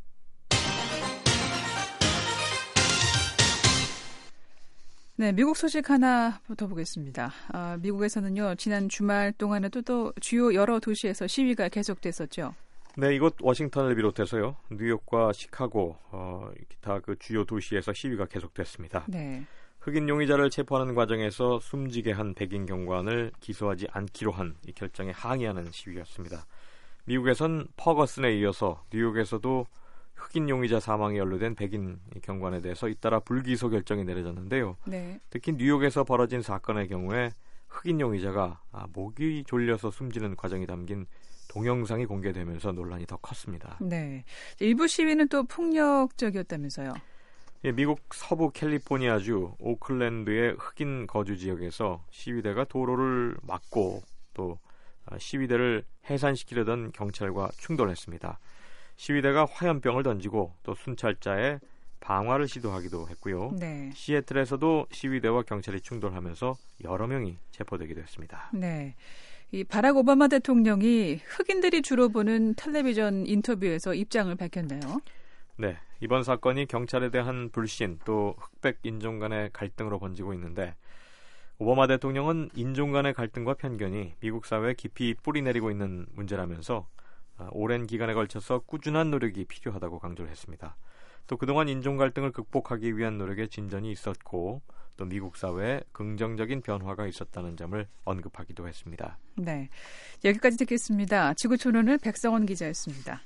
Speaker 6: 네, 미국 소식 하나 더 보겠습니다. 아, 미국에서는요, 지난 주말 동안에도 또 주요 여러 도시에서 시위가 계속됐었죠.
Speaker 2: 네, 이곳 워싱턴을 비롯해서요, 뉴욕과 시카고, 어, 기타 그 주요 도시에서 시위가 계속됐습니다.
Speaker 6: 네.
Speaker 2: 흑인 용의자를 체포하는 과정에서 숨지게 한 백인 경관을 기소하지 않기로 한 이 결정에 항의하는 시위였습니다. 미국에선 퍼거슨에 이어서 뉴욕에서도 흑인 용의자 사망에 연루된 백인 경관에 대해서 잇따라 불기소 결정이 내려졌는데요.
Speaker 6: 네.
Speaker 2: 특히 뉴욕에서 벌어진 사건의 경우에 흑인 용의자가 아, 목이 졸려서 숨지는 과정이 담긴 동영상이 공개되면서 논란이 더 컸습니다.
Speaker 6: 네, 일부 시위는 또 폭력적이었다면서요.
Speaker 2: 예, 미국 서부 캘리포니아주 오클랜드의 흑인 거주 지역에서 시위대가 도로를 막고 또 시위대를 해산시키려던 경찰과 충돌했습니다. 시위대가 화염병을 던지고 또 순찰자의 방화를 시도하기도 했고요.
Speaker 6: 네.
Speaker 2: 시애틀에서도 시위대와 경찰이 충돌하면서 여러 명이 체포되기도 했습니다.
Speaker 6: 네. 이 바락 오바마 대통령이 흑인들이 주로 보는 텔레비전 인터뷰에서 입장을 밝혔나요?
Speaker 2: 네, 이번 사건이 경찰에 대한 불신 또 흑백 인종 간의 갈등으로 번지고 있는데 오바마 대통령은 인종 간의 갈등과 편견이 미국 사회에 깊이 뿌리내리고 있는 문제라면서 오랜 기간에 걸쳐서 꾸준한 노력이 필요하다고 강조를 했습니다. 또 그동안 인종 갈등을 극복하기 위한 노력에 진전이 있었고 또 미국 사회에 긍정적인 변화가 있었다는 점을 언급하기도 했습니다.
Speaker 6: 네, 여기까지 듣겠습니다. 지구촌론을 백성원 기자였습니다.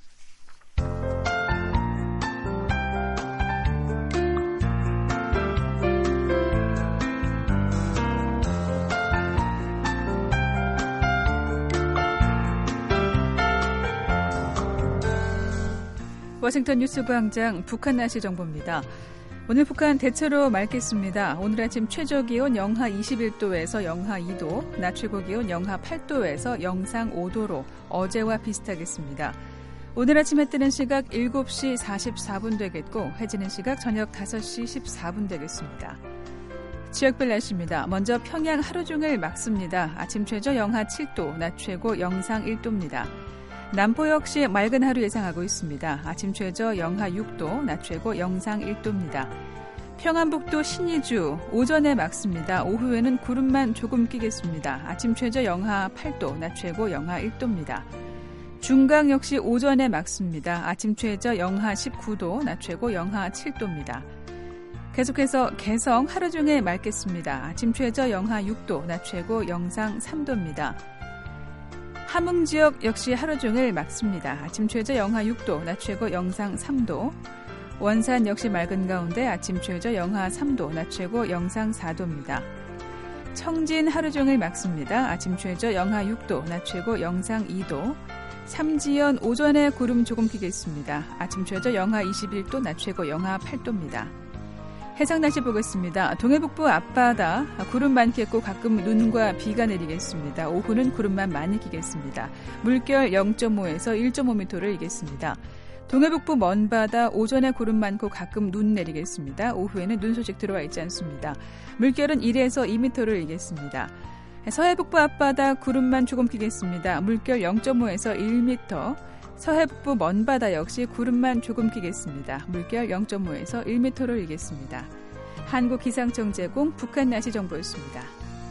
Speaker 6: 워싱턴 뉴스광장 북한 날씨 정보입니다. 오늘 북한 대체로 맑겠습니다. 오늘 아침 최저기온 영하 이십일 도에서 영하 이 도, 낮 최고기온 영하 팔 도에서 영상 오 도로 어제와 비슷하겠습니다. 오늘 아침 해 뜨는 시각 일곱 시 사십사 분 되겠고 해지는 시각 저녁 다섯 시 십사 분 되겠습니다. 지역별 날씨입니다. 먼저 평양 하루 종일 맑습니다. 아침 최저 영하 칠 도, 낮 최고 영상 일 도입니다. 남포 역시 맑은 하루 예상하고 있습니다. 아침 최저 영하 육 도, 낮 최고 영상 일 도입니다. 평안북도 신의주 오전에 맑습니다. 오후에는 구름만 조금 끼겠습니다. 아침 최저 영하 팔 도, 낮 최고 영하 일 도입니다. 중강 역시 오전에 맑습니다. 아침 최저 영하 십구 도, 낮 최고 영하 칠 도입니다. 계속해서 개성 하루 종일 맑겠습니다. 아침 최저 영하 육 도, 낮 최고 영상 삼 도입니다. 함흥 지역 역시 하루 종일 맑습니다. 아침 최저 영하 육 도, 낮 최고 영상 삼 도. 원산 역시 맑은 가운데 아침 최저 영하 삼 도, 낮 최고 영상 사 도입니다. 청진 하루 종일 맑습니다. 아침 최저 영하 육 도, 낮 최고 영상 이 도. 삼지연 오전에 구름 조금 끼겠습니다. 아침 최저 영하 이십일 도, 낮 최고 영하 팔 도입니다. 해상 날씨 보겠습니다. 동해북부 앞바다 구름 많겠고 가끔 눈과 비가 내리겠습니다. 오후는 구름만 많이 끼겠습니다. 물결 영 점 오에서 일 점 오 미터를 이겠습니다. 동해북부 먼바다 오전에 구름 많고 가끔 눈 내리겠습니다. 오후에는 눈 소식 들어와 있지 않습니다. 물결은 일에서 이 미터를 이겠습니다. 서해북부 앞바다 구름만 조금 끼겠습니다. 물결 영 점 오에서 일 미터. 서해북부 먼바다 역시 구름만 조금 끼겠습니다. 물결 영 점 오에서 일 미터를 이겠습니다. 한국기상청 제공 북한 날씨 정보였습니다.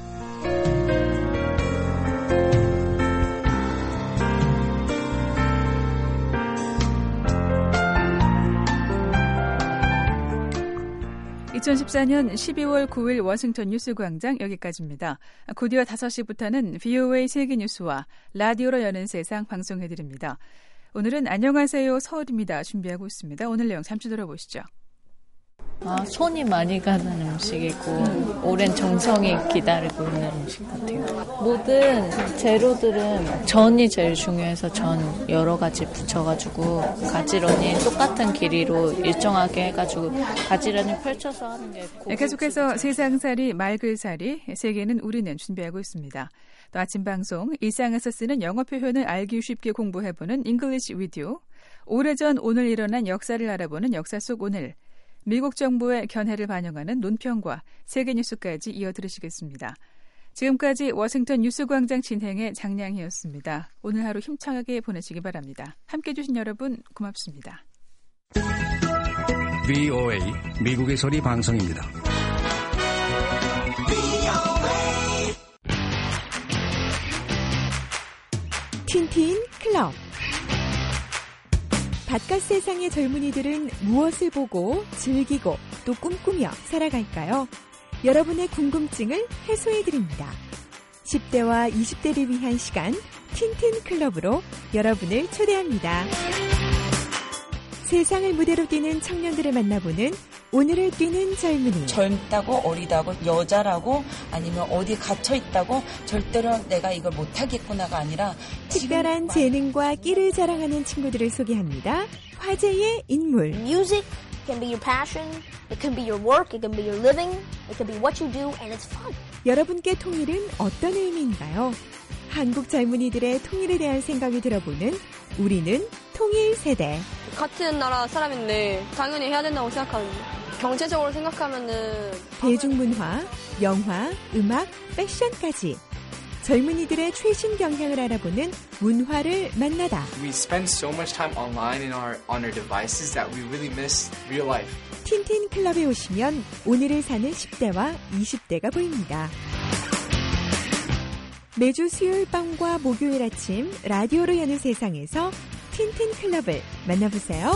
Speaker 6: 이천십사 년 십이월 구일 워싱턴 뉴스광장 여기까지입니다. 곧이어 다섯 시부터는 브이오에이 세계뉴스와 라디오로 여는 세상 방송해드립니다. 오늘은 안녕하세요 서울입니다. 준비하고 있습니다. 오늘 내용 잠시 들어보시죠.
Speaker 1: 아, 손이 많이 가는 음식이고 오랜 정성이 기다리고 있는 음식 같아요. 모든 재료들은 전이 제일 중요해서 전 여러 가지 붙여가지고 가지런히 똑같은 길이로 일정하게 해가지고 가지런히 펼쳐서 하는 게
Speaker 6: 네, 계속해서 세상살이 말글살이 세계는 우리는 준비하고 있습니다. 또 아침 방송 일상에서 쓰는 영어 표현을 알기 쉽게 공부해보는 English Video, 오래전 오늘 일어난 역사를 알아보는 역사 속 오늘, 미국 정부의 견해를 반영하는 논평과 세계 뉴스까지 이어 들으시겠습니다. 지금까지 워싱턴 뉴스광장 진행의 장량희였습니다. 오늘 하루 힘차게 보내시기 바랍니다. 함께해 주신 여러분 고맙습니다.
Speaker 3: 브이오에이 미국의 소리 방송입니다.
Speaker 22: 틴틴 클럽. 바깥 세상의 젊은이들은 무엇을 보고 즐기고 또 꿈꾸며 살아갈까요? 여러분의 궁금증을 해소해드립니다. 십 대와 이십 대를 위한 시간 틴틴 클럽으로 여러분을 초대합니다. 세상을 무대로 뛰는 청년들을 만나보는 오늘을 뛰는 젊은이.
Speaker 23: 젊다고 어리다고 여자라고 아니면 어디 갇혀있다고 절대로 내가 이걸 못하겠구나가 아니라
Speaker 22: 특별한 재능과 끼를 자랑하는 친구들을 소개합니다. 화제의 인물.
Speaker 24: Music can be your passion, it can be your work, it can be your living, it can be what you do and it's fun.
Speaker 22: 여러분께 통일은 어떤 의미인가요? 한국 젊은이들의 통일에 대한 생각을 들어보는 우리는 통일 세대.
Speaker 25: 같은 나라 사람인데 당연히 해야 된다고 생각하는데 경제적으로 생각하면은
Speaker 22: 대중문화, 영화, 음악, 패션까지 젊은이들의 최신 경향을 알아보는 문화를 만나다.
Speaker 26: We spend so much time online in our on our devices that we really miss real life.
Speaker 22: 틴틴 클럽에 오시면 오늘을 사는 십 대와 이십 대가 보입니다. 매주 수요일 밤과 목요일 아침 라디오로 여는 세상에서 틴틴 클럽을 만나보세요.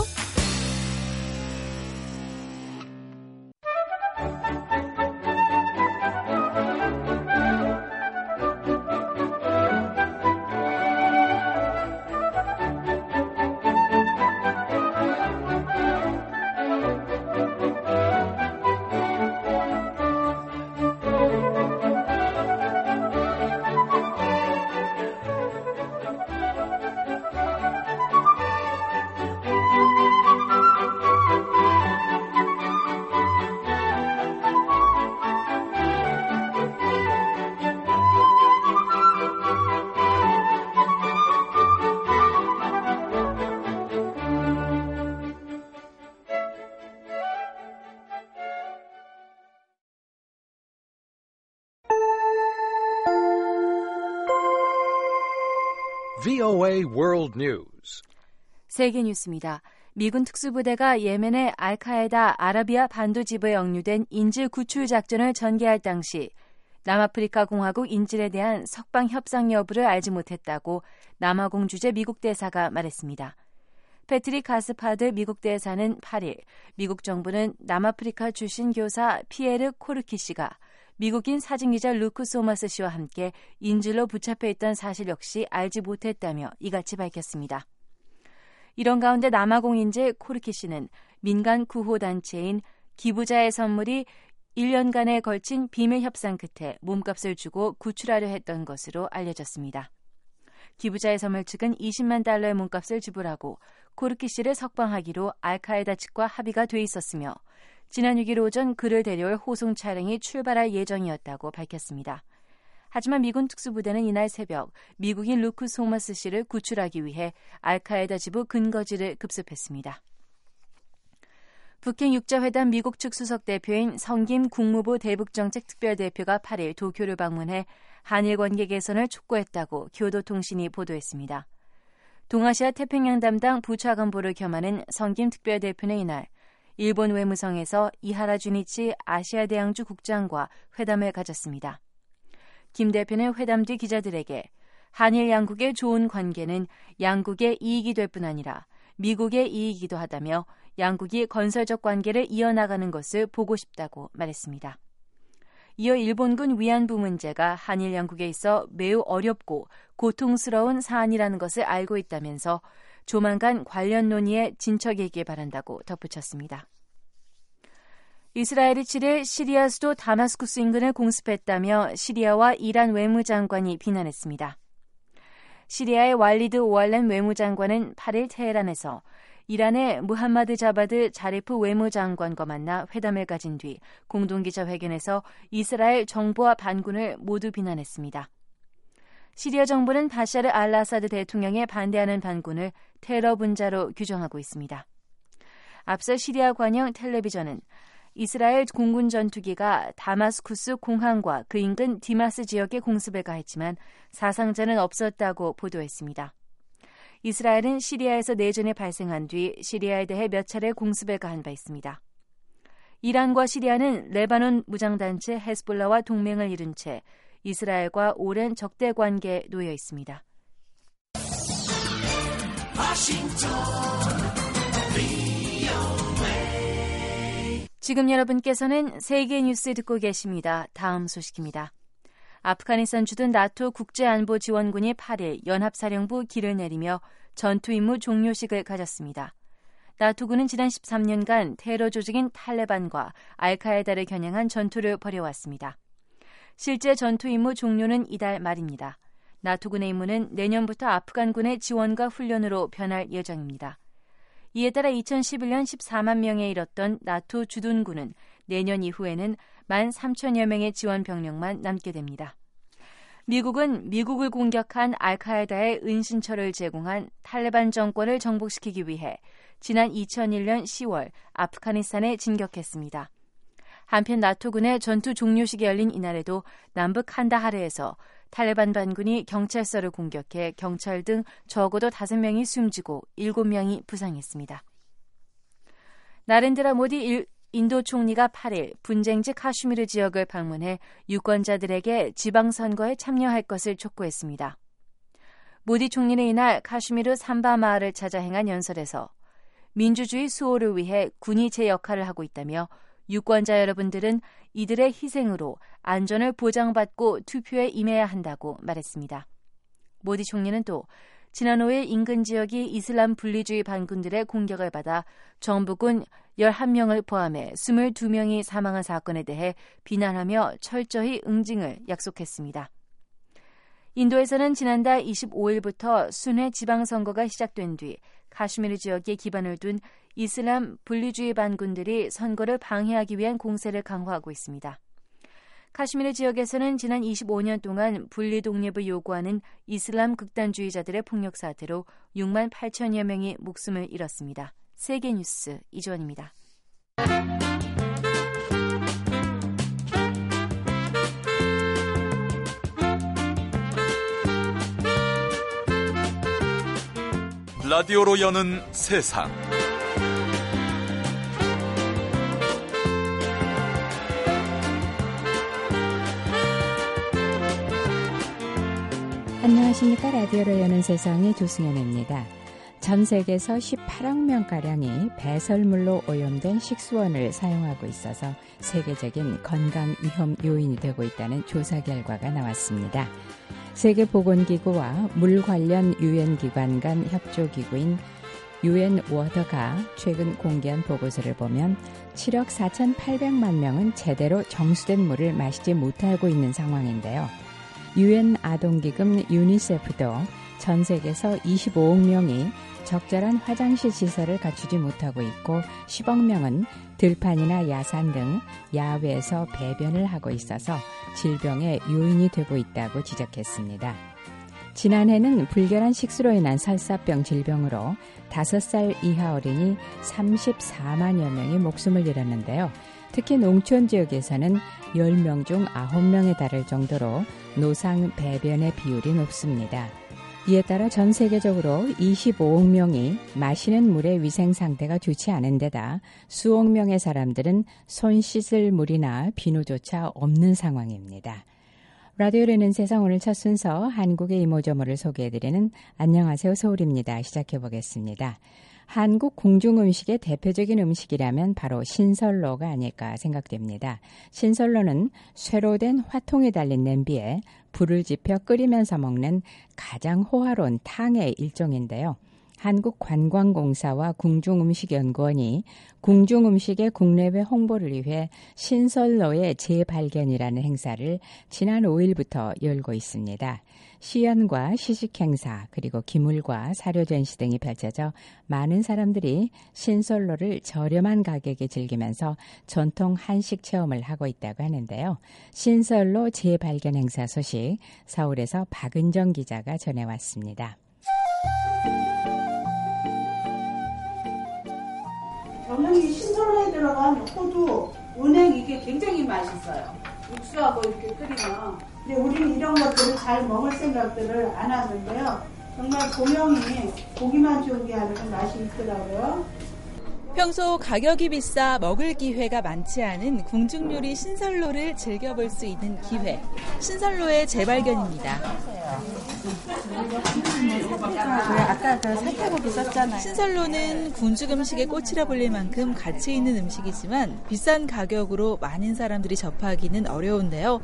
Speaker 4: 브이오에이 World News.
Speaker 7: 세계 뉴스입니다. 미군 특수부대가 예멘의 알카에다 아라비아 반도 지부에 억류된 인질 구출 작전을 전개할 당시 남아프리카 공화국 인질에 대한 석방 협상 여부를 알지 못했다고 남아공 주재 미국 대사가 말했습니다. 패트릭 가스파드 미국 대사는 팔 일 미국 정부는 남아프리카 출신 교사 피에르 코르키 씨가 미국인 사진기자 루크 소마스 씨와 함께 인질로 붙잡혀 있던 사실 역시 알지 못했다며 이같이 밝혔습니다. 이런 가운데 남아공 인질 코르키 씨는 민간 구호단체인 기부자의 선물이 일 년간에 걸친 비밀 협상 끝에 몸값을 주고 구출하려 했던 것으로 알려졌습니다. 기부자의 선물 측은 이십만 달러의 몸값을 지불하고 코르키 씨를 석방하기로 알카에다 측과 합의가 돼 있었으며 지난 육 일 오전 그를 데려올 호송 차량이 출발할 예정이었다고 밝혔습니다. 하지만 미군 특수부대는 이날 새벽 미국인 루크 소마스 씨를 구출하기 위해 알카에다 지부 근거지를 급습했습니다. 북핵 육자회담 미국 측 수석 대표인 성김 국무부 대북정책 특별대표가 팔 일 도쿄를 방문해 한일 관계 개선을 촉구했다고 교도통신이 보도했습니다. 동아시아 태평양 담당 부차관보를 겸하는 성김 특별대표는 이날 일본 외무성에서 이하라 주니치 아시아 대양주 국장과 회담을 가졌습니다. 김 대표는 회담 뒤 기자들에게 한일 양국의 좋은 관계는 양국의 이익이 될 뿐 아니라 미국의 이익이기도 하다며 양국이 건설적 관계를 이어나가는 것을 보고 싶다고 말했습니다. 이어 일본군 위안부 문제가 한일 양국에 있어 매우 어렵고 고통스러운 사안이라는 것을 알고 있다면서 조만간 관련 논의에 진척이길 바란다고 덧붙였습니다. 이스라엘이 칠 일 시리아 수도 다마스쿠스 인근을 공습했다며 시리아와 이란 외무장관이 비난했습니다. 시리아의 왈리드 오알렘 외무장관은 팔 일 테헤란에서 이란의 무함마드 자바드 자리프 외무장관과 만나 회담을 가진 뒤 공동기자회견에서 이스라엘 정부와 반군을 모두 비난했습니다. 시리아 정부는 바샤르 알아사드 대통령에 반대하는 반군을 테러 분자로 규정하고 있습니다. 앞서 시리아 관영 텔레비전은 이스라엘 공군 전투기가 다마스쿠스 공항과 그 인근 디마스 지역에 공습을 가했지만 사상자는 없었다고 보도했습니다. 이스라엘은 시리아에서 내전이 발생한 뒤 시리아에 대해 몇 차례 공습을 가한 바 있습니다. 이란과 시리아는 레바논 무장단체 헤즈볼라와 동맹을 이룬 채 이스라엘과 오랜 적대 관계에 놓여 있습니다. 지금 여러분께서는 세계 뉴스 듣고 계십니다. 다음 소식입니다. 아프가니스탄 주둔 나토 국제안보지원군이 팔 일 연합사령부 길을 내리며 전투 임무 종료식을 가졌습니다. 나토군은 지난 십삼 년간 테러 조직인 탈레반과 알카에다를 겨냥한 전투를 벌여왔습니다. 실제 전투 임무 종료는 이달 말입니다. 나토군의 임무는 내년부터 아프간군의 지원과 훈련으로 변할 예정입니다. 이에 따라 이천십일 년 십사만 명에 이뤘던 나토 주둔군은 내년 이후에는 만 삼천여 명의 지원 병력만 남게 됩니다. 미국은 미국을 공격한 알카에다의 은신처를 제공한 탈레반 정권을 정복시키기 위해 지난 이천일 년 시월 아프가니스탄에 진격했습니다. 한편 나토군의 전투 종료식이 열린 이날에도 남북 칸다하르에서 탈레반 반군이 경찰서를 공격해 경찰 등 적어도 다섯 명이 숨지고 일곱 명이 부상했습니다. 나렌드라 모디 일, 인도 총리가 팔 일 분쟁지 카슈미르 지역을 방문해 유권자들에게 지방선거에 참여할 것을 촉구했습니다. 모디 총리는 이날 카슈미르 삼바 마을을 찾아 행한 연설에서 민주주의 수호를 위해 군이 제 역할을 하고 있다며 유권자 여러분들은 이들의 희생으로 안전을 보장받고 투표에 임해야 한다고 말했습니다. 모디 총리는 또 지난 오 일 인근 지역이 이슬람 분리주의 반군들의 공격을 받아 정부군 열한 명을 포함해 이십이 명이 사망한 사건에 대해 비난하며 철저히 응징을 약속했습니다. 인도에서는 지난달 이십오 일부터 순회 지방선거가 시작된 뒤 카슈미르 지역에 기반을 둔 이슬람 분리주의 반군들이 선거를 방해하기 위한 공세를 강화하고 있습니다. 카슈미르 지역에서는 지난 이십오 년 동안 분리 독립을 요구하는 이슬람 극단주의자들의 폭력 사태로 육만 팔천여 명이 목숨을 잃었습니다. 세계 뉴스 이주원입니다.
Speaker 8: 라디오로 여는 세상.
Speaker 9: 안녕하십니까. 라디오로 여는 세상의 조승연입니다. 전 세계에서 십팔억 명가량이 배설물로 오염된 식수원을 사용하고 있어서 세계적인 건강 위험 요인이 되고 있다는 조사 결과가 나왔습니다. 세계보건기구와 물 관련 유엔 기관 간 협조기구인 유엔 워더가 최근 공개한 보고서를 보면 칠억 사천팔백만 명은 제대로 정수된 물을 마시지 못하고 있는 상황인데요. 유엔 아동기금 유니세프도 전 세계에서 이십오억 명이 적절한 화장실 시설을 갖추지 못하고 있고 십억 명은 들판이나 야산 등 야외에서 배변을 하고 있어서 질병의 요인이 되고 있다고 지적했습니다. 지난해는 불결한 식수로 인한 설사병 질병으로 다섯 살 이하 어린이 삼십사만여 명이 목숨을 잃었는데요. 특히 농촌 지역에서는 열 명 중 아홉 명에 달할 정도로 노상 배변의 비율이 높습니다. 이에 따라 전 세계적으로 이십오억 명이 마시는 물의 위생 상태가 좋지 않은 데다 수억 명의 사람들은 손 씻을 물이나 비누조차 없는 상황입니다. 라디오라는 세상 오늘 첫 순서 한국의 이모저모를 소개해드리는 안녕하세요 서울입니다. 시작해보겠습니다. 한국 궁중음식의 대표적인 음식이라면 바로 신설로가 아닐까 생각됩니다. 신설로는 쇠로 된 화통에 달린 냄비에 불을 지펴 끓이면서 먹는 가장 호화로운 탕의 일종인데요. 한국관광공사와 궁중음식연구원이 궁중음식의 국내외 홍보를 위해 신설로의 재발견이라는 행사를 지난 오일부터 열고 있습니다. 시연과 시식행사 그리고 기물과 사료 전시 등이 펼쳐져 많은 사람들이 신설로를 저렴한 가격에 즐기면서 전통 한식 체험을 하고 있다고 하는데요. 신설로 재발견 행사 소식 서울에서 박은정 기자가 전해왔습니다.
Speaker 10: 저는 이 신설로에 들어간 호두, 은행 이게 굉장히 맛있어요. 육수하고 이렇게 끓이면. 근데 우리는 이런 것들을 잘 먹을 생각들을 안 하는데요. 정말 고명이 고기만 좋은 게 아니라 맛이 있더라고요.
Speaker 6: 평소 가격이 비싸 먹을 기회가 많지 않은 궁중요리 신설로를 즐겨볼 수 있는 기회. 신설로의 재발견입니다.
Speaker 10: 아까 그 사태고기 썼잖아요.
Speaker 6: 신설로는 궁중 음식의 꽃이라 불릴 만큼 가치 있는 음식이지만 비싼 가격으로 많은 사람들이 접하기는 어려운데요.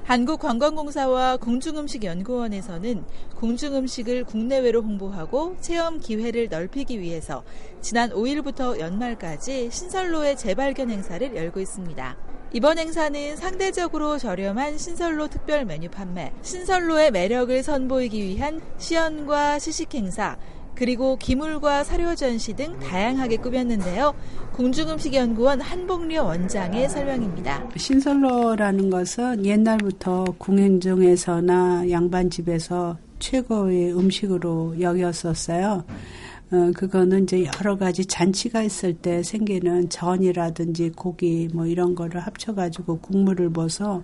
Speaker 6: 한국관광공사와 궁중음식연구원에서는 궁중음식을 국내외로 홍보하고 체험 기회를 넓히기 위해서 지난 오일부터 연말까지 신설로의 재발견 행사를 열고 있습니다. 이번 행사는 상대적으로 저렴한 신설로 특별 메뉴 판매, 신설로의 매력을 선보이기 위한 시연과 시식 행사, 그리고 기물과 사료 전시 등 다양하게 꾸몄는데요. 궁중음식연구원 한복려 원장의 설명입니다.
Speaker 10: 신설로라는 것은 옛날부터 궁행정에서나 양반집에서 최고의 음식으로 여겼었어요. 어, 그거는 이제 여러 가지 잔치가 있을 때 생기는 전이라든지 고기 뭐 이런 거를 합쳐가지고 국물을 부어서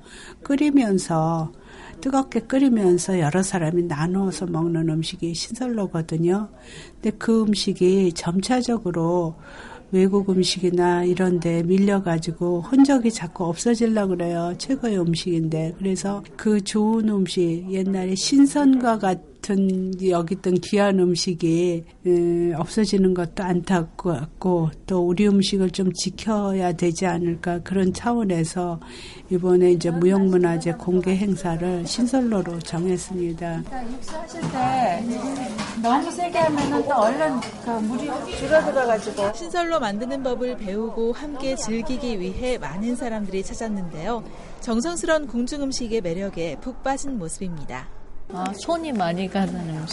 Speaker 10: 끓이면서 뜨겁게 끓이면서 여러 사람이 나누어서 먹는 음식이 신설로거든요. 근데 그 음식이 점차적으로 외국 음식이나 이런 데 밀려가지고 흔적이 자꾸 없어지려고 그래요. 최고의 음식인데. 그래서 그 좋은 음식, 옛날에 신선과 같은 여기던 귀한 음식이 음, 없어지는 것도 안타깝고 또 우리 음식을 좀 지켜야 되지 않을까 그런 차원에서 이번에 이제 무형문화재 공개 행사를 신설로로 정했습니다. 육수하실 때 너무 세게 하면은 또 얼른 그 물이 줄어들어가지고
Speaker 6: 신설로 만드는 법을 배우고 함께 즐기기 위해 많은 사람들이 찾았는데요. 정성스러운 궁중음식의 매력에 푹 빠진 모습입니다.
Speaker 1: 아, 손이 많이 가는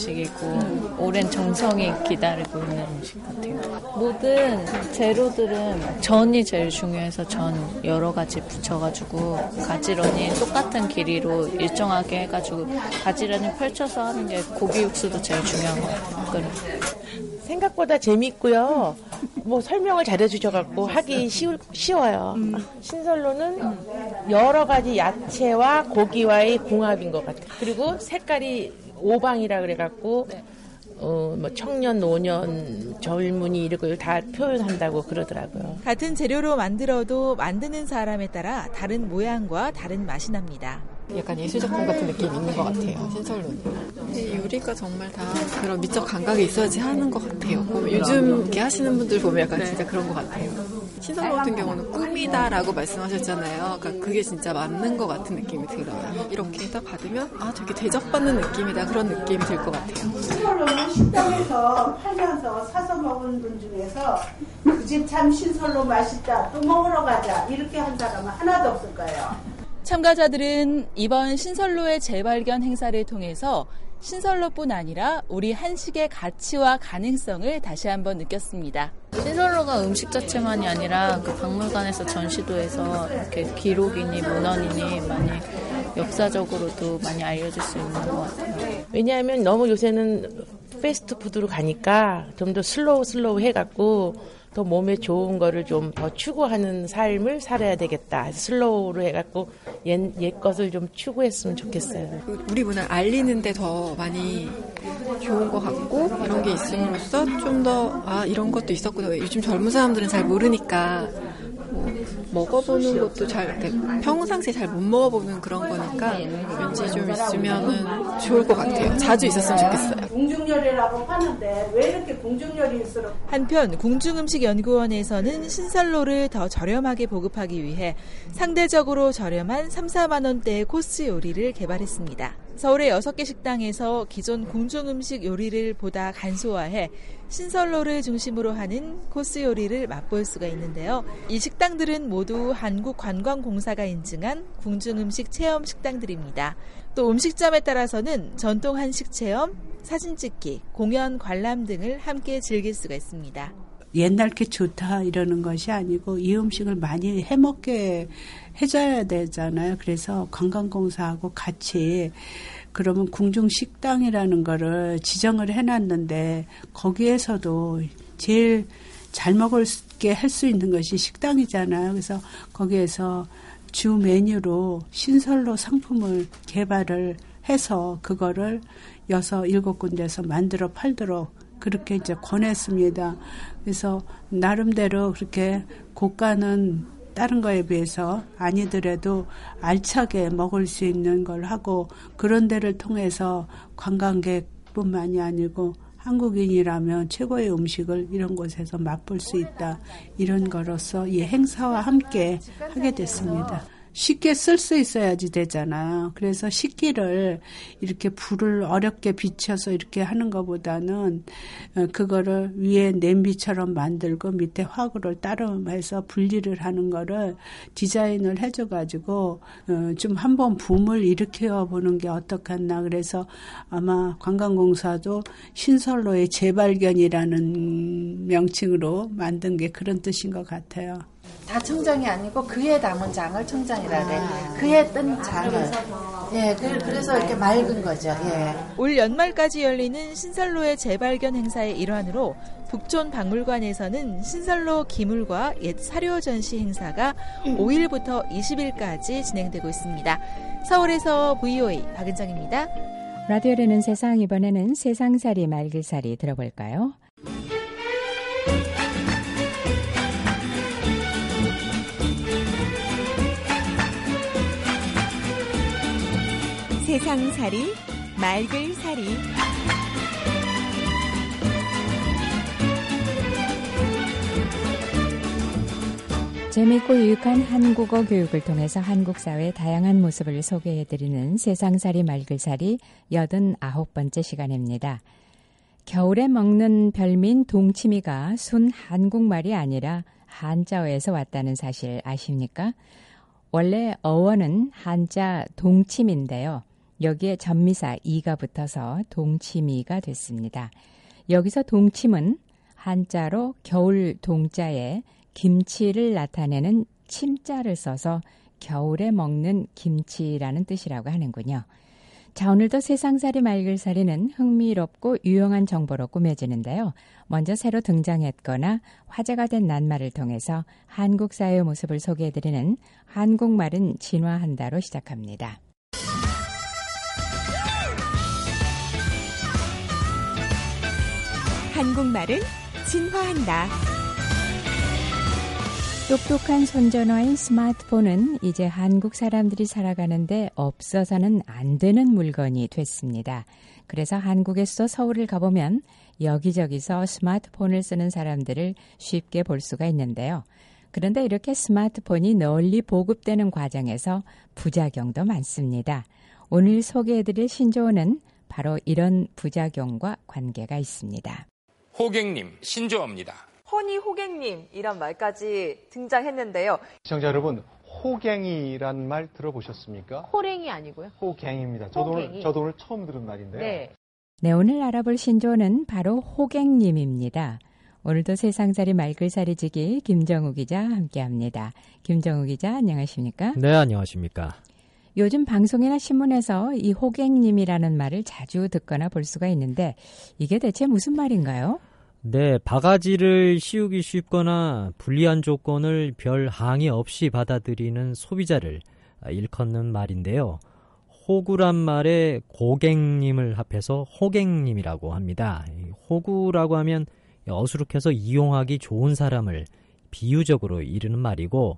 Speaker 1: 음식이고 오랜 정성이 기다리고 있는 음식 같아요. 모든 재료들은 전이 제일 중요해서 전 여러 가지 붙여가지고 가지런히 똑같은 길이로 일정하게 해가지고 가지런히 펼쳐서 하는 게 고기 육수도 제일 중요한 것 같아요.
Speaker 11: 생각보다 재밌고요. 뭐 설명을 잘해주셔갖고 하기 쉬울, 쉬워요. 음. 신설로는 여러 가지 야채와 고기와의 궁합인 것 같아요. 그리고 색깔이 오방이라 그래갖고 어, 뭐 청년, 노년, 젊은이 이런 걸 다 표현한다고 그러더라고요.
Speaker 6: 같은 재료로 만들어도 만드는 사람에 따라 다른 모양과 다른 맛이 납니다.
Speaker 5: 약간 예술작품 같은 느낌이 있는 것 같아요. 신설로는. 요리가 정말 다 그런 미적 감각이 있어야지 하는 것 같아요. 요즘 이렇게 하시는 분들 보면 약간 네. 진짜 그런 것 같아요. 신설로 같은 경우는 꿈이다라고 말씀하셨잖아요. 그러니까 그게 진짜 맞는 것 같은 느낌이 들어요. 이렇게 딱 받으면 아 저게 대접받는 느낌이다 그런 느낌이 들 것 같아요.
Speaker 12: 신설로는 식당에서 팔면서 사서 먹은 분 중에서 그 집 참 신설로 맛있다 또 먹으러 가자 이렇게 한 사람은 하나도 없을 거예요.
Speaker 6: 참가자들은 이번 신설로의 재발견 행사를 통해서 신설로뿐 아니라 우리 한식의 가치와 가능성을 다시 한번 느꼈습니다.
Speaker 1: 신설로가 음식 자체만이 아니라 그 박물관에서 전시도 해서 이렇게 기록이니 문헌이니 많이 역사적으로도 많이 알려질 수 있는 것 같아요.
Speaker 11: 왜냐하면 너무 요새는 패스트푸드로 가니까 좀 더 슬로우 슬로우 해갖고 더 몸에 좋은 거를 좀 더 추구하는 삶을 살아야 되겠다. 슬로우로 해갖고 옛, 옛 것을 좀 추구했으면 좋겠어요.
Speaker 5: 우리 문화를 알리는데 더 많이 좋은 것 같고 이런 게 있음으로써 좀 더 아 이런 것도 있었구나. 요즘 젊은 사람들은 잘 모르니까 뭐, 먹어보는 것도 잘 평상시에 잘 못 먹어보는 그런 거니까 왠지 좀 있으면은 좋을 것 같아요. 자주 있었으면 좋겠어요.
Speaker 12: 궁중요리라고 하는데 왜 이렇게 궁중요리일수록
Speaker 6: 한편 궁중음식연구원에서는 신설로를 더 저렴하게 보급하기 위해 상대적으로 저렴한 삼, 사만 원대의 코스 요리를 개발했습니다. 서울의 여섯 개 식당에서 기존 궁중음식 요리를 보다 간소화해 신설로를 중심으로 하는 코스 요리를 맛볼 수가 있는데요. 이 식당들은 모두 한국관광공사가 인증한 궁중음식 체험 식당들입니다. 또 음식점에 따라서는 전통 한식 체험, 사진 찍기, 공연 관람 등을 함께 즐길 수가 있습니다.
Speaker 10: 옛날 게 좋다 이러는 것이 아니고 이 음식을 많이 해먹게 해줘야 되잖아요. 그래서 관광공사하고 같이 그러면 궁중식당이라는 거를 지정을 해놨는데 거기에서도 제일 잘 먹게 할 수 있는 것이 식당이잖아요. 그래서 거기에서 주 메뉴로 신설로 상품을 개발을 해서 그거를 여섯, 일곱 군데에서 만들어 팔도록 그렇게 이제 권했습니다. 그래서 나름대로 그렇게 고가는 다른 거에 비해서 아니더라도 알차게 먹을 수 있는 걸 하고 그런 데를 통해서 관광객뿐만이 아니고 한국인이라면 최고의 음식을 이런 곳에서 맛볼 수 있다. 이런 거로서 이 행사와 함께 하게 됐습니다. 쉽게 쓸 수 있어야지 되잖아요. 그래서 식기를 이렇게 불을 어렵게 비춰서 이렇게 하는 것보다는 그거를 위에 냄비처럼 만들고 밑에 화구를 따로 해서 분리를 하는 거를 디자인을 해줘가지고 좀 한번 붐을 일으켜 보는 게 어떻겠나. 그래서 아마 관광공사도 신설로의 재발견이라는 명칭으로 만든 게 그런 뜻인 것 같아요.
Speaker 13: 다 청장이 아니고 그에 담은 장을 청장이라 그래. 그에 뜬 장을. 예, 그래서 이렇게 맑은 거죠. 예.
Speaker 6: 올 연말까지 열리는 신설로의 재발견 행사의 일환으로 북촌 박물관에서는 신설로 기물과 옛 사료 전시 행사가 오 일부터 이십 일까지 진행되고 있습니다. 서울에서 브이오에이 박은정입니다.
Speaker 9: 라디오라는 세상, 이번에는 세상살이 말글살이 들어볼까요?
Speaker 22: 세상살이 말글살이
Speaker 9: 재미있고 유익한 한국어 교육을 통해서 한국 사회의 다양한 모습을 소개해드리는 세상살이 말글살이 여든아홉 번째 시간입니다. 겨울에 먹는 별미인 동치미가 순 한국말이 아니라 한자어에서 왔다는 사실 아십니까? 원래 어원은 한자 동치미인데요. 여기에 전미사 이가 붙어서 동치미가 됐습니다. 여기서 동침은 한자로 겨울 동자에 김치를 나타내는 침자를 써서 겨울에 먹는 김치라는 뜻이라고 하는군요. 자, 오늘도 세상살이 말글살이는 흥미롭고 유용한 정보로 꾸며지는데요. 먼저 새로 등장했거나 화제가 된 낱말을 통해서 한국 사회의 모습을 소개해드리는 한국말은 진화한다로 시작합니다.
Speaker 22: 한국말은 진화한다.
Speaker 9: 똑똑한 손전화인 스마트폰은 이제 한국 사람들이 살아가는데 없어서는 안 되는 물건이 됐습니다. 그래서 한국에서 서울을 가보면 여기저기서 스마트폰을 쓰는 사람들을 쉽게 볼 수가 있는데요. 그런데 이렇게 스마트폰이 널리 보급되는 과정에서 부작용도 많습니다. 오늘 소개해드릴 신조어는 바로 이런 부작용과 관계가 있습니다.
Speaker 14: 호갱님, 신조어입니다.
Speaker 15: 허니 호갱님 이란 말까지 등장했는데요.
Speaker 16: 시청자 여러분, 호갱이란 말 들어보셨습니까?
Speaker 15: 호랭이 아니고요.
Speaker 16: 호갱입니다. 저도 오늘, 저도 오늘 처음 들은 말인데요.
Speaker 15: 네.
Speaker 9: 네, 오늘 알아볼 신조어는 바로 호갱님입니다. 오늘도 세상살이 말글살이지기 김정우 기자 함께합니다. 김정우 기자 안녕하십니까?
Speaker 17: 네, 안녕하십니까?
Speaker 9: 요즘 방송이나 신문에서 이 호갱님이라는 말을 자주 듣거나 볼 수가 있는데 이게 대체 무슨 말인가요?
Speaker 17: 네, 바가지를 씌우기 쉽거나 불리한 조건을 별 항의 없이 받아들이는 소비자를 일컫는 말인데요. 호구란 말에 고갱님을 합해서 호갱님이라고 합니다. 호구라고 하면 어수룩해서 이용하기 좋은 사람을 비유적으로 이르는 말이고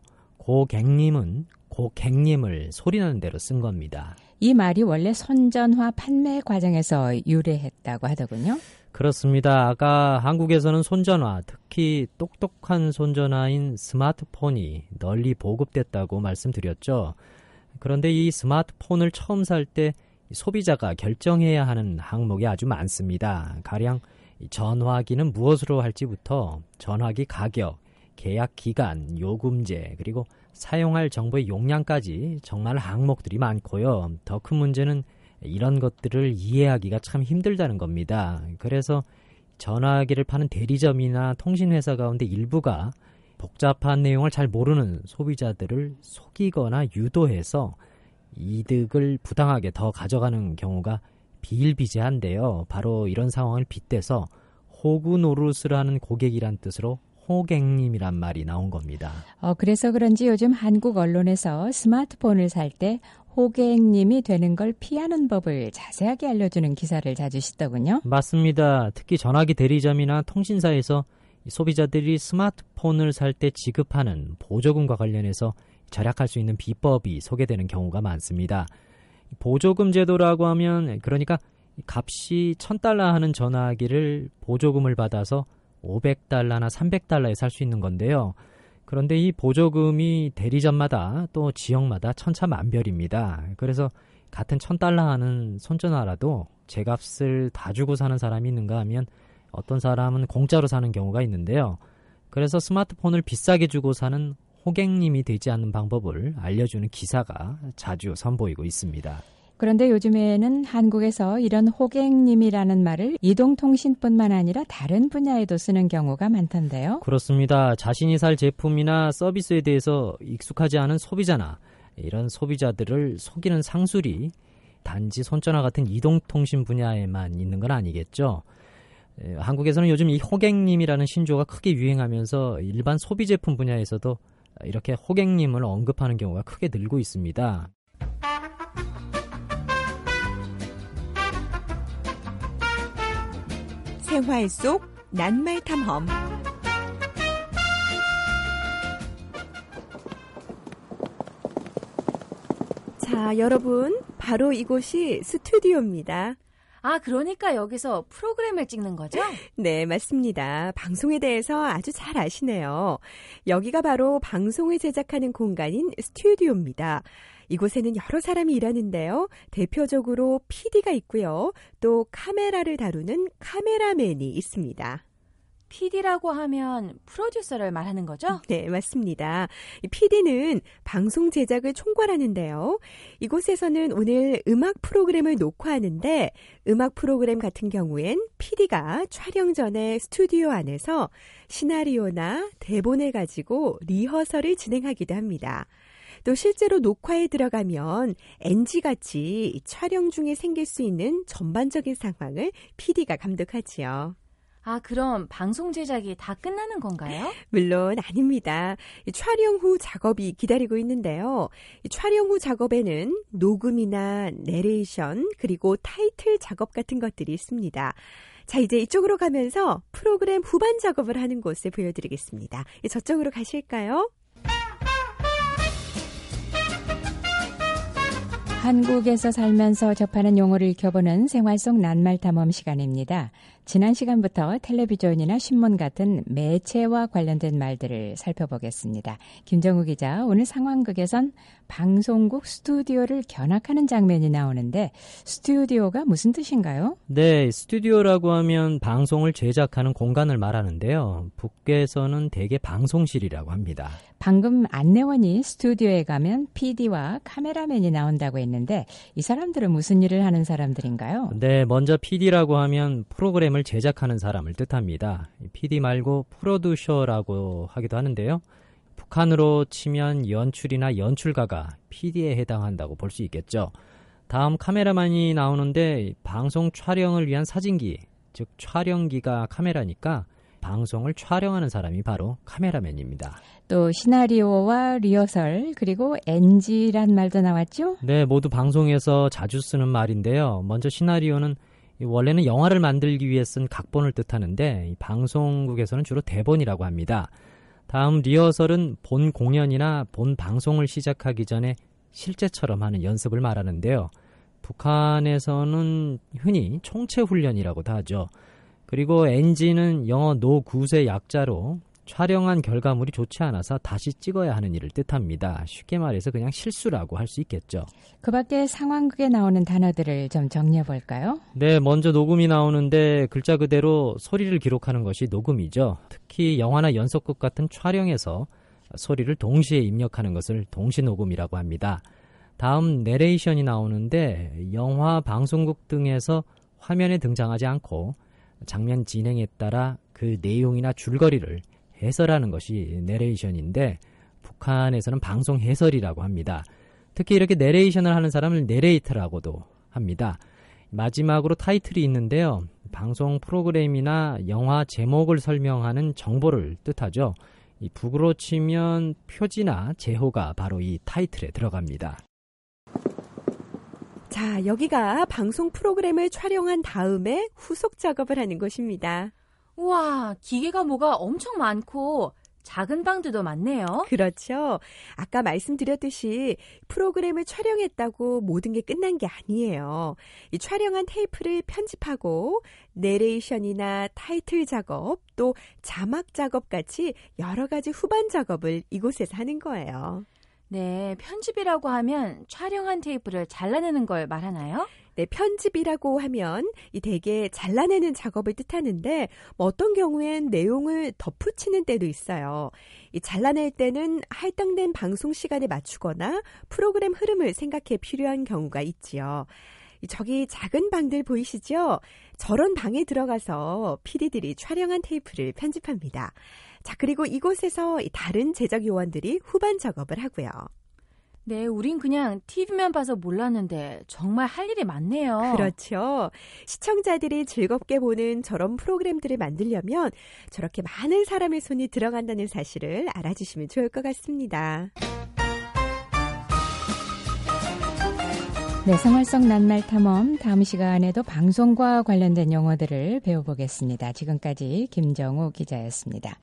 Speaker 17: 고갱님은 고갱님을 소리나는 대로 쓴 겁니다.
Speaker 9: 이 말이 원래 손전화 판매 과정에서 유래했다고 하더군요.
Speaker 17: 그렇습니다. 아까 한국에서는 손전화, 특히 똑똑한 손전화인 스마트폰이 널리 보급됐다고 말씀드렸죠. 그런데 이 스마트폰을 처음 살 때 소비자가 결정해야 하는 항목이 아주 많습니다. 가령 전화기는 무엇으로 할지부터 전화기 가격, 계약 기간, 요금제, 그리고 사용할 정보의 용량까지 정말 항목들이 많고요. 더 큰 문제는 이런 것들을 이해하기가 참 힘들다는 겁니다. 그래서 전화기를 파는 대리점이나 통신회사 가운데 일부가 복잡한 내용을 잘 모르는 소비자들을 속이거나 유도해서 이득을 부당하게 더 가져가는 경우가 비일비재한데요. 바로 이런 상황을 빗대서 호구 노릇을 하는 고객이란 뜻으로 호갱님이란 말이 나온 겁니다.
Speaker 9: 어, 그래서 그런지 요즘 한국 언론에서 스마트폰을 살 때 호갱님이 되는 걸 피하는 법을 자세하게 알려주는 기사를 자주 싣더군요.
Speaker 17: 맞습니다. 특히 전화기 대리점이나 통신사에서 소비자들이 스마트폰을 살 때 지급하는 보조금과 관련해서 절약할 수 있는 비법이 소개되는 경우가 많습니다. 보조금 제도라고 하면 그러니까 값이 천 달러 하는 전화기를 보조금을 받아서 오백 달러나 삼백 달러에 살 수 있는 건데요. 그런데 이 보조금이 대리점마다 또 지역마다 천차만별입니다. 그래서 같은 천 달러 하는 손전화라도 제값을 다 주고 사는 사람이 있는가 하면 어떤 사람은 공짜로 사는 경우가 있는데요. 그래서 스마트폰을 비싸게 주고 사는 호갱님이 되지 않는 방법을 알려주는 기사가 자주 선보이고 있습니다.
Speaker 9: 그런데 요즘에는 한국에서 이런 호갱님이라는 말을 이동통신뿐만 아니라 다른 분야에도 쓰는 경우가 많던데요.
Speaker 17: 그렇습니다. 자신이 살 제품이나 서비스에 대해서 익숙하지 않은 소비자나 이런 소비자들을 속이는 상술이 단지 손전화 같은 이동통신 분야에만 있는 건 아니겠죠. 한국에서는 요즘 이 호갱님이라는 신조어가 크게 유행하면서 일반 소비제품 분야에서도 이렇게 호갱님을 언급하는 경우가 크게 늘고 있습니다.
Speaker 22: 생활 속 낱말 탐험. 자, 여러분, 바로 이곳이 스튜디오입니다.
Speaker 7: 아, 그러니까 여기서 프로그램을 찍는 거죠?
Speaker 22: 네, 맞습니다. 방송에 대해서 아주 잘 아시네요. 여기가 바로 방송을 제작하는 공간인 스튜디오입니다. 이곳에는 여러 사람이 일하는데요. 대표적으로 피디가 있고요. 또 카메라를 다루는 카메라맨이 있습니다.
Speaker 7: 피디라고 하면 프로듀서를 말하는 거죠?
Speaker 22: 네, 맞습니다. 피디는 방송 제작을 총괄하는데요. 이곳에서는 오늘 음악 프로그램을 녹화하는데 음악 프로그램 같은 경우엔 피디가 촬영 전에 스튜디오 안에서 시나리오나 대본을 가지고 리허설을 진행하기도 합니다. 또 실제로 녹화에 들어가면 엔지같이 촬영 중에 생길 수 있는 전반적인 상황을 피디가 감독하지요.
Speaker 7: 아, 그럼 방송 제작이 다 끝나는 건가요?
Speaker 22: 물론 아닙니다. 촬영 후 작업이 기다리고 있는데요. 촬영 후 작업에는 녹음이나 내레이션 그리고 타이틀 작업 같은 것들이 있습니다. 자, 이제 이쪽으로 가면서 프로그램 후반 작업을 하는 곳을 보여드리겠습니다. 저쪽으로 가실까요?
Speaker 9: 한국에서 살면서 접하는 용어를 익혀보는 생활 속 낱말 탐험 시간입니다. 지난 시간부터 텔레비전이나 신문 같은 매체와 관련된 말들을 살펴보겠습니다. 김정우 기자, 오늘 상황극에선 방송국 스튜디오를 견학하는 장면이 나오는데 스튜디오가 무슨 뜻인가요?
Speaker 17: 네, 스튜디오라고 하면 방송을 제작하는 공간을 말하는데요. 북계에서는 대개 방송실이라고 합니다.
Speaker 9: 방금 안내원이 스튜디오에 가면 피디와 카메라맨이 나온다고 했는데 이 사람들은 무슨 일을 하는 사람들인가요?
Speaker 17: 네, 먼저 피디라고 하면 프로그램을 제작하는 사람을 뜻합니다. 피디 말고 프로듀서라고 하기도 하는데요. 북한으로 치면 연출이나 연출가가 피디에 해당한다고 볼 수 있겠죠. 다음 카메라만이 나오는데 방송 촬영을 위한 사진기, 즉 촬영기가 카메라니까 방송을 촬영하는 사람이 바로 카메라맨입니다.
Speaker 9: 또 시나리오와 리허설 그리고 엔지란 말도 나왔죠?
Speaker 17: 네, 모두 방송에서 자주 쓰는 말인데요. 먼저 시나리오는 원래는 영화를 만들기 위해 쓴 각본을 뜻하는데 방송국에서는 주로 대본이라고 합니다. 다음 리허설은 본 공연이나 본 방송을 시작하기 전에 실제처럼 하는 연습을 말하는데요. 북한에서는 흔히 총체훈련이라고도 하죠. 그리고 엔지는 영어 노 굿의 약자로 촬영한 결과물이 좋지 않아서 다시 찍어야 하는 일을 뜻합니다. 쉽게 말해서 그냥 실수라고 할 수 있겠죠.
Speaker 9: 그 밖에 상황극에 나오는 단어들을 좀 정리해 볼까요?
Speaker 17: 네, 먼저 녹음이 나오는데 글자 그대로 소리를 기록하는 것이 녹음이죠. 특히 영화나 연속극 같은 촬영에서 소리를 동시에 입력하는 것을 동시 녹음이라고 합니다. 다음 내레이션이 나오는데 영화, 방송국 등에서 화면에 등장하지 않고 장면 진행에 따라 그 내용이나 줄거리를 해설하는 것이 내레이션인데 북한에서는 방송 해설이라고 합니다. 특히 이렇게 내레이션을 하는 사람을 내레이터라고도 합니다. 마지막으로 타이틀이 있는데요. 방송 프로그램이나 영화 제목을 설명하는 정보를 뜻하죠. 이 북으로 치면 표지나 제호가 바로 이 타이틀에 들어갑니다.
Speaker 22: 자, 여기가 방송 프로그램을 촬영한 다음에 후속 작업을 하는 곳입니다.
Speaker 7: 우와, 기계가 뭐가 엄청 많고 작은 방들도 많네요.
Speaker 22: 그렇죠. 아까 말씀드렸듯이 프로그램을 촬영했다고 모든 게 끝난 게 아니에요. 이 촬영한 테이프를 편집하고 내레이션이나 타이틀 작업, 또 자막 작업 같이 여러 가지 후반 작업을 이곳에서 하는 거예요.
Speaker 7: 네, 편집이라고 하면 촬영한 테이프를 잘라내는 걸 말하나요?
Speaker 22: 네, 편집이라고 하면 이 대개 잘라내는 작업을 뜻하는데 뭐 어떤 경우엔 내용을 덧붙이는 때도 있어요. 이 잘라낼 때는 할당된 방송 시간에 맞추거나 프로그램 흐름을 생각해 필요한 경우가 있지요. 저기 작은 방들 보이시죠? 저런 방에 들어가서 피디들이 촬영한 테이프를 편집합니다. 자, 그리고 이곳에서 다른 제작 요원들이 후반 작업을 하고요.
Speaker 7: 네, 우린 그냥 티비만 봐서 몰랐는데 정말 할 일이 많네요.
Speaker 22: 그렇죠. 시청자들이 즐겁게 보는 저런 프로그램들을 만들려면 저렇게 많은 사람의 손이 들어간다는 사실을 알아주시면 좋을 것 같습니다.
Speaker 9: 네, 생활 속 낱말 탐험 다음 시간에도 방송과 관련된 용어들을 배워보겠습니다. 지금까지 김정우 기자였습니다.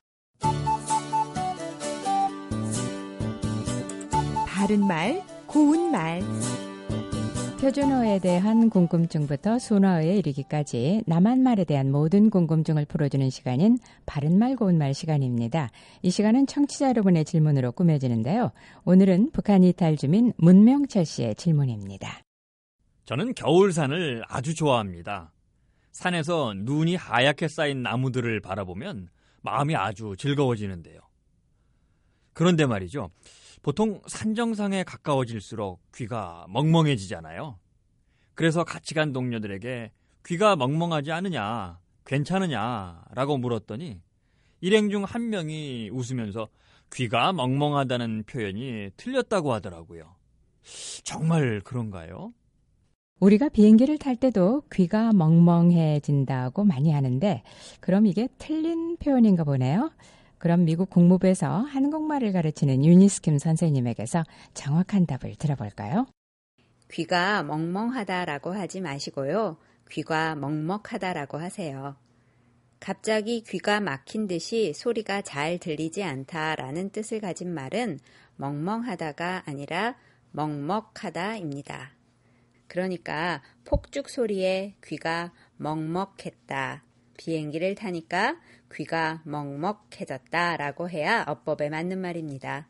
Speaker 22: 바른 말, 고운 말.
Speaker 9: 표준어에 대한 궁금증부터 순어에 이르기까지 남한말에 대한 모든 궁금증을 풀어주는 시간인 바른말 고운말 시간입니다. 이 시간은 청취자 여러분의 질문으로 꾸며지는데요. 오늘은 북한 이탈 주민 문명철 씨의 질문입니다.
Speaker 2: 저는 겨울산을 아주 좋아합니다. 산에서 눈이 하얗게 쌓인 나무들을 바라보면 마음이 아주 즐거워지는데요. 그런데 말이죠. 보통 산 정상에 가까워질수록 귀가 멍멍해지잖아요. 그래서 같이 간 동료들에게 귀가 멍멍하지 않으냐, 괜찮으냐라고 물었더니 일행 중 한 명이 웃으면서 귀가 멍멍하다는 표현이 틀렸다고 하더라고요. 정말 그런가요?
Speaker 9: 우리가 비행기를 탈 때도 귀가 멍멍해진다고 많이 하는데 그럼 이게 틀린 표현인가 보네요. 그럼 미국 국무부에서 한국말을 가르치는 유니스킴 선생님에게서 정확한 답을 들어볼까요?
Speaker 3: 귀가 멍멍하다라고 하지 마시고요. 귀가 먹먹하다라고 하세요. 갑자기 귀가 막힌 듯이 소리가 잘 들리지 않다라는 뜻을 가진 말은 멍멍하다가 아니라 먹먹하다입니다. 그러니까 폭죽 소리에 귀가 먹먹했다. 비행기를 타니까 귀가 먹먹해졌다라고 해야 어법에 맞는 말입니다.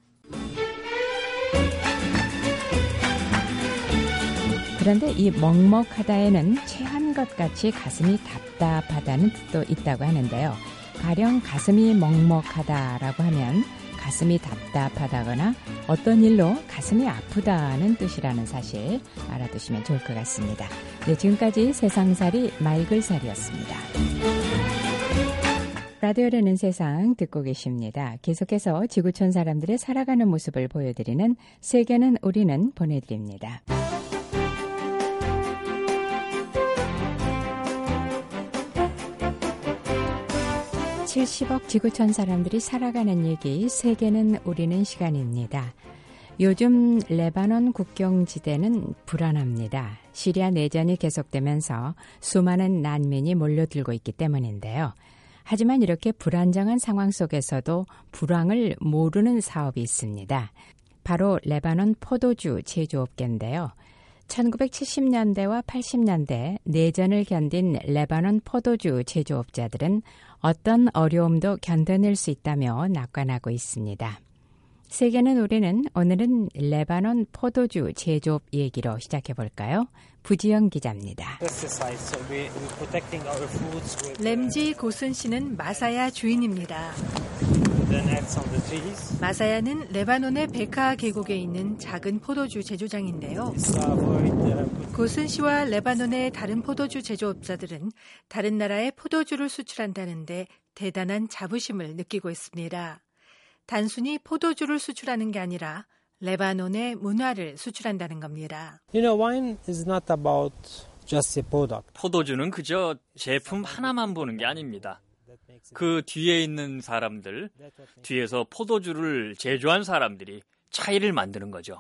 Speaker 9: 그런데 이 먹먹하다에는 체한 것 같이 가슴이 답답하다는 뜻도 있다고 하는데요. 가령 가슴이 먹먹하다라고 하면 가슴이 답답하다거나 어떤 일로 가슴이 아프다는 뜻이라는 사실 알아두시면 좋을 것 같습니다. 네, 지금까지 세상살이 말글살이었습니다. 라디오라는 세상 듣고 계십니다. 계속해서 지구촌 사람들의 살아가는 모습을 보여드리는 세계는 우리는 보내드립니다. 칠십억 지구촌 사람들이 살아가는 얘기, 세계는 우리는 시간입니다. 요즘 레바논 국경지대는 불안합니다. 시리아 내전이 계속되면서 수많은 난민이 몰려들고 있기 때문인데요. 하지만 이렇게 불안정한 상황 속에서도 불황을 모르는 사업이 있습니다. 바로 레바논 포도주 제조업계인데요. 천구백칠십 년대와 팔십 년대 내전을 견딘 레바논 포도주 제조업자들은 어떤 어려움도 견뎌낼 수 있다며 낙관하고 있습니다. 세계는 우리는 오늘은 레바논 포도주 제조업 얘기로 시작해볼까요? 부지영 기자입니다.
Speaker 18: 램지 고슨 씨는 마사야 주인입니다. 마사야는 레바논의 베카 계곡에 있는 작은 포도주 제조장인데요. 고슨 씨와 레바논의 다른 포도주 제조업자들은 다른 나라에 포도주를 수출한다는데 대단한 자부심을 느끼고 있습니다. 단순히 포도주를 수출하는 게 아니라 레바논의 문화를 수출한다는 겁니다.
Speaker 19: You know, wine is not about just a product.
Speaker 2: 포도주는 그저 제품 하나만 보는 게 아닙니다. 그 뒤에 있는 사람들, 뒤에서 포도주를 제조한 사람들이 차이를 만드는 거죠.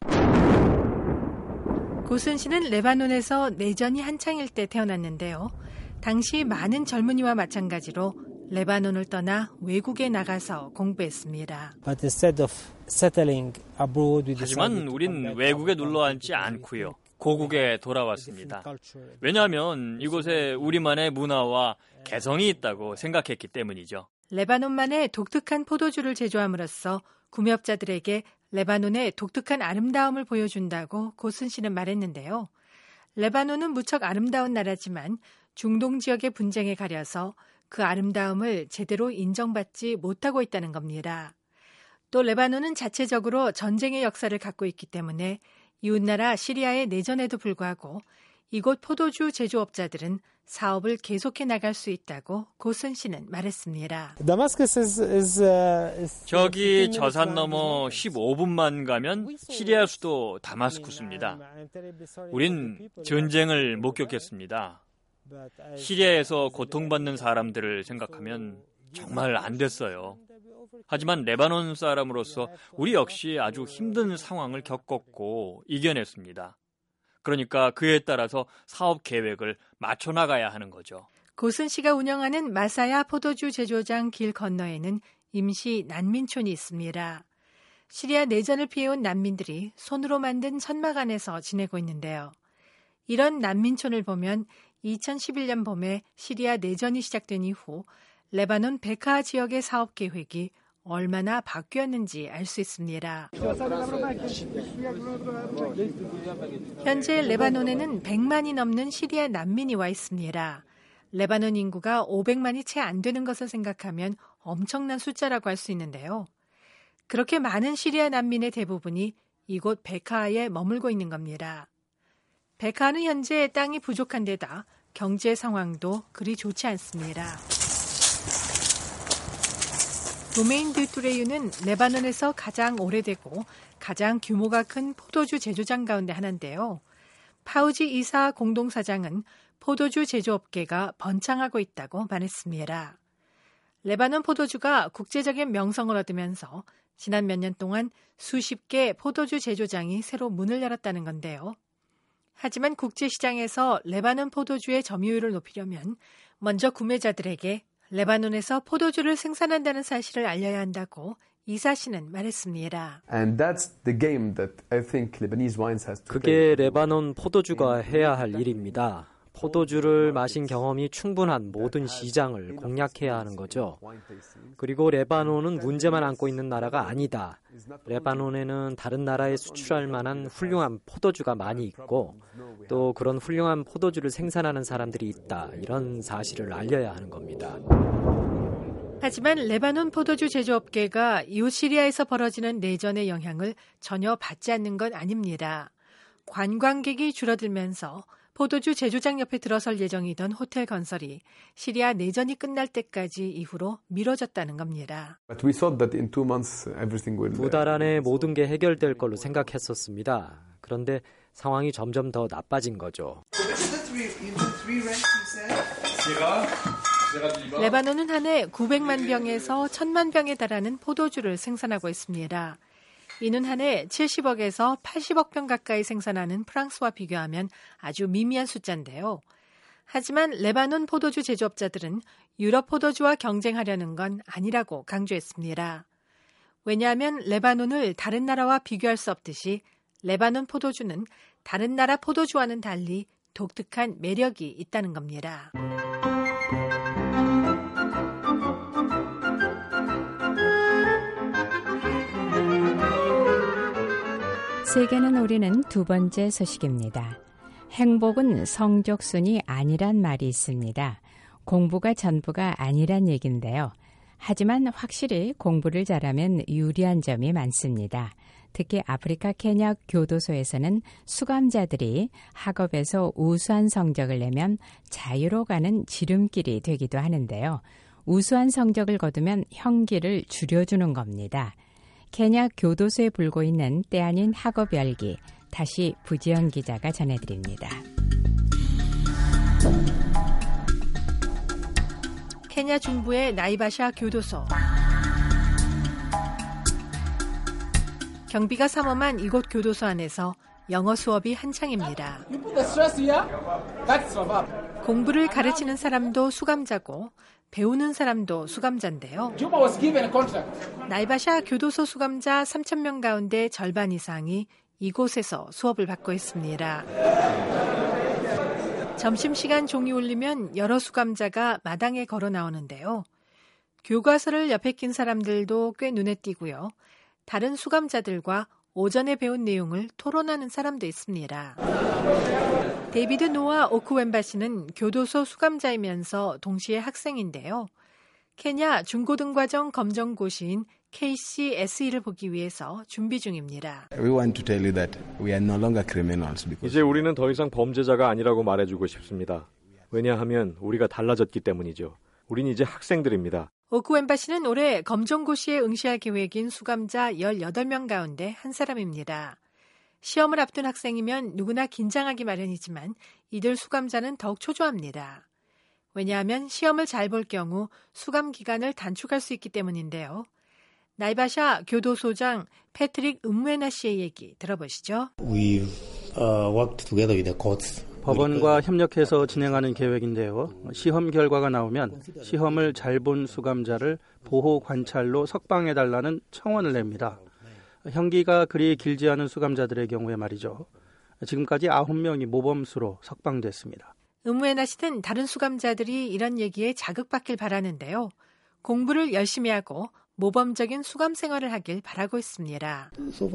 Speaker 18: 고슨 씨는 레바논에서 내전이 한창일 때 태어났는데요. 당시 많은 젊은이와 마찬가지로 레바논을 떠나 외국에 나가서 공부했습니다.
Speaker 19: But instead of settling abroad, we
Speaker 2: 하지만 우린 외국에 눌러 앉지 않고요. 고국에 돌아왔습니다. 왜냐하면 이곳에 우리만의 문화와 개성이 있다고 생각했기 때문이죠.
Speaker 18: 레바논만의 독특한 포도주를 제조함으로써 구매업자들에게 레바논의 독특한 아름다움을 보여준다고 고슨 씨는 말했는데요. 레바논은 무척 아름다운 나라지만 중동 지역의 분쟁에 가려서 그 아름다움을 제대로 인정받지 못하고 있다는 겁니다. 또 레바논은 자체적으로 전쟁의 역사를 갖고 있기 때문에 이웃나라 시리아의 내전에도 불구하고 이곳 포도주 제조업자들은 사업을 계속해 나갈 수 있다고 고슨 씨는 말했습니다.
Speaker 19: Damascus is, is, uh, is
Speaker 2: 저기 저 산 넘어 십오 분만 가면 시리아 수도 다마스쿠스입니다. 우린 전쟁을 목격했습니다. 시리아에서 고통받는 사람들을 생각하면 정말 안 됐어요. 하지만 레바논 사람으로서 우리 역시 아주 힘든 상황을 겪었고 이겨냈습니다. 그러니까 그에 따라서 사업 계획을 맞춰나가야 하는 거죠.
Speaker 18: 고슨 씨가 운영하는 마사야 포도주 제조장 길 건너에는 임시 난민촌이 있습니다. 시리아 내전을 피해온 난민들이 손으로 만든 천막 안에서 지내고 있는데요. 이런 난민촌을 보면 이천십일 년 봄에 시리아 내전이 시작된 이후 레바논 베카 지역의 사업 계획이 얼마나 바뀌었는지 알 수 있습니다. 현재 레바논에는 백만이 넘는 시리아 난민이 와 있습니다. 레바논 인구가 오백만이 채 안 되는 것을 생각하면 엄청난 숫자라고 할 수 있는데요. 그렇게 많은 시리아 난민의 대부분이 이곳 베카에 머물고 있는 겁니다. 베카는 현재 땅이 부족한 데다 경제 상황도 그리 좋지 않습니다. 도메인 드 투레유는 레바논에서 가장 오래되고 가장 규모가 큰 포도주 제조장 가운데 하나인데요. 파우지 이사 공동사장은 포도주 제조업계가 번창하고 있다고 말했습니다. 레바논 포도주가 국제적인 명성을 얻으면서 지난 몇 년 동안 수십 개 포도주 제조장이 새로 문을 열었다는 건데요. 하지만 국제시장에서 레바논 포도주의 점유율을 높이려면 먼저 구매자들에게 레바논에서 포도주를 생산한다는 사실을 알려야 한다고 이사 씨는 말했습니다.
Speaker 17: 그게 레바논 포도주가 해야 할 일입니다. 포도주를 마신 경험이 충분한 모든 시장을 공략해야 하는 거죠. 그리고 레바논은 문제만 안고 있는 나라가 아니다. 레바논에는 다른 나라에 수출할 만한 훌륭한 포도주가 많이 있고 또 그런 훌륭한 포도주를 생산하는 사람들이 있다. 이런 사실을 알려야 하는 겁니다.
Speaker 18: 하지만 레바논 포도주 제조업계가 이웃 시리아에서 벌어지는 내전의 영향을 전혀 받지 않는 건 아닙니다. 관광객이 줄어들면서 포도주 제조장 옆에 들어설 예정이던 호텔 건설이 시리아 내전이 끝날 때까지 이후로 미뤄졌다는 겁니다.
Speaker 17: 두 달 안에 모든 게 해결될 걸로 생각했었습니다. 그런데 상황이 점점 더 나빠진 거죠.
Speaker 18: 레바논은 한 해 구백만 병에서 천만 병에 달하는 포도주를 생산하고 있습니다. 이는 한 해 칠십억에서 팔십억 병 가까이 생산하는 프랑스와 비교하면 아주 미미한 숫자인데요. 하지만 레바논 포도주 제조업자들은 유럽 포도주와 경쟁하려는 건 아니라고 강조했습니다. 왜냐하면 레바논을 다른 나라와 비교할 수 없듯이 레바논 포도주는 다른 나라 포도주와는 달리 독특한 매력이 있다는 겁니다.
Speaker 9: 세계는 우리는 두 번째 소식입니다. 행복은 성적순이 아니란 말이 있습니다. 공부가 전부가 아니란 얘기인데요. 하지만 확실히 공부를 잘하면 유리한 점이 많습니다. 특히 아프리카 케냐 교도소에서는 수감자들이 학업에서 우수한 성적을 내면 자유로 가는 지름길이 되기도 하는데요. 우수한 성적을 거두면 형기를 줄여주는 겁니다. 케냐 교도소에 불고 있는 때 아닌 학업 열기, 다시 부지연 기자가 전해드립니다.
Speaker 18: 케냐 중부의 나이바샤 교도소. 경비가 삼엄한 이곳 교도소 안에서 영어 수업이 한창입니다. 공부를 가르치는 사람도 수감자고 배우는 사람도 수감자인데요. 나이바샤 교도소 수감자 삼천 명 가운데 절반 이상이 이곳에서 수업을 받고 있습니다. 점심시간 종이 울리면 여러 수감자가 마당에 걸어 나오는데요. 교과서를 옆에 낀 사람들도 꽤 눈에 띄고요. 다른 수감자들과 오전에 배운 내용을 토론하는 사람도 있습니다. 데이비드 노아 오크웬바 씨는 교도소 수감자이면서 동시에 학생인데요. 케냐 중고등과정 검정고시인 케이씨에스이를 보기 위해서 준비 중입니다.
Speaker 20: 이제 우리는 더 이상 범죄자가 아니라고 말해주고 싶습니다. 왜냐하면 우리가 달라졌기 때문이죠. 우린 이제 학생들입니다.
Speaker 18: 오크웬바 씨는 올해 검정고시에 응시할 계획인 수감자 열여덟 명 가운데 한 사람입니다. 시험을 앞둔 학생이면 누구나 긴장하기 마련이지만 이들 수감자는 더욱 초조합니다. 왜냐하면 시험을 잘 볼 경우 수감 기간을 단축할 수 있기 때문인데요. 나이바샤 교도소장 패트릭 음웨나 씨의 얘기 들어보시죠.
Speaker 21: We've uh, worked together with the courts.
Speaker 23: 법원과 협력해서 진행하는 계획인데요. 시험 결과가 나오면 시험을 잘 본 수감자를 보호 관찰로 석방해달라는 청원을 냅니다. 형기가 그리 길지 않은 수감자들의 경우에 말이죠. 지금까지 아홉 명이 모범수로 석방됐습니다.
Speaker 18: 음웨나 씨는 다른 수감자들이 이런 얘기에 자극받길 바라는데요. 공부를 열심히 하고 모범적인 수감 생활을 하길 바라고 있습니다.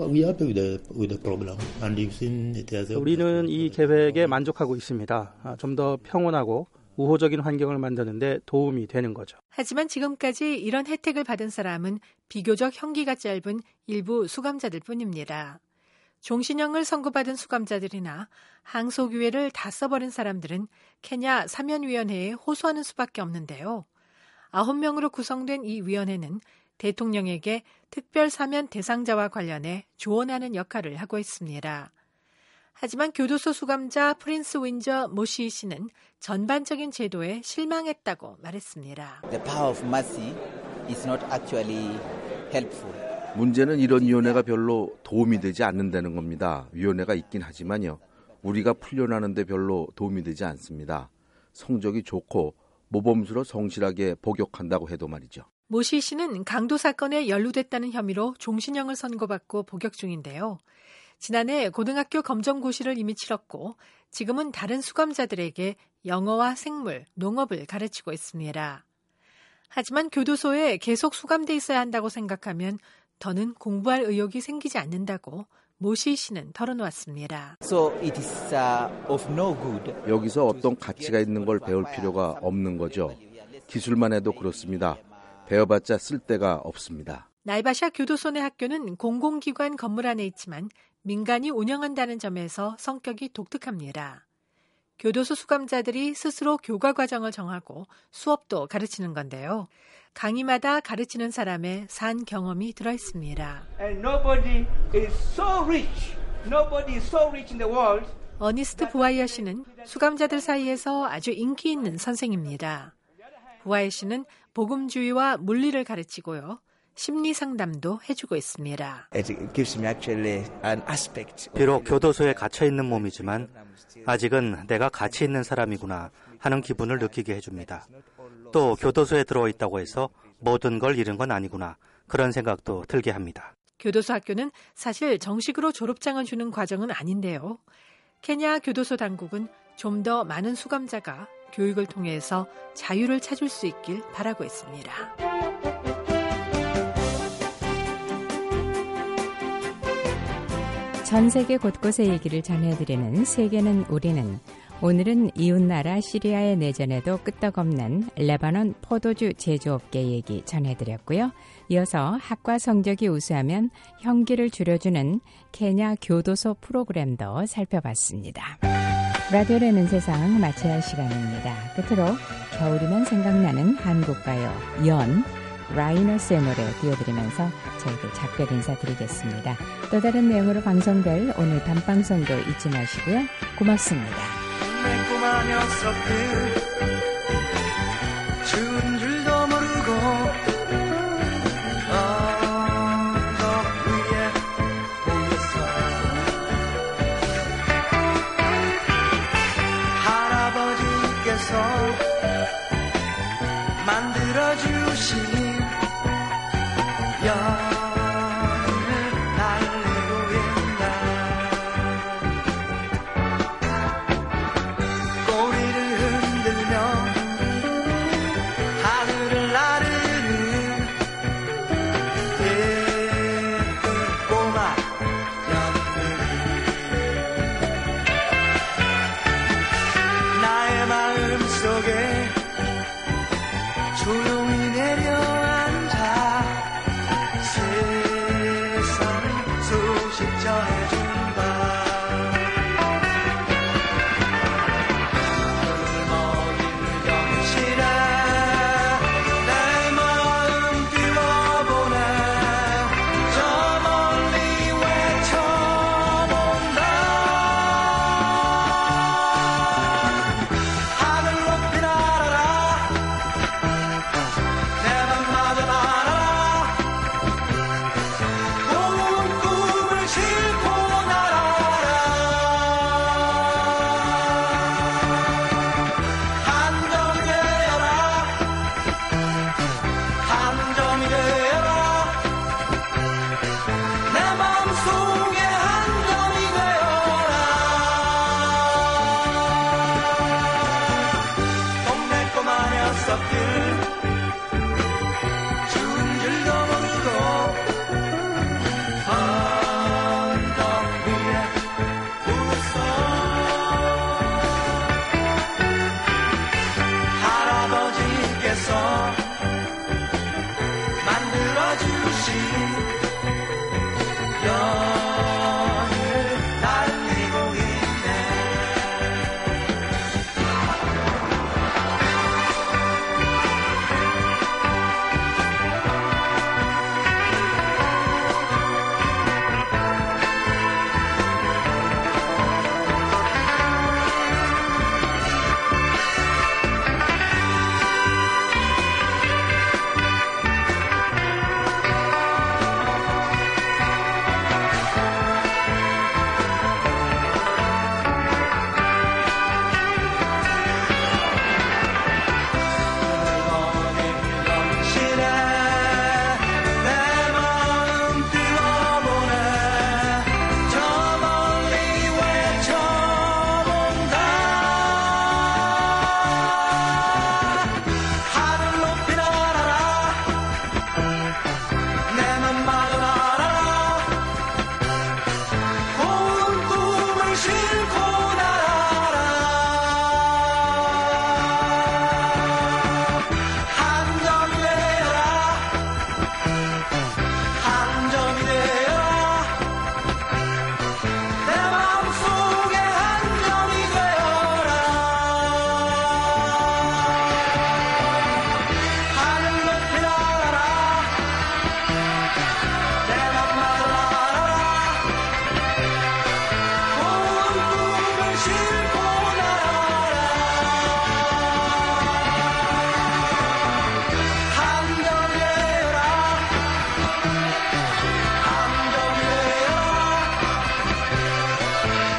Speaker 23: 우리는 이 계획에 만족하고 있습니다. 좀 더 평온하고 우호적인 환경을 만드는 데 도움이 되는 거죠.
Speaker 18: 하지만 지금까지 이런 혜택을 받은 사람은 비교적 형기가 짧은 일부 수감자들 뿐입니다. 종신형을 선고받은 수감자들이나 항소 기회를 다 써버린 사람들은 케냐 사면위원회에 호소하는 수밖에 없는데요. 아홉 명으로 구성된 이 위원회는 대통령에게 특별 사면 대상자와 관련해 조언하는 역할을 하고 있습니다. 하지만 교도소 수감자 프린스 윈저 모시 씨는 전반적인 제도에 실망했다고 말했습니다.
Speaker 1: The power of mercy is not actually helpful.
Speaker 4: 문제는 이런 위원회가 별로 도움이 되지 않는다는 겁니다. 위원회가 있긴 하지만요. 우리가 풀려나는데 별로 도움이 되지 않습니다. 성적이 좋고 모범수로 성실하게 복역한다고 해도 말이죠.
Speaker 18: 모시 씨는 강도 사건에 연루됐다는 혐의로 종신형을 선고받고 복역 중인데요. 지난해 고등학교 검정고시를 이미 치렀고 지금은 다른 수감자들에게 영어와 생물, 농업을 가르치고 있습니다. 하지만 교도소에 계속 수감돼 있어야 한다고 생각하면 더는 공부할 의욕이 생기지 않는다고 모시 씨는 털어놓았습니다.
Speaker 1: So it is uh, of no good.
Speaker 4: 여기서 어떤 가치가 있는 걸 배울 필요가 없는 거죠. 기술만 해도 그렇습니다. 배워봤자 쓸데가 없습니다.
Speaker 18: 나이바샤 교도소 내 학교는 공공기관 건물 안에 있지만 민간이 운영한다는 점에서 성격이 독특합니다. 교도소 수감자들이 스스로 교과 과정을 정하고 수업도 가르치는 건데요. 강의마다 가르치는 사람의 산 경험이 들어있습니다.
Speaker 8: And nobody is so rich. Nobody is so rich in the world.
Speaker 18: 어니스트 부하이어 씨는 수감자들 사이에서 아주 인기 있는 선생입니다. 부하이어 씨는 복음주의와 물리를 가르치고요. 심리 상담도 해주고 있습니다.
Speaker 24: 비록 교도소에 갇혀 있는 몸이지만 아직은 내가 가치 있는 사람이구나 하는 기분을 느끼게 해줍니다. 또 교도소에 들어있다고 해서 모든 걸 잃은 건 아니구나 그런 생각도 들게 합니다.
Speaker 18: 교도소 학교는 사실 정식으로 졸업장을 주는 과정은 아닌데요. 케냐 교도소 당국은 좀 더 많은 수감자가 교육을 통해서 자유를 찾을 수 있길 바라고 있습니다.
Speaker 9: 전 세계 곳곳의 얘기를 전해드리는 세계는 우리는 오늘은 이웃나라 시리아의 내전에도 끄떡없는 레바논 포도주 제조업계 얘기 전해드렸고요. 이어서 학과 성적이 우수하면 형기를 줄여주는 케냐 교도소 프로그램도 살펴봤습니다. 라디오라는 세상 마쳐야 할 시간입니다. 끝으로 겨울이면 생각나는 한국가요 연 라이너스의 노래 띄워드리면서 저희들 작별 인사드리겠습니다. 또 다른 내용으로 방송될 오늘 밤방송도 잊지 마시고요. 고맙습니다.
Speaker 25: 꼬마 녀석들 추운 줄도 모르고 언덕 위에 모였어. 할아버지께서 만들어주신 연을 날리고 있나. 꼬리를 흔들며 하늘을 나르는 예쁜 꼬마 연들. 나의 마음 속에 조용히 내려앉아 세상의 소식 전해준다. 그 멀리 영실에 내 마음 띄워보내. 저 멀리 외쳐본다. 하늘 높이 날아라. 내 맘마저 날아라. 온 꿈을 싣고 날아라. 한 점이 되어라. 한 점이 되어라. 내 마음속에 한 점이 되어라. 동네 꼬마 녀석들 추운 줄도 모르고 언덕 위에 웃어. 할아버지께서 만들어주신 연을 날리고 있네.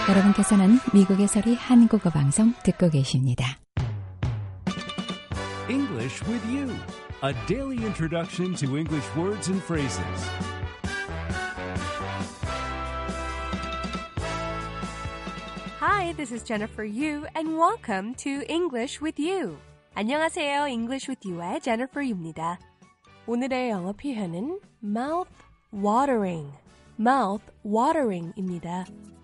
Speaker 9: 여러분께서는 미국에서리 한국어 방송 듣고 계십니다.
Speaker 5: English with you, a daily introduction to English words and phrases.
Speaker 10: Hi, this is Jennifer Yu, and welcome to English with You. 안녕하세요, English with You의 Jennifer Yu입니다. 오늘의 영어 표현은 mouth watering, mouth watering입니다.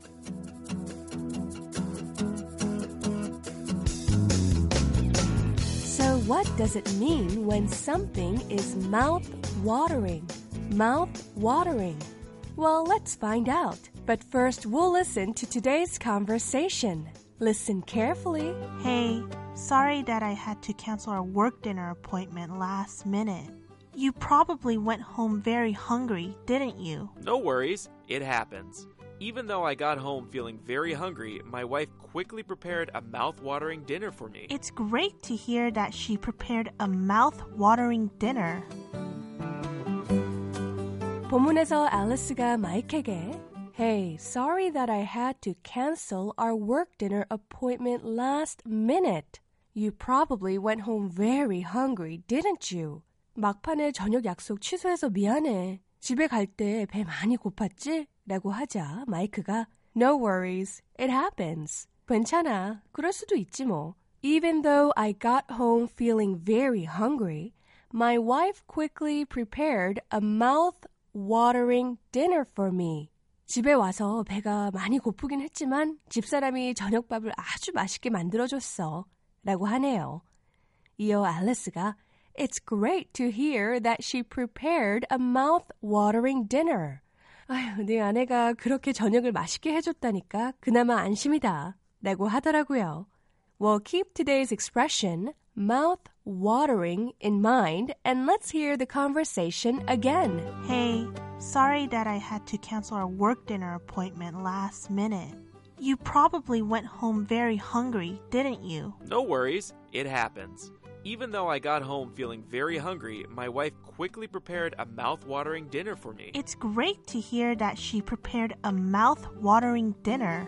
Speaker 10: So what does it mean when something is mouth watering? Mouth watering. Well, let's find out. But first, we'll listen to today's conversation. Listen carefully.
Speaker 11: Hey, sorry that I had to cancel our work dinner appointment last minute. You probably went home very hungry, didn't you?
Speaker 12: No worries. It happens. Even though I got home feeling very hungry, my wife quickly prepared a mouth-watering dinner for me.
Speaker 11: It's great to hear that she prepared a mouth-watering dinner.
Speaker 10: 본문에서 앨리스가 마이크에게 Hey, sorry that I had to cancel our work dinner appointment last minute. You probably went home very hungry, didn't you? 막판에 저녁 약속 취소해서 미안해. 집에 갈 때 배 많이 고팠지? 라고 하자 마이크가 No worries, it happens. 괜찮아, 그럴 수도 있지 뭐. Even though I got home feeling very hungry, my wife quickly prepared a mouth-watering dinner for me. 집에 와서 배가 많이 고프긴 했지만 집사람이 저녁밥을 아주 맛있게 만들어줬어. 라고 하네요. 이어 앨리스가 It's great to hear that she prepared a mouth-watering dinner. 아휴, 네 아내가 그렇게 저녁을 맛있게 해줬다니까 그나마 안심이다. 라고 하더라고요. Well, keep today's expression, mouth-watering, in mind, and let's hear the conversation again.
Speaker 11: Hey, sorry that I had to cancel our work dinner appointment last minute. You probably went home very hungry, didn't you?
Speaker 12: No worries. It happens. Even though I got home feeling very hungry, my wife quickly prepared a mouth-watering dinner for me.
Speaker 11: It's great to hear that she prepared a mouth-watering dinner.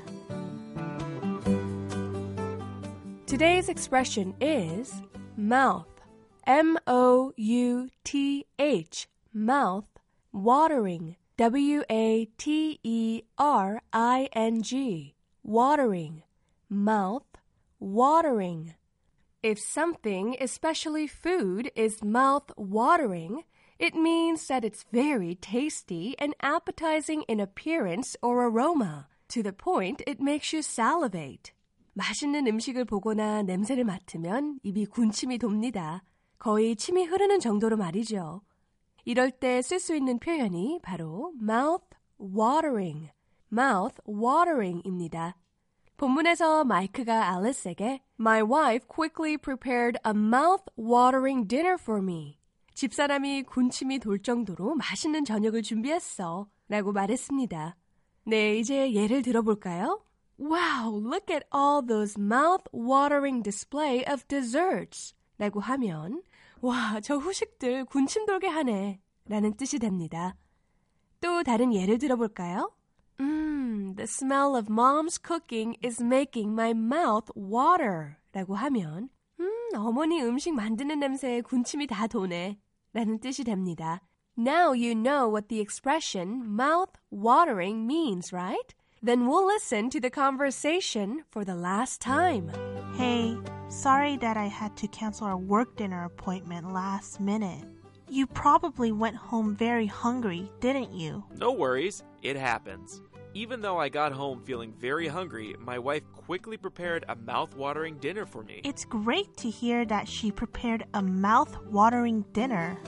Speaker 10: Today's expression is mouth, M O U T H, mouth, watering, W A T E R I N G, watering, mouth, watering. If something, especially food, is mouth-watering, it means that it's very tasty and appetizing in appearance or aroma, to the point it makes you salivate. 맛있는 음식을 보거나 냄새를 맡으면 입이 군침이 돕니다. 거의 침이 흐르는 정도로 말이죠. 이럴 때 쓸 수 있는 표현이 바로 mouth-watering, mouth-watering입니다. 본문에서 마이크가 앨리스에게 My wife quickly prepared a mouth-watering dinner for me. 집사람이 군침이 돌 정도로 맛있는 저녁을 준비했어. 라고 말했습니다. 네, 이제 예를 들어볼까요? Wow, look at all those mouth-watering display of desserts. 라고 하면 와, 저 후식들 군침 돌게 하네. 라는 뜻이 됩니다. 또 다른 예를 들어볼까요? Mmm, the smell of mom's cooking is making my mouth water. 라고 하면 음, 어머니 음식 만드는 냄새에 군침이 다 도네. 라는 뜻이 됩니다. Now you know what the expression mouth watering means, right? Then we'll listen to the conversation for the last time.
Speaker 11: Hey, sorry that I had to cancel our work dinner appointment last minute. You probably went home very hungry, didn't you?
Speaker 12: No worries. It happens. Even though I got home feeling very hungry, my wife quickly prepared a mouth-watering dinner for me.
Speaker 11: It's great to hear that she prepared a mouth-watering dinner.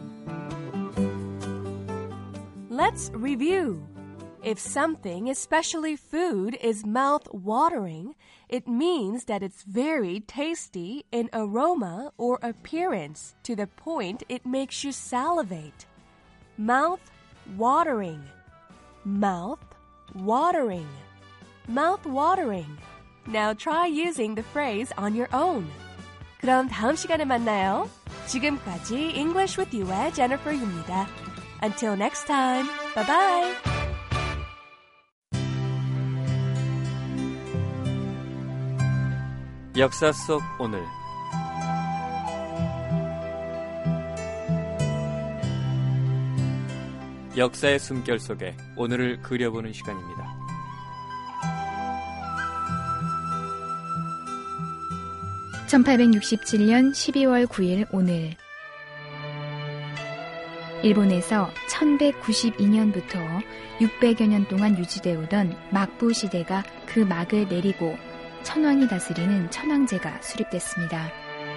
Speaker 10: Let's review. If something, especially food, is mouth-watering, it means that it's very tasty in aroma or appearance to the point it makes you salivate. Mouth-watering. Mouth-watering. Mouth-watering. Now try using the phrase on your own. 그럼 다음 시간에 만나요. 지금까지 English with You의 Jennifer Yu입니다. Until next time. Bye-bye.
Speaker 2: 역사 속 오늘 역사의 숨결 속에 오늘을 그려보는 시간입니다.
Speaker 6: 천팔백육십칠년 십이월 구일 오늘 일본에서 천백구십이년부터 육백여 년 동안 유지되어 오던 막부 시대가 그 막을 내리고 천황이 다스리는 천황제가 수립됐습니다.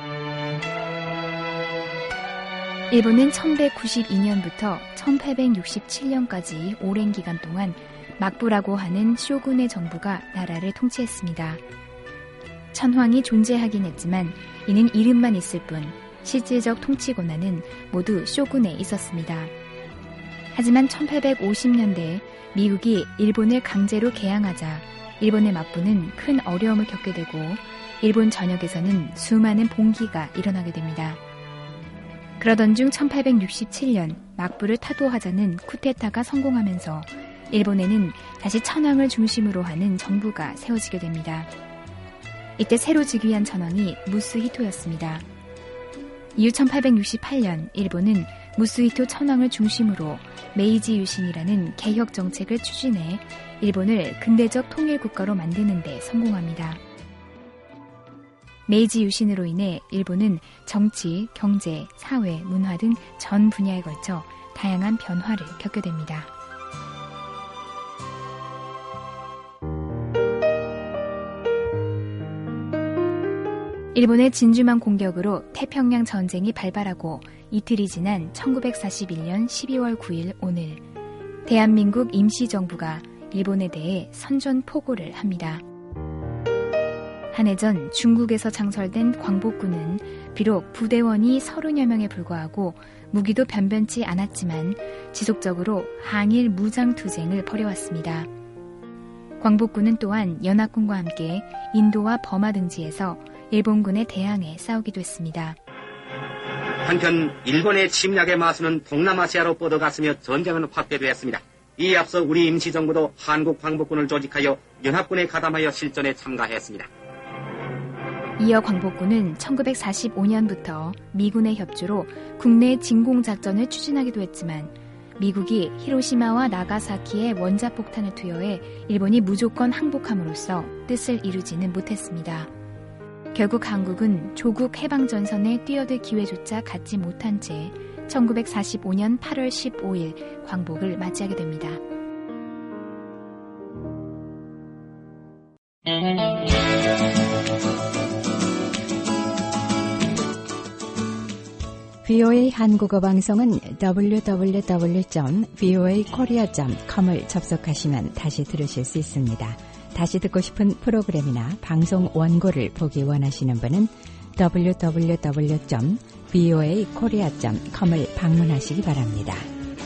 Speaker 6: 일본은 천백구십이년부터 천팔백육십칠년까지 오랜 기간 동안 막부라고 하는 쇼군의 정부가 나라를 통치했습니다. 천황이 존재하긴 했지만 이는 이름만 있을 뿐 실질적 통치 권한은 모두 쇼군에 있었습니다. 하지만 천팔백오십년대에 미국이 일본을 강제로 개항하자 일본의 막부는 큰 어려움을 겪게 되고 일본 전역에서는 수많은 봉기가 일어나게 됩니다. 그러던 중 천팔백육십칠년 막부를 타도하자는 쿠데타가 성공하면서 일본에는 다시 천황을 중심으로 하는 정부가 세워지게 됩니다. 이때 새로 즉위한 천황이 무스히토였습니다. 이후 천팔백육십팔년 일본은 무스히토 천황을 중심으로 메이지 유신이라는 개혁 정책을 추진해 일본을 근대적 통일국가로 만드는 데 성공합니다. 메이지 유신으로 인해 일본은 정치, 경제, 사회, 문화 등 전 분야에 걸쳐 다양한 변화를 겪게 됩니다. 일본의 진주만 공격으로 태평양 전쟁이 발발하고 이틀이 지난 천구백사십일년 십이월 구일 오늘 대한민국 임시정부가 일본에 대해 선전포고를 합니다. 한 해 전 중국에서 창설된 광복군은 비록 부대원이 서른여 명에 불과하고 무기도 변변치 않았지만 지속적으로 항일 무장투쟁을 벌여왔습니다. 광복군은 또한 연합군과 함께 인도와 버마 등지에서 일본군에 대항해 싸우기도 했습니다.
Speaker 13: 한편 일본의 침략에 맞서는 동남아시아로 뻗어갔으며 전쟁은 확대되었습니다. 이에 앞서 우리 임시정부도 한국 광복군을 조직하여 연합군에 가담하여 실전에 참가했습니다.
Speaker 6: 이어 광복군은 천구백사십오년부터 미군의 협조로 국내 진공작전을 추진하기도 했지만 미국이 히로시마와 나가사키에 원자폭탄을 투여해 일본이 무조건 항복함으로써 뜻을 이루지는 못했습니다. 결국 한국은 조국 해방전선에 뛰어들 기회조차 갖지 못한 채 천구백사십오년 팔월 십오일 광복을 맞이하게 됩니다.
Speaker 9: 브이오에이 한국어 방송은 더블유 더블유 더블유 점 브이오에이 코리아 점 컴을 접속하시면 다시 들으실 수 있습니다. 다시 듣고 싶은 프로그램이나 방송 원고를 보기 원하시는 분은 더블유 더블유 더블유 점 브이오에이 코리아 점 컴을 방문하시기 바랍니다.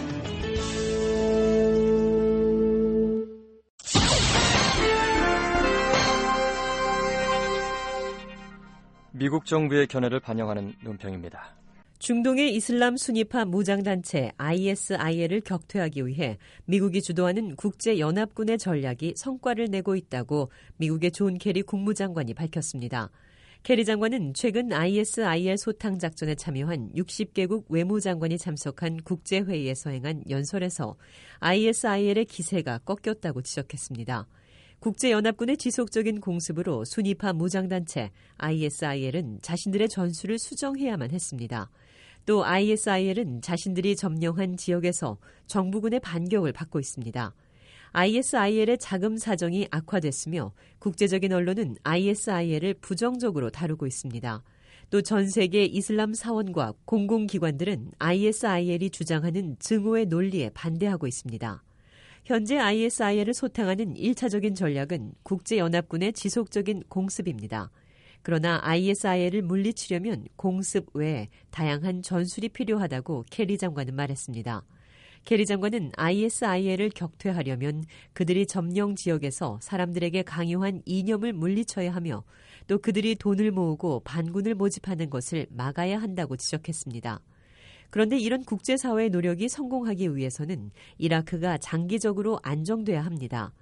Speaker 14: 미국 정부의 견해를 반영하는 논평입니다.
Speaker 15: 중동의 이슬람 순위파 무장단체 아이에스아이엘을 격퇴하기 위해 미국이 주도하는 국제연합군의 전략이 성과를 내고 있다고 미국의 존 케리 국무장관이 밝혔습니다. 케리 장관은 최근 아이에스아이엘 소탕 작전에 참여한 육십 개국 외무장관이 참석한 국제회의에서 행한 연설에서 아이에스아이엘의 기세가 꺾였다고 지적했습니다. 국제연합군의 지속적인 공습으로 순위파 무장단체 아이에스아이엘은 자신들의 전술을 수정해야만 했습니다. 또 아이에스아이엘은 자신들이 점령한 지역에서 정부군의 반격을 받고 있습니다. 아이에스아이엘의 자금 사정이 악화됐으며 국제적인 언론은 아이에스아이엘을 부정적으로 다루고 있습니다. 또 전 세계 이슬람 사원과 공공기관들은 아이에스아이엘이 주장하는 증오의 논리에 반대하고 있습니다. 현재 아이에스아이엘을 소탕하는 일차적인 전략은 국제연합군의 지속적인 공습입니다. 그러나 아이에스아이엘을 물리치려면 공습 외에 다양한 전술이 필요하다고 케리 장관은 말했습니다. 케리 장관은 아이에스아이엘을 격퇴하려면 그들이 점령 지역에서 사람들에게 강요한 이념을 물리쳐야 하며 또 그들이 돈을 모으고 반군을 모집하는 것을 막아야 한다고 지적했습니다. 그런데 이런 국제사회의 노력이 성공하기 위해서는 이라크가 장기적으로 안정돼야 합니다.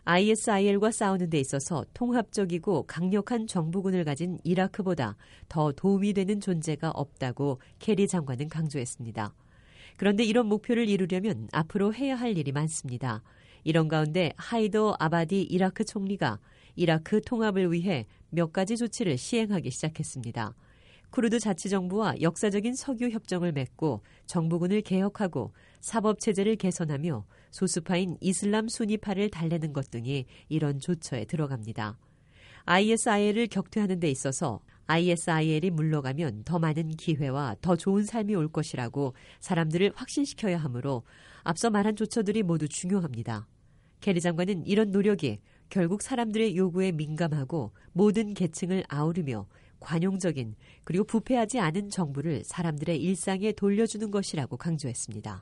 Speaker 15: 아이에스아이엘과 싸우는 데 있어서 통합적이고 강력한 정부군을 가진 이라크보다 더 도움이 되는 존재가 없다고 케리 장관은 강조했습니다. 그런데 이런 목표를 이루려면 앞으로 해야 할 일이 많습니다. 이런 가운데 하이더 아바디 이라크 총리가 이라크 통합을 위해 몇 가지 조치를 시행하기 시작했습니다. 쿠르드 자치정부와 역사적인 석유 협정을 맺고 정부군을 개혁하고 사법체제를 개선하며 소수파인 이슬람 수니파를 달래는 것 등이 이런 조처에 들어갑니다. 아이에스아이엘을 격퇴하는 데 있어서 아이에스아이엘이 물러가면 더 많은 기회와 더 좋은 삶이 올 것이라고 사람들을 확신시켜야 하므로 앞서 말한 조처들이 모두 중요합니다. 케리 장관은 이런 노력이 결국 사람들의 요구에 민감하고 모든 계층을 아우르며 관용적인 그리고 부패하지 않은 정부를 사람들의 일상에 돌려주는 것이라고 강조했습니다.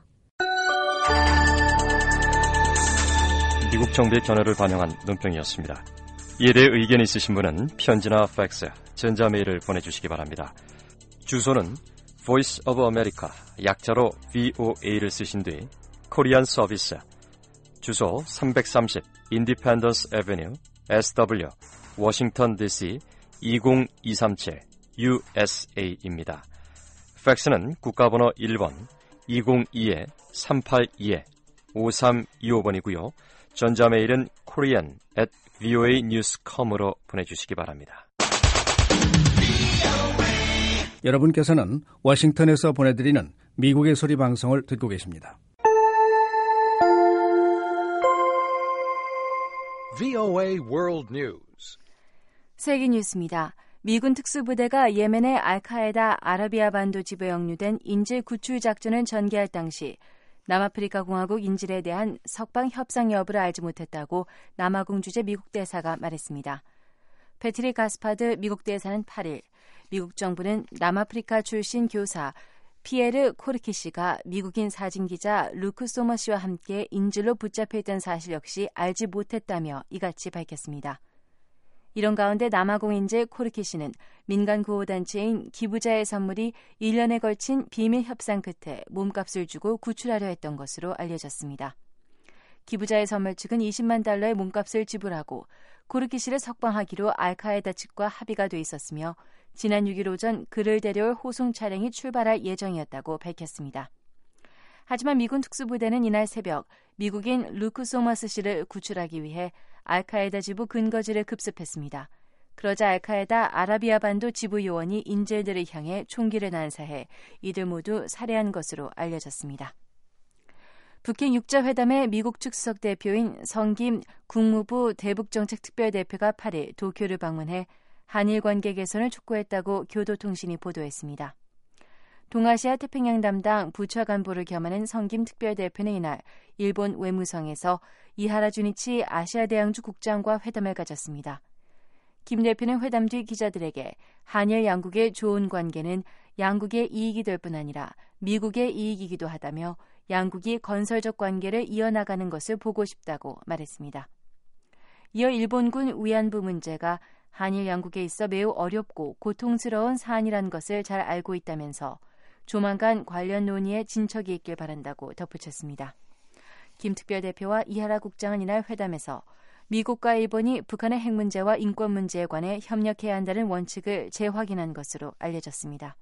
Speaker 14: 미국 정부의 견해를 반영한 논평이었습니다. 이에 대해 의견이 있으신 분은 편지나 팩스, 전자메일을 보내주시기 바랍니다. 주소는 Voice of America, 약자로 브이오에이를 쓰신 뒤 코리안 서비스, 주소 삼백삼십 Independence Avenue, 에스더블유, 워싱턴 디씨 이공이삼칠 유에스에이입니다. 팩스는 국가번호 일 번 이공이 삼팔이 오삼이오 번이고요. 전자메일은 korean at 브이오에이 뉴스 닷컴으로 보내주시기 바랍니다.
Speaker 3: 여러분께서는 워싱턴에서 보내드리는 미국의 소리 방송을 듣고 계십니다.
Speaker 7: 브이오에이 World News.
Speaker 16: 세계 뉴스입니다. 미군 특수부대가 예멘의 알카에다 아라비아 반도 지부에 영류된 인질 구출 작전을 전개할 당시 남아프리카 공화국 인질에 대한 석방 협상 여부를 알지 못했다고 남아공 주재 미국 대사가 말했습니다. 패트릭 가스파드 미국 대사는 팔 일 미국 정부는 남아프리카 출신 교사 피에르 코르키 씨가 미국인 사진기자 루크 소머 씨와 함께 인질로 붙잡혀 있던 사실 역시 알지 못했다며 이같이 밝혔습니다. 이런 가운데 남아공 인질 코르키 씨는 민간 구호단체인 기부자의 선물이 일 년에 걸친 비밀 협상 끝에 몸값을 주고 구출하려 했던 것으로 알려졌습니다. 기부자의 선물 측은 이십만 달러의 몸값을 지불하고 코르키 씨를 석방하기로 알카에다 측과 합의가 돼 있었으며 지난 육 일 오전 그를 데려올 호송 차량이 출발할 예정이었다고 밝혔습니다. 하지만 미군 특수부대는 이날 새벽 미국인 루크 소머스 씨를 구출하기 위해 알카에다 지부 근거지를 급습했습니다. 그러자 알카에다 아라비아 반도 지부 요원이 인질들을 향해 총기를 난사해 이들 모두 살해한 것으로 알려졌습니다. 북핵 육자 회담의 미국 측 수석 대표인 성김 국무부 대북정책특별대표가 팔 일 도쿄를 방문해 한일 관계 개선을 촉구했다고 교도통신이 보도했습니다. 동아시아 태평양 담당 부처 간부를 겸하는 성김 특별대표는 이날 일본 외무성에서 이하라 주니치 아시아대양주 국장과 회담을 가졌습니다. 김 대표는 회담 뒤 기자들에게 한일 양국의 좋은 관계는 양국의 이익이 될 뿐 아니라 미국의 이익이기도 하다며 양국이 건설적 관계를 이어나가는 것을 보고 싶다고 말했습니다. 이어 일본군 위안부 문제가 한일 양국에 있어 매우 어렵고 고통스러운 사안이란 것을 잘 알고 있다면서 조만간 관련 논의에 진척이 있길 바란다고 덧붙였습니다. 김 특별대표와 이하라 국장은 이날 회담에서 미국과 일본이 북한의 핵 문제와 인권 문제에 관해 협력해야 한다는 원칙을 재확인한 것으로 알려졌습니다.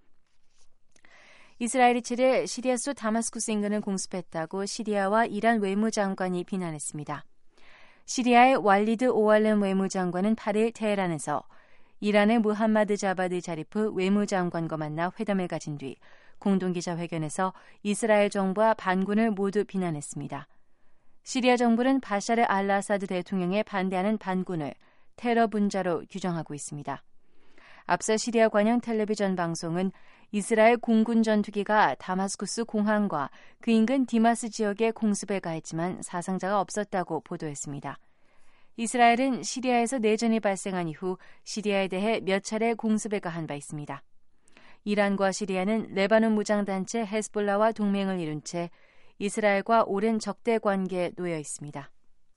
Speaker 16: 이스라엘이 칠 일 시리아 수 다마스쿠스 인근을 공습했다고 시리아와 이란 외무장관이 비난했습니다. 시리아의 왈리드 오알렘 외무장관은 팔 일 테헤란에서 이란의 무함마드 자바드 자리프 외무장관과 만나 회담을 가진 뒤 공동기자회견에서 이스라엘 정부와 반군을 모두 비난했습니다. 시리아 정부는 바샤르 알아사드 대통령에 반대하는 반군을 테러 분자로 규정하고 있습니다. 앞서 시리아 관영 텔레비전 방송은 이스라엘 공군 전투기가 다마스쿠스 공항과 그 인근 디마스 지역에 공습에 가했지만 사상자가 없었다고 보도했습니다. 이스라엘은 시리아에서 내전이 발생한 이후 시리아에 대해 몇 차례 공습에 가한 바 있습니다. 이란과 시리아는 레바논 무장단체 헤즈볼라와 동맹을 이룬 채 이스라엘과 오랜 적대 관계에 놓여 있습니다.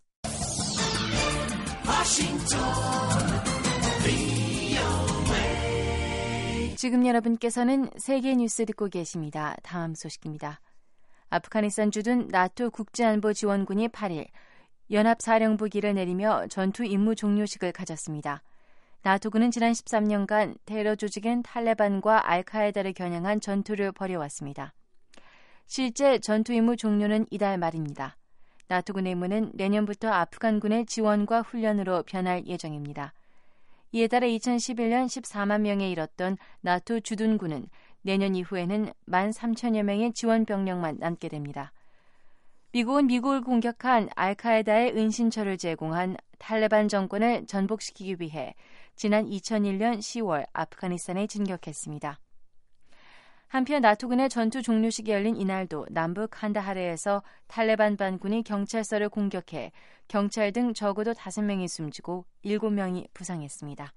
Speaker 16: 지금 여러분께서는 세계 뉴스 듣고 계십니다. 다음 소식입니다. 아프가니스탄 주둔 나토 국제안보 지원군이 팔 일 연합사령부기를 내리며 전투 임무 종료식을 가졌습니다. 나토군은 지난 십삼 년간 테러 조직인 탈레반과 알카에다를 겨냥한 전투를 벌여왔습니다. 실제 전투 임무 종료는 이달 말입니다. 나토군의 임무는 내년부터 아프간군의 지원과 훈련으로 변할 예정입니다. 이에 따라 이천십일 년 십사만 명에 이뤘던 나토 주둔군은 내년 이후에는 만 삼천여 명의 지원 병력만 남게 됩니다. 미국은 미국을 공격한 알카에다의 은신처를 제공한 탈레반 정권을 전복시키기 위해 지난 이천일 년 시월 아프가니스탄에 진격했습니다. 한편 나토군의 전투 종료식이 열린 이날도 남부 칸다하르에서 탈레반 반군이 경찰서를 공격해 경찰 등 적어도 다섯 명이 숨지고 일곱 명이 부상했습니다.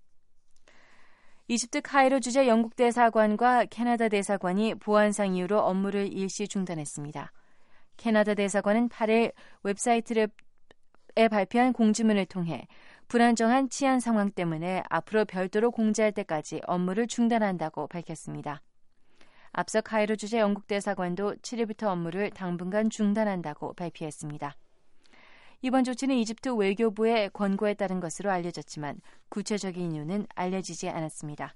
Speaker 16: 이집트 카이로 주재 영국 대사관과 캐나다 대사관이 보안상 이유로 업무를 일시 중단했습니다. 캐나다 대사관은 팔 일 웹사이트에 발표한 공지문을 통해 불안정한 치안 상황 때문에 앞으로 별도로 공지할 때까지 업무를 중단한다고 밝혔습니다. 앞서 카이로 주재 영국 대사관도 칠 일부터 업무를 당분간 중단한다고 발표했습니다. 이번 조치는 이집트 외교부의 권고에 따른 것으로 알려졌지만 구체적인 이유는 알려지지 않았습니다.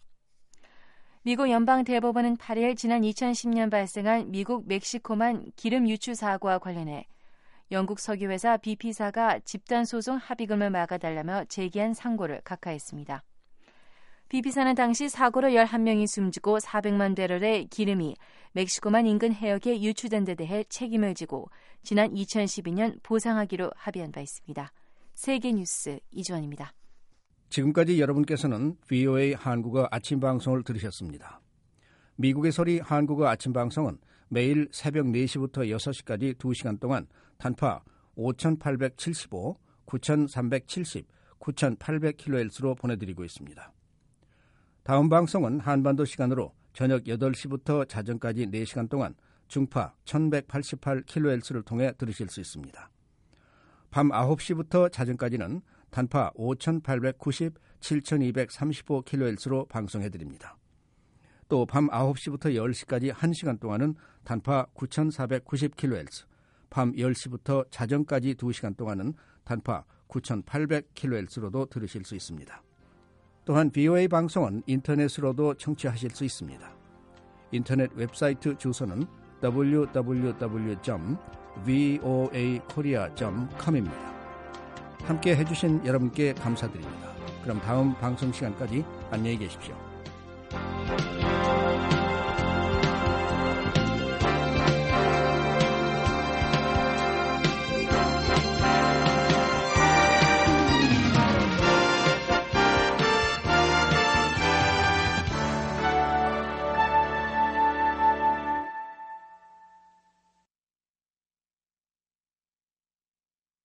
Speaker 16: 미국 연방대법원은 팔 일 지난 이천십 년 발생한 미국 멕시코만 기름 유출 사고와 관련해 영국 석유회사 비피사가 집단소송 합의금을 막아달라며 제기한 상고를 각하했습니다. 비피사는 당시 사고로 열한 명이 숨지고 사백만 배럴의 기름이 멕시코만 인근 해역에 유출된 데 대해 책임을 지고 지난 이천십이 년 보상하기로 합의한 바 있습니다. 세계뉴스 이주원입니다.
Speaker 3: 지금까지 여러분께서는 브이오에이 한국어 아침 방송을 들으셨습니다. 미국의 소리 한국어 아침 방송은 매일 새벽 네 시부터 여섯 시까지 두 시간 동안 단파 오천팔백칠십오, 구천삼백칠십, 구천팔백 킬로헤르츠로 보내드리고 있습니다. 다음 방송은 한반도 시간으로 저녁 여덟 시부터 자정까지 네 시간 동안 중파 천백팔십팔 킬로헤르츠를 통해 들으실 수 있습니다. 밤 아홉 시부터 자정까지는 단파 오천팔백구십, 칠천이백삼십오 킬로헤르츠로 방송해드립니다. 또 밤 아홉 시부터 열 시까지 한 시간 동안은 단파 구천사백구십 킬로헤르츠, 밤 열 시부터 자정까지 두 시간 동안은 단파 구천팔백 킬로헤르츠로도 들으실 수 있습니다. 또한 브이오에이 방송은 인터넷으로도 청취하실 수 있습니다. 인터넷 웹사이트 주소는 더블유 더블유 더블유 점 브이오에이 코리아 점 컴입니다. 함께 해주신 여러분께 감사드립니다. 그럼 다음 방송 시간까지 안녕히 계십시오.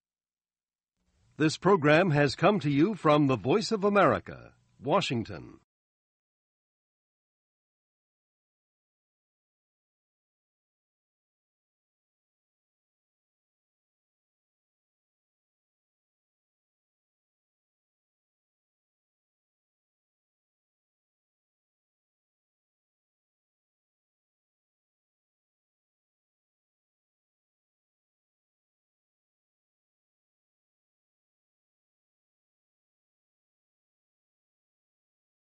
Speaker 7: This program has come to you from the Voice of America, Washington.